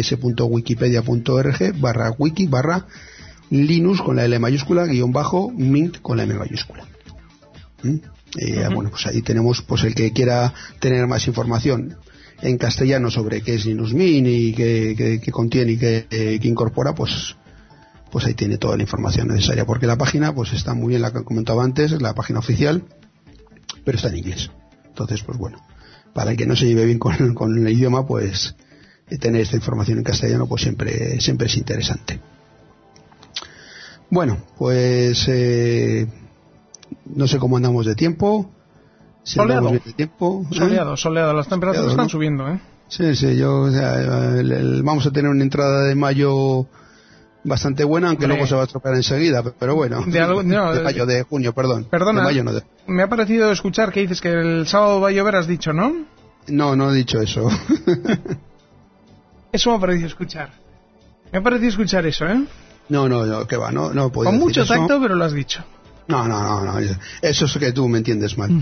s.wikipedia.org/wiki/linux con la L mayúscula _mint con la M mayúscula. Bueno, pues ahí tenemos, pues el que quiera tener más información en castellano sobre qué es Linux Mint y qué contiene y qué incorpora, pues ahí tiene toda la información necesaria, porque la página pues está muy bien, la que comentaba antes, es la página oficial, pero está en inglés. Entonces, pues bueno, para el que no se lleve bien con el idioma, pues tener esta información en castellano pues siempre es interesante. Bueno, pues no sé cómo andamos de tiempo. Si soleado. Andamos bien de tiempo, soleado, las temperaturas están subiendo, Sí, vamos a tener una entrada de mayo bastante buena, aunque luego se va a estropear enseguida, pero bueno, de junio, perdón. Perdona, de mayo no. Me ha parecido escuchar que dices que el sábado va a llover, has dicho, ¿no? No he dicho eso. Eso me ha parecido escuchar. Me ha parecido escuchar eso, No, que va, no puedo. Con mucho eso. tacto, pero lo has dicho. No, eso es que tú me entiendes mal.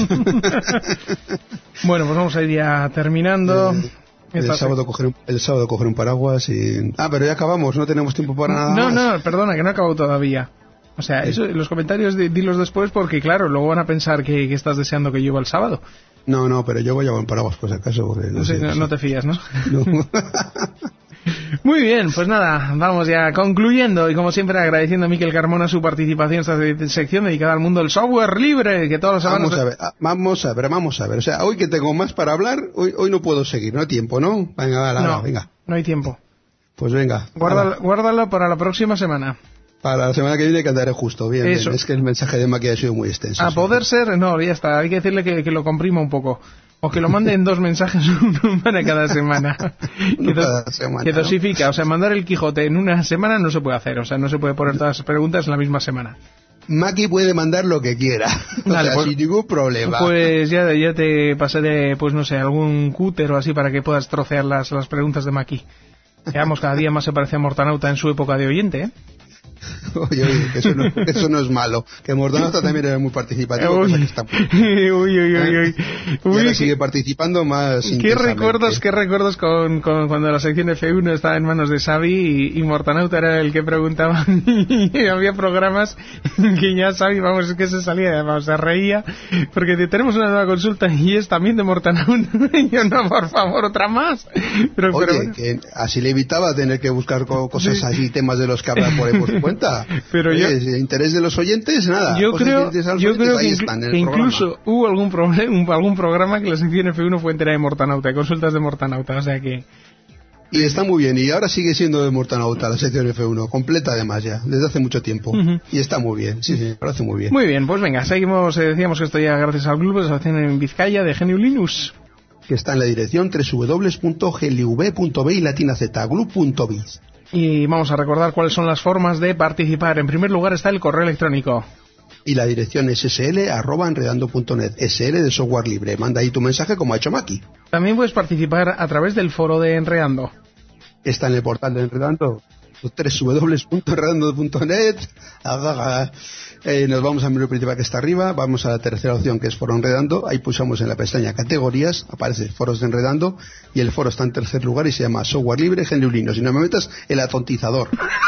Bueno, pues vamos a ir ya terminando. El sábado coger un paraguas y... pero ya acabamos, no tenemos tiempo para nada más. No, perdona, que no he acabado todavía. O sea, eso, los comentarios dilos después, porque claro, luego van a pensar que estás deseando que llueva el sábado. No, pero yo voy a llevar un paraguas por si acaso. Porque no te fías, ¿no? No. Muy bien, pues nada, vamos ya concluyendo, y como siempre agradeciendo a Miquel Carmona su participación en esta sección dedicada al mundo del software libre, que todos los semanas... Vamos a ver, o sea, hoy que tengo más para hablar, hoy no puedo seguir, no hay tiempo, ¿no? Venga. No hay tiempo. Pues venga. Guárdalo para la próxima semana. Para la semana que viene cantaré justo, bien. Es que el mensaje de Maki ha sido muy extenso. A poder ser, no, ya está, hay que decirle que lo comprima un poco. O que lo mande en 2 mensajes, uno para cada semana. Que dosifica, o sea, mandar el Quijote en una semana no se puede hacer, o sea, no se puede poner todas las preguntas en la misma semana. Maki puede mandar lo que quiera, Dale, sin ningún problema. Pues ya te pasaré, pues no sé, algún cúter o así para que puedas trocear las preguntas de Maki. Veamos, cada día más se parece a Mortanauta en su época de oyente, Oye, que eso no es malo. Que Mortanauta también era muy participativo. Uy, que está... uy. Y ahora sigue participando más ¿Qué recuerdos con cuando la sección F1 estaba en manos de Xavi y Mortanauta era el que preguntaba y había programas que ya Xavi, vamos, es que se salía, vamos, se reía porque tenemos una nueva consulta y es también de Mortanauta. Y yo, no, por favor, otra más. Pero que así le evitaba tener que buscar cosas así, temas de los que hablar por su cuenta. Pero el interés de los oyentes, nada. Yo creo que incluso hubo algún programa que la sección F1 fue entera de Mortanauta, de consultas de Mortanauta, o sea que... Y está muy bien, y ahora sigue siendo de Mortanauta la sección F1, completa además ya, desde hace mucho tiempo. Y está muy bien, sí, parece muy bien. Muy bien, pues venga, seguimos, decíamos que esto ya gracias al Club de Asociación en Vizcaya de GNU Linux. Que está en la dirección www.glv.be y latinazgroup.biz. Y vamos a recordar cuáles son las formas de participar. En primer lugar está el correo electrónico. Y la dirección es sl@enredando.net, SL de software libre. Manda ahí tu mensaje como ha hecho Maki. También puedes participar a través del foro de Enredando. Está en el portal de Enredando, www.enredando.net. Nos vamos al menú principal que está arriba, vamos a la tercera opción que es Foro Enredando, ahí pulsamos en la pestaña Categorías, aparece Foros de Enredando y el foro está en tercer lugar y se llama Software Libre GNU Linux. Si no me metas, el atontizador.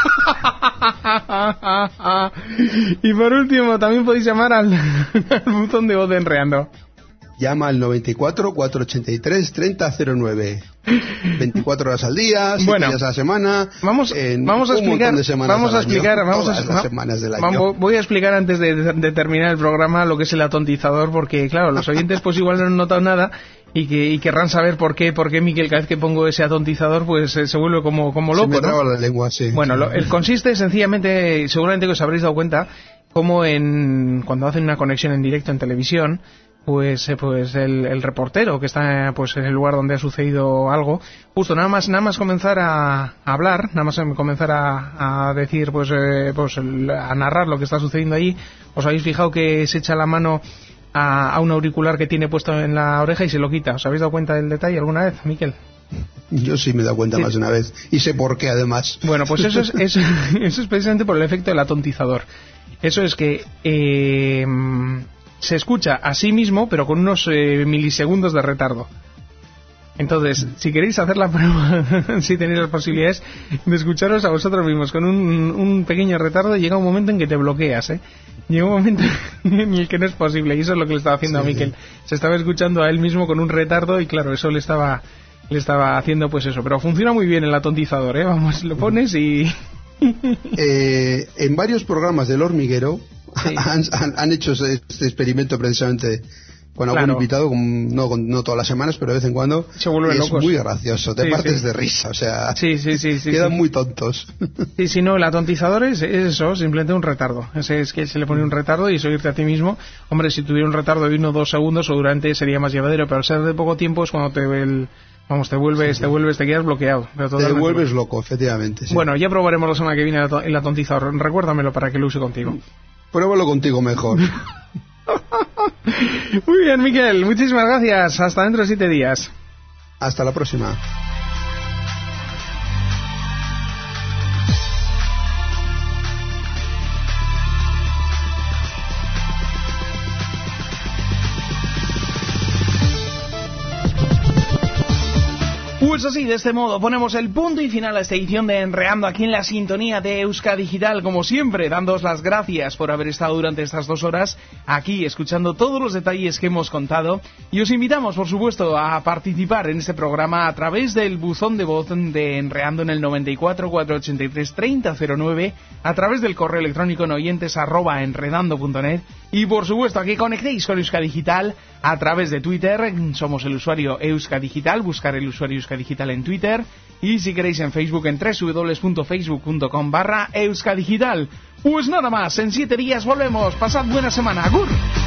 Y por último, también podéis llamar al buzón de voz de Enredando. Llama al 94 483 3009. 24 horas al día, 7 días a la semana. Vamos a explicar antes de terminar el programa lo que es el atontizador, porque claro, los oyentes pues igual no han notado nada y querrán saber por qué Miquel cada vez que pongo ese atontizador pues se vuelve como loco, se me traba la lengua, sí. Bueno, el consiste sencillamente, seguramente que os habréis dado cuenta, como cuando hacen una conexión en directo en televisión, pues el reportero que está pues en el lugar donde ha sucedido algo, justo nada más comenzar a hablar, nada más comenzar a decir a narrar lo que está sucediendo ahí, os habéis fijado que se echa la mano a un auricular que tiene puesto en la oreja y se lo quita. ¿Os habéis dado cuenta del detalle alguna vez, Miquel? Yo sí me he dado cuenta más de una vez y sé por qué además. Bueno, pues eso es precisamente por el efecto del atontizador. Eso es que se escucha a sí mismo, pero con unos milisegundos de retardo. Entonces, si queréis hacer la prueba, si tenéis las posibilidades de escucharos a vosotros mismos con un pequeño retardo, llega un momento en que te bloqueas, ¿eh? Llega un momento en el que no es posible, y eso es lo que le estaba haciendo a Miquel. Se estaba escuchando a él mismo con un retardo y claro, eso le estaba haciendo pues eso. Pero funciona muy bien el atontizador, ¿eh? Vamos, lo pones y... en varios programas del hormiguero han hecho este experimento precisamente con algún invitado, no todas las semanas, pero de vez en cuando. Se vuelven locos. Es muy gracioso, te partes de risa, o sea, quedan muy tontos. Sí, no, el atontizador es eso, simplemente un retardo. Es que se le pone un retardo y es oírte a ti mismo. Hombre, si tuviera un retardo de 1 o 2 segundos o durante sería más llevadero, pero al ser de poco tiempo es cuando te quedas bloqueado. Te vuelves loco, efectivamente. Sí. Bueno, ya probaremos la semana que viene el atontizador. Recuérdamelo para que lo use contigo. Pruébalo contigo mejor. Muy bien, Miquel, muchísimas gracias. Hasta dentro de 7 días. Hasta la próxima. Pues así, de este modo, ponemos el punto y final a esta edición de Enredando aquí en la sintonía de Euska Digital, como siempre, dándoos las gracias por haber estado durante estas 2 horas aquí, escuchando todos los detalles que hemos contado, y os invitamos, por supuesto, a participar en este programa a través del buzón de voz de Enredando en el 94 483 3009, a través del correo electrónico en oyentes@enredando.net, y por supuesto, a que conectéis con Euska Digital a través de Twitter. Somos el usuario Euska Digital, buscar el usuario Euska Digital en Twitter, y si queréis en Facebook en www.facebook.com/Euska Digital. Pues nada más, en 7 días volvemos. Pasad buena semana. ¡Agur!